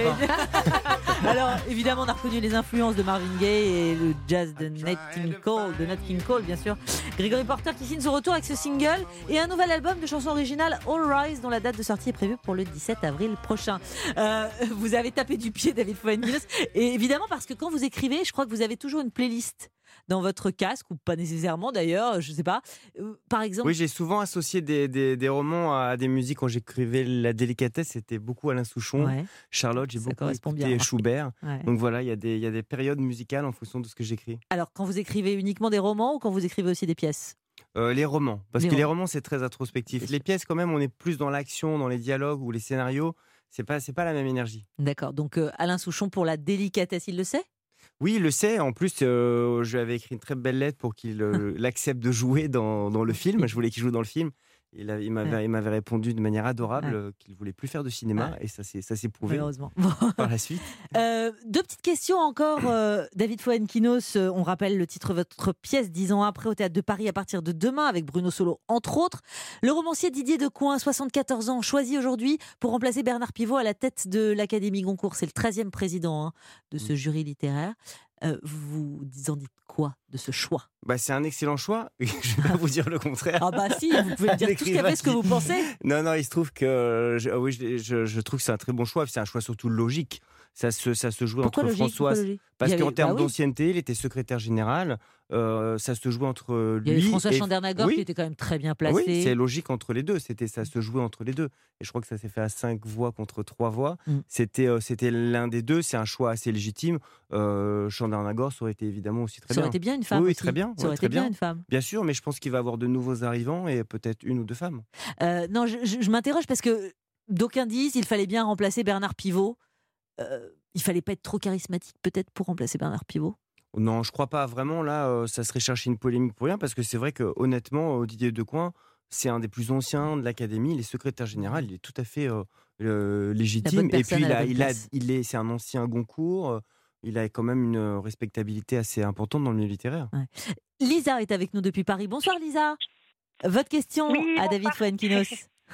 un. Alors, évidemment, on a reconnu les influences de Marvin Gaye et le jazz de Nat King Cole, de Nat King Cole, bien sûr. Gregory Porter qui signe son retour avec ce single et un nouvel album de chansons originales, All Rise, dont la date de sortie est prévue pour le dix-sept avril prochain. Euh, vous avez tapé du pied, David Fuenkinos. Et évidemment, parce que quand vous écrivez, je crois que vous avez toujours une playlist dans votre casque, ou pas nécessairement d'ailleurs, je sais pas. Euh, par exemple. Oui, j'ai souvent associé des, des, des romans à des musiques. Quand j'écrivais La Délicatesse, c'était beaucoup Alain Souchon, ouais. Charlotte, j'ai beaucoup écouté bien, Schubert. Ouais. Donc voilà, il y, y a des périodes musicales en fonction de ce que j'écris. Alors, quand vous écrivez uniquement des romans ou quand vous écrivez aussi des pièces? Euh, les romans, parce les que romans. les romans c'est très introspectif. C'est les pièces quand même, on est plus dans l'action, dans les dialogues ou les scénarios. C'est pas, c'est pas la même énergie. D'accord, donc euh, Alain Souchon pour La Délicatesse, il le sait? Oui, il le sait. En plus, euh, je lui avais écrit une très belle lettre pour qu'il euh, l'accepte de jouer dans, dans le film. Je voulais qu'il joue dans le film. Il, a, il, m'avait, ouais. il m'avait répondu de manière adorable ouais. euh, qu'il ne voulait plus faire de cinéma. Ouais. Et ça, c'est, ça s'est prouvé malheureusement. par la suite. Euh, deux petites questions encore. Euh, David Fuenkinos, euh, on rappelle le titre de votre pièce, dix ans après, au Théâtre de Paris à partir de demain, avec Bruno Solo, entre autres. Le romancier Didier Decoing, soixante-quatorze ans, choisi aujourd'hui pour remplacer Bernard Pivot à la tête de l'Académie Goncourt. C'est le treizième président hein, de ce jury littéraire. Euh, vous en dites quoi de ce choix? Bah, c'est un excellent choix. Je ne vais pas vous dire le contraire. Ah bah si, vous pouvez dire tout à fait ce que vous pensez. Non, non, il se trouve que je, oui, je, je, je trouve que c'est un très bon choix. C'est un choix surtout logique. Ça se, ça se jouait Pourquoi entre logique, François. Parce avait... qu'en termes bah oui. d'ancienneté, il était secrétaire général. Euh, ça se jouait entre lui. Il y avait François et... Chandernagor oui. qui était quand même très bien placé. Oui, c'est logique entre les deux. C'était, ça se jouait entre les deux. Et je crois que ça s'est fait à cinq voix contre trois voix. Mm. C'était, euh, c'était l'un des deux. C'est un choix assez légitime. Euh, Chandernagor, ça aurait été évidemment aussi très ça bien. Ça aurait été bien une femme. Oui, aussi. très bien. Ça aurait ouais, été bien, bien une femme. Bien sûr, mais je pense qu'il va y avoir de nouveaux arrivants et peut-être une ou deux femmes. Euh, non, je, je, je m'interroge parce que d'aucuns disent qu'il fallait bien remplacer Bernard Pivot. Euh, il fallait pas être trop charismatique peut-être pour remplacer Bernard Pivot. Non, je crois pas vraiment. Là, euh, ça serait chercher une polémique pour rien parce que c'est vrai que honnêtement, Didier Decoing, c'est un des plus anciens de l'Académie. Il est secrétaire général. Il est tout à fait euh, euh, légitime. Et puis il a, il a, il est, c'est un ancien Goncourt. Euh, il a quand même une respectabilité assez importante dans le milieu littéraire. Ouais. Lisa est avec nous depuis Paris. Bonsoir Lisa. Votre question oui, à David Fuenkinos.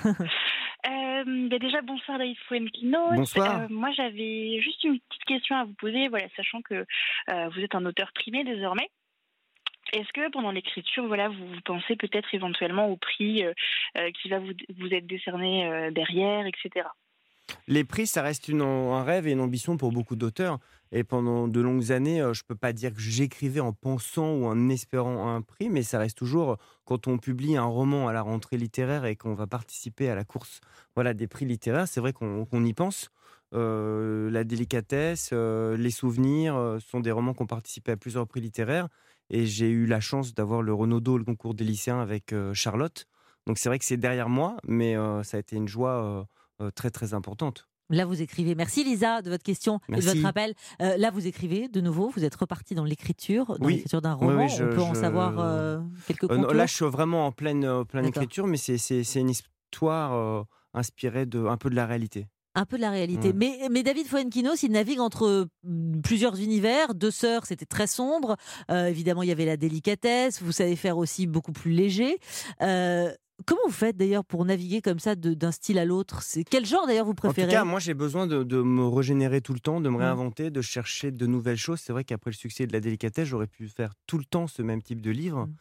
Euh, bah déjà, bonsoir David Fuenkinos. Bonsoir. Euh, moi, j'avais juste une petite question à vous poser, voilà, sachant que euh, vous êtes un auteur primé désormais. Est-ce que pendant l'écriture, voilà, vous, vous pensez peut-être éventuellement au prix euh, euh, qui va vous, vous être décerné euh, derrière, et cetera. Les prix, ça reste une, un rêve et une ambition pour beaucoup d'auteurs. Et pendant de longues années, je ne peux pas dire que j'écrivais en pensant ou en espérant un prix, mais ça reste toujours, quand on publie un roman à la rentrée littéraire et qu'on va participer à la course voilà, des prix littéraires, c'est vrai qu'on, qu'on y pense. Euh, la Délicatesse, euh, Les Souvenirs euh, sont des romans qui ont participé à plusieurs prix littéraires. Et j'ai eu la chance d'avoir le Renaudot, le concours des lycéens avec euh, Charlotte. Donc c'est vrai que c'est derrière moi, mais euh, ça a été une joie... Euh, euh, très très importantes. Là, vous écrivez. Merci Lisa de votre question Merci. et de votre appel. Euh, là, vous écrivez de nouveau. Vous êtes reparti dans l'écriture, dans Oui. l'écriture d'un roman. Oui, oui, je- On peut en je- savoir euh, quelques Euh, non, contours. là, je suis vraiment en pleine, euh, pleine D'accord. écriture, mais c'est, c'est, c'est une histoire euh, inspirée de, un peu de la réalité. Un peu de la réalité. Ouais. Mais, mais David Fuenquinos, il navigue entre mm, plusieurs univers. Deux sœurs, c'était très sombre. Euh, évidemment, il y avait la délicatesse. Vous savez faire aussi beaucoup plus léger. Euh, comment vous faites d'ailleurs pour naviguer comme ça de- d'un style à l'autre? C'est quel genre d'ailleurs vous En préférez? tout cas, moi, j'ai besoin de, de me régénérer tout le temps, de me Mm. réinventer, de chercher de nouvelles choses. C'est vrai qu'après le succès de la délicatesse, j'aurais pu faire tout le temps ce même type de livre. Mm.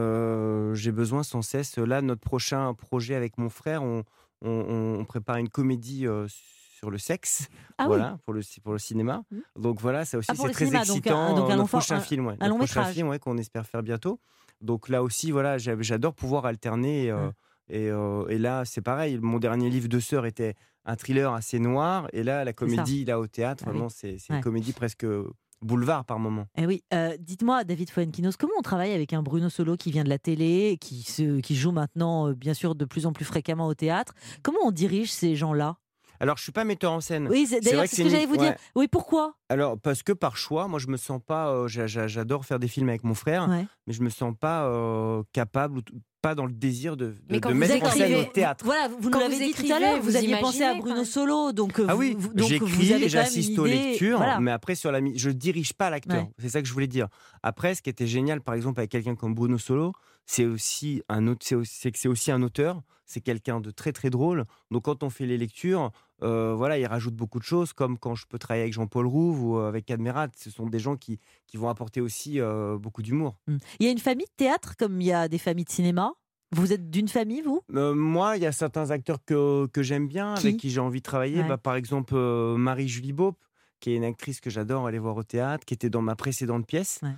Euh, j'ai besoin sans cesse. Là, notre prochain projet avec mon frère, on, on- on prépare une comédie euh, sur le sexe, Ah voilà, oui. pour le ci- pour le cinéma. Donc voilà, ça aussi Ah, pour c'est le très cinéma, donc excitant. un- donc un notre long for- prochain un- film, ouais, un notre long prochain métrage. film, ouais, qu'on espère faire bientôt. Donc là aussi, voilà, j'a- j'adore pouvoir alterner. euh, et, euh, et là, c'est pareil. Mon dernier livre de sœurs était un thriller assez noir, et là, la comédie, là, au théâtre, Ah oui. vraiment, c'est c'est Ouais. une comédie presque boulevard par moment. Eh oui, euh, dites-moi, David Fuenquinos, comment on travaille avec un Bruno Solo qui vient de la télé, qui, se, qui joue maintenant, euh, bien sûr, de plus en plus fréquemment au théâtre? Comment on dirige ces gens-là? Alors, je suis pas metteur en scène. Oui, c'est- d'ailleurs, vrai c'est ce que j'allais vous une- dire. ouais. Oui, pourquoi? Alors, parce que par choix, moi, je me sens pas. euh, j'a- j'a- J'adore faire des films avec mon frère, Ouais. mais je me sens pas euh, capable, ou t- pas dans le désir de, de, Mais quand de vous mettre en scène écrivez- au théâtre. Voilà, vous nous Quand l'avez vous dit tout à écrivez, l'heure, vous, vous aviez pensé à imaginez, Bruno quand Solo, donc euh, Ah oui, vous, donc vous j'écris, avez quand même j'assiste une aux idée- lectures, voilà. mais après sur la, mi- je dirige pas l'acteur. Ouais. C'est ça que je voulais dire. Après, ce qui était génial, par exemple, avec quelqu'un comme Bruno Solo, c'est aussi un autre, c'est aussi- c'est que c'est aussi un auteur. C'est quelqu'un de très très drôle. Donc quand on fait les lectures, euh, voilà, il rajoute beaucoup de choses, comme quand je peux travailler avec Jean-Paul Rouve ou euh, avec Cadmerat. Ce sont des gens qui, qui vont apporter aussi euh, beaucoup d'humour. Hmm. Il y a une famille de théâtre comme il y a des familles de cinéma. Vous êtes d'une famille, vous? Euh, moi, il y a certains acteurs que, que j'aime bien, Qui avec qui j'ai envie de travailler. Ouais. Bah, par exemple, euh, Marie-Julie Beaup, qui est une actrice que j'adore aller voir au théâtre, qui était dans ma précédente pièce. Ouais.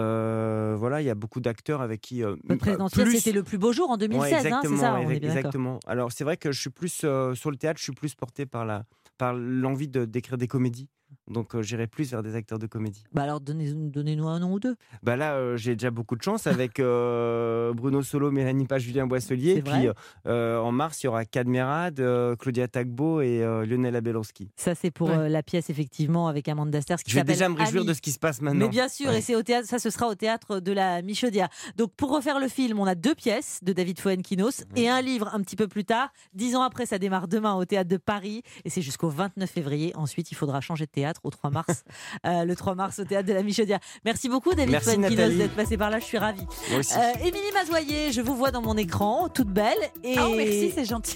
Euh, voilà, il y a beaucoup d'acteurs avec qui. Euh, Votre présidente pièce, plus- c'était Le Plus Beau Jour en deux mille Ouais, seize, hein, exactement, c'est ça, on ouais, est bien d'accord. exactement. Alors c'est vrai que je suis plus euh, sur le théâtre, je suis plus porté par la par l'envie de d'écrire des comédies. Donc euh, j'irai plus vers des acteurs de comédie. Bah alors donnez, donnez-nous un nom ou deux. Bah là, euh, j'ai déjà beaucoup de chance avec euh, Bruno Solo, Mélanie Page, Julien Boisselier. C'est Puis vrai. euh, en mars, il y aura Cadmerade, euh, Claudia Tagbo et euh, Lionel Abelowski. Ça, c'est pour Ouais. euh, la pièce, effectivement, avec Amanda Sters. Qui Je vais s'appelle déjà me réjouir Ami. de ce qui se passe maintenant. Mais bien sûr, Ouais. et c'est au théâtre, ça, ce sera au théâtre de la Michaudière. Donc, pour refaire le film, on a deux pièces de David Fuenquinos et un livre un petit peu plus tard. Dix ans après, ça démarre demain au théâtre de Paris et c'est jusqu'au vingt-neuf février. Ensuite, il faudra changer de théâtre au trois mars, euh, le trois mars au théâtre de la Michaudière. Merci beaucoup, David Merci, Fuenquinos, Nathalie. d'être passé par là. Je suis ravie. Moi aussi. Euh, Émilie Mazoyer, je vous vois dans mon écran, toute belle. Et... Oh, merci, c'est gentil.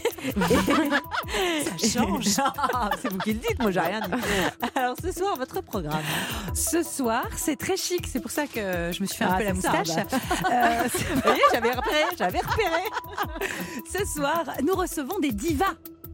Ça change. C'est vous qui le dites, moi j'ai rien dit. Alors ce soir, votre programme. Ce soir, c'est très chic, c'est pour ça que je me suis fait un Ah, peu la c'est ça, moustache. bah. Euh, Vous voyez, j'avais repéré, j'avais repéré. Ce soir, nous recevons des divas.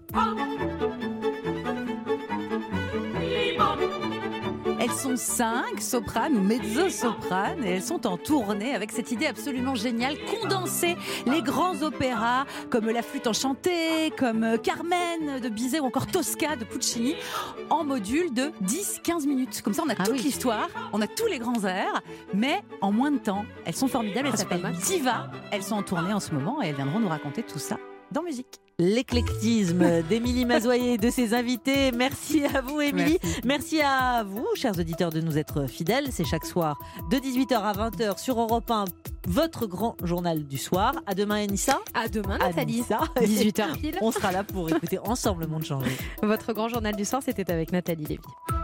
Elles sont cinq, sopranes ou mezzo-sopranes, et elles sont en tournée avec cette idée absolument géniale, condenser les grands opéras comme La Flûte enchantée, comme Carmen de Bizet ou encore Tosca de Puccini en module de dix à quinze minutes. Comme ça, on a Ah toute oui. l'histoire, on a tous les grands airs, mais en moins de temps. Elles sont formidables, elles Ah, c'est pas s'appellent mal. Diva. Elles sont en tournée en ce moment et elles viendront nous raconter tout ça dans musique. L'éclectisme d'Émilie Mazoyer et de ses invités. Merci à vous, Émilie. Merci. à vous, chers auditeurs, de nous être fidèles. C'est chaque soir de dix-huit heures à vingt heures sur Europe un, votre grand journal du soir. À demain, Anissa. À demain, Nathalie. Anissa. dix-huit heures pile. On sera là pour écouter ensemble le monde changer. Votre grand journal du soir, c'était avec Nathalie Lévy.